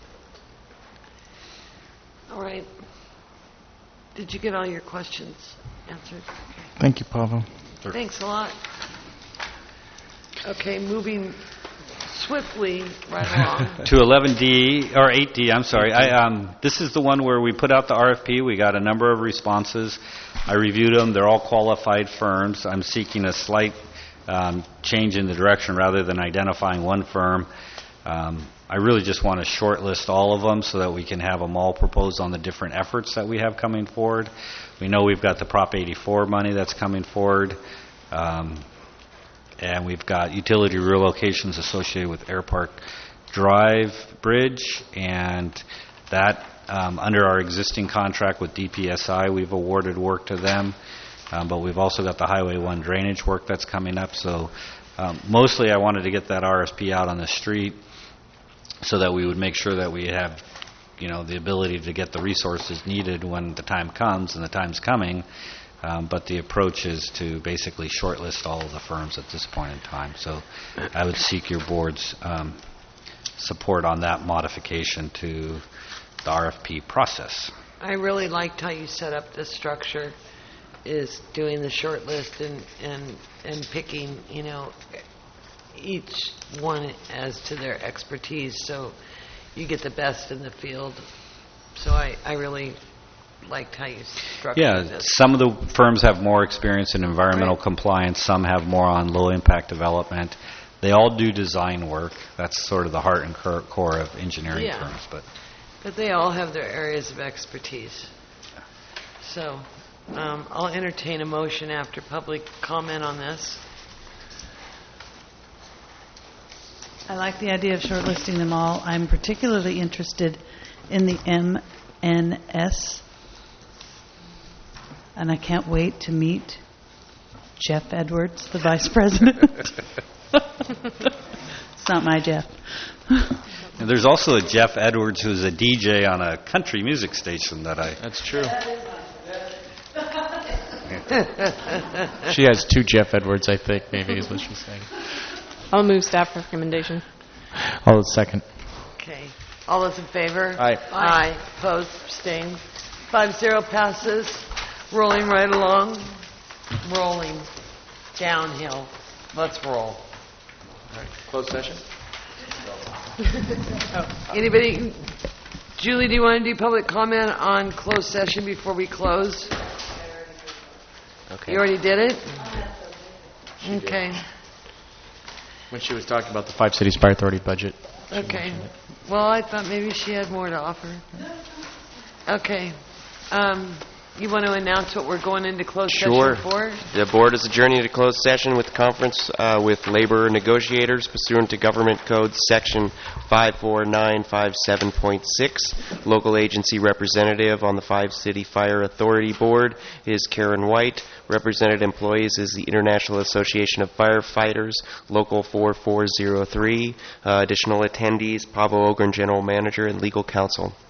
All right. Did you get all your questions answered? Okay. Thank you, Pavel. Thanks a lot. Okay, moving swiftly right along. To eleven D, or eight D, I'm sorry. I, um, this is the one where we put out the R F P. We got a number of responses. I reviewed them. They're all qualified firms. I'm seeking a slight um, change in the direction rather than identifying one firm. Um, I really just want to shortlist all of them so that we can have them all proposed on the different efforts that we have coming forward. We know we've got the Prop eighty-four money that's coming forward. Um, And we've got utility relocations associated with Air Park Drive Bridge, and that, um, under our existing contract with D P S I, we've awarded work to them. Um, but we've also got the Highway one drainage work that's coming up. So um, mostly I wanted to get that R S P out on the street so that we would make sure that we have, you know, the ability to get the resources needed when the time comes, and the time's coming. Um, but the approach is to basically shortlist all of the firms at this point in time. So I would seek your board's um, support on that modification to the R F P process. I really liked how you set up this structure, is doing the short list and, and, and picking, you know, each one as to their expertise, so you get the best in the field. So I, I really liked how you structured Yeah, this. some of the firms have more experience in environmental Right. compliance. Some have more on low-impact development. They all do design work. That's sort of the heart and cor- core of engineering Yeah. firms. But But they all have their areas of expertise. So um, I'll entertain a motion after public comment on this. I like the idea of shortlisting them all. I'm particularly interested in the M N S, and I can't wait to meet Jeff Edwards, the vice president. It's not my Jeff. and there's also a Jeff Edwards who's a D J on a country music station that I... That's true. She has two Jeff Edwards, I think, maybe is what she's saying. I'll move staff recommendation. I'll second. Okay. All those in favor? Aye. Aye. Opposed? Abstained? Five zero passes. Rolling right along. Rolling downhill. Let's roll. All right. Closed session? Anybody? Julie, do you want to do public comment on closed session before we close? Okay. You already did it? She did. Okay. When she was talking about the Five Cities Fire Authority budget. Okay. Well, I thought maybe she had more to offer. Okay. Um, you want to announce what we're going into closed Sure. session for? The board is adjourning to closed session with conference uh, with labor negotiators pursuant to Government Code Section five four nine five seven point six. Local agency representative on the Five City Fire Authority Board is Karen White. Represented employees is the International Association of Firefighters, Local four four zero three. Uh, additional attendees, Pablo Ogren, General Manager and Legal Counsel.